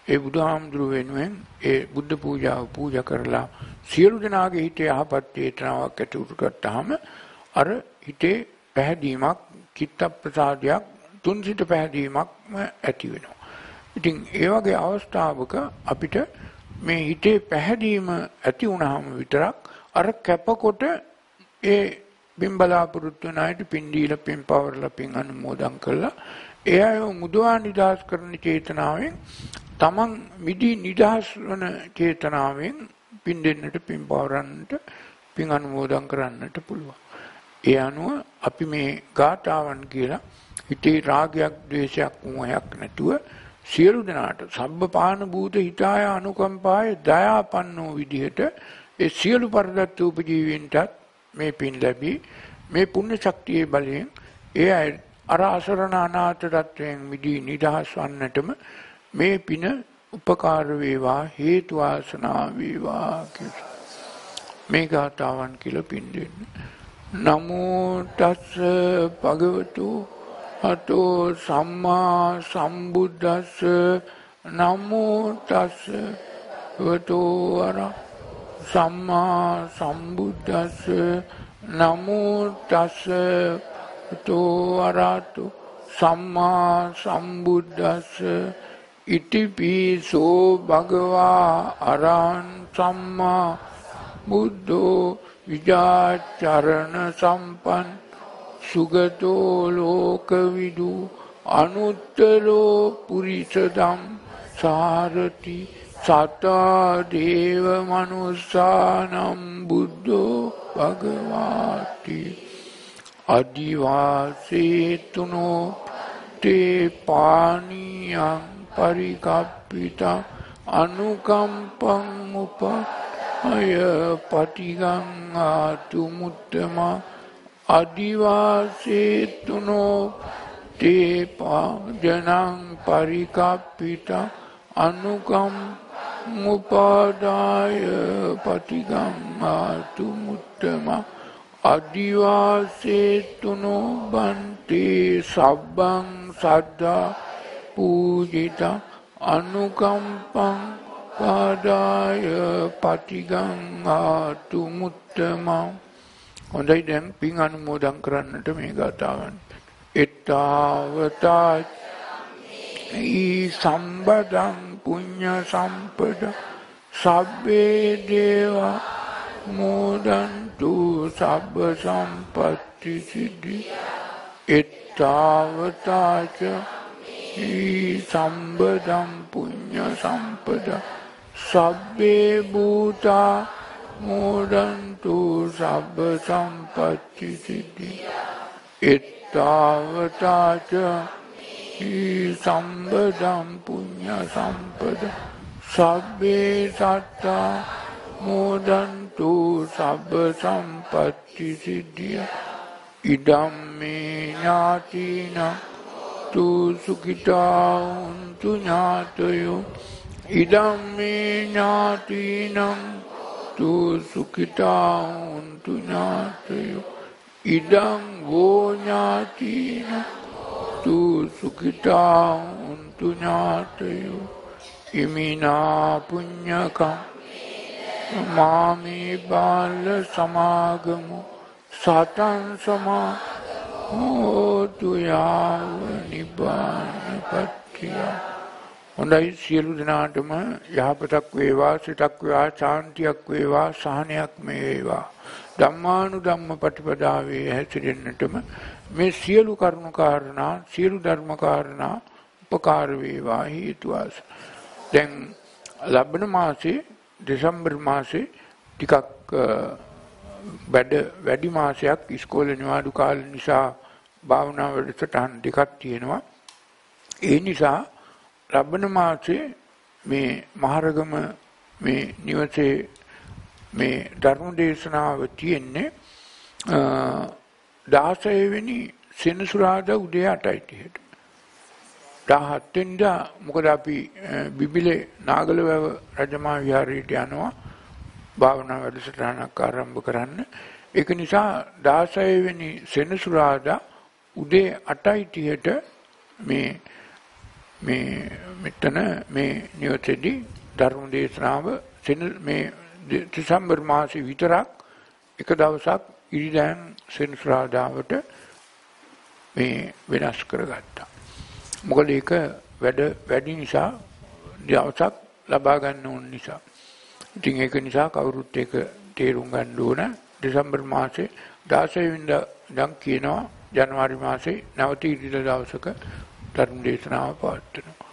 ඒ බුදුහාමුදුරුව වෙනුවෙන් ඒ බුද්ධ පූජාව පූජා කරලා සියලු දෙනාගේ හිතේ යහපත් චේතනාවක් ඇති කරගත්තාම අර හිතේ පැහැදීමක්, චිත්ත ප්‍රසාදයක්, තුන්සිත පැහැදීමක්ම ඇති වෙනවා. ඉතින් ඒ වගේ අවස්ථාවක අපිට මේ හිතේ පැහැදීම ඇති වුණාම විතරක් අර කැපකොට ඒ බිම් බලාපොරොත්තු වෙන අයට පින් දීලා පින් පවර්ලා පින් අනුමෝදන් කළා ඒ අය මුදවා නිදහස් කරන චේතනාවෙන් තමන් මිදී නිදහස් වන චේතනාවෙන් පින් දෙන්නට පින් පවරන්නට පින් අනුමෝදන් කරන්නට පුළුවන්. ඒ අනුව අපි මේ ගාථාවන් කියලා හිතේ රාගයක්, ද්වේෂයක්, මොහයක් නැතුව සියලු දෙනාට සබ්බපාන භූත හිතාය අනුකම්පාය දයාපන්නෝ විදිහට ඒ සියලු පරදත්ත උපජීවීන්ටත් මේ පින් ලැබී මේ පුණ්‍ය ශක්තියේ බලයෙන් ඒ අය අර අසරණ අනාථ තත්වයෙන් මිදී නිදහස් වන්නටම මේ පින උපකාර වේවා, හේතු වාසනා වේවා කියලා මේ ගාථාවන් කියලා පින් දෙන්න. නමෝ තස්ස භගවතු අතෝ සම්මා සම්බුද්දස්ස නමෝ තස්ස භගවතු අර සම්මා සම්බුද්දස්ස නමෝ තස්ස භගවතු අරහතු සම්මා සම්බුද්දස්ස ඉතිපිසෝ භගවා අරහං සම්මා බුද්ධෝ විජාචරණ සම්පන්න සුගතෝ ලෝකවිදු අනුත්තරෝ පුරිසදම් සාරති සතා දේව මනුස්සානම් බුද්ධෝ භගවාති අදිවාසේතුනෝ තේ පානියං පරිකප්පිතං අනුකම්පං උපය පටිගං ආතු මුත්තමා අදිවාසේතුනෝ තේ පාජනං පරිකප්පිතං අනුකම්පං උපාදාය පටිගං ආතු මුත්තමා අදිවාසේතුනෝ බන්තේ සබ්බං සද්දා පූජිතං අනුකම්පං පාදාය පටිගං ආතු මුත්තමං. හොඳයි, දැන් පින් අනුමෝදන් කරන්නට මේ ගාථාවන්. එත්තාවතා ඊ සම්බදං පුඤ්ඤ සම්පද සබ්බේ දේවා මෝදන්තු සබ්බ සම්පත්ති සිද්ධි. එත්තාවතාච ඊ සම්බදං පුඤ්ඤ සම්පද සබ්බේ භූතා මෝදන්තු සබ්බ සම්පත්ති සිද්ධි. එත්තාවතාච ඊ සම්බදං පුඤ්ඤ සම්පද සබ්බේ සත්තා මෝදන්තු සබ්බ සම්පත්ති සිද්ධිය. ඉදම්මේ ඥාතින තු සුඛිතා හොන්තු ඥාතයෝ. ඉදම්මේ ඥාතින තු සුඛිතා හොන්තු ඥාතයෝ. ඉදං වෝ ඥාතින තු සුඛිතා හොන්තු ඥාතයෝ. ඉමිනා පුඤ්ඤකං මාමේ බාල සමාගමු සතං සමා හෝතු යාව නිබ්බානපත්තිය. හොඳයි, සියලු දෙනාටම යහපතක් වේවා, සිතක් වේවා, ශාන්තියක් වේවා, සහනයක් වේවා. ධම්මානුධම්ම ප්‍රතිපදාවේ හැසිරෙන්නටම මේ සියලු කරුණු කාරණා, සියලු ධර්ම කාරණා උපකාර වේවා, හේතු වාස. දැන් ලබන මාසේ දෙසැම්බර් මාසේ ටිකක් වැඩි මාසයක් ඉස්කෝලේ නිවාඩු කාල නිසා භාවනා වැඩසටහන් ටිකක් තියෙනවා. ඒ නිසා ලබන මාසේ මේ මහරගම මේ නිවසේ මේ ධර්ම දේශනාව තියෙන්නේ 16 වෙනි සෙනසුරාදා උදේ 8:30ට. 17 වෙනිදා මොකද අපි බිබිලේ නාගලවැව රජමහා විහාරයට යනවා භාවනා වැඩසටහනක් ආරම්භ කරන්න. ඒක නිසා 16 වෙනි සෙනසුරාදා උදේ 8:30ට මේ මෙතන මේ නියතෙදි ධර්ම දේශනාව මේ දෙසැම්බර් මාසේ විතරක් එක දවසක් ඉරිදෑන් සෙනසුරාදාවට මේ වෙනස් කරගත්තා. මොකද ඒක වැඩි නිසා දවසක් ලබා ගන්න ඕන නිසා. ඉතින් ඒක නිසා කවුරුත් ඒක තේරුම් ගන්න ඕන. දෙසැම්බර් මාසේ 16 වෙනිදා ඉඳන් කියනවා ජනවාරි මාසේ නැවත ඉරිදා දවසක ධර්ම දේශනාව පවත්වනවා.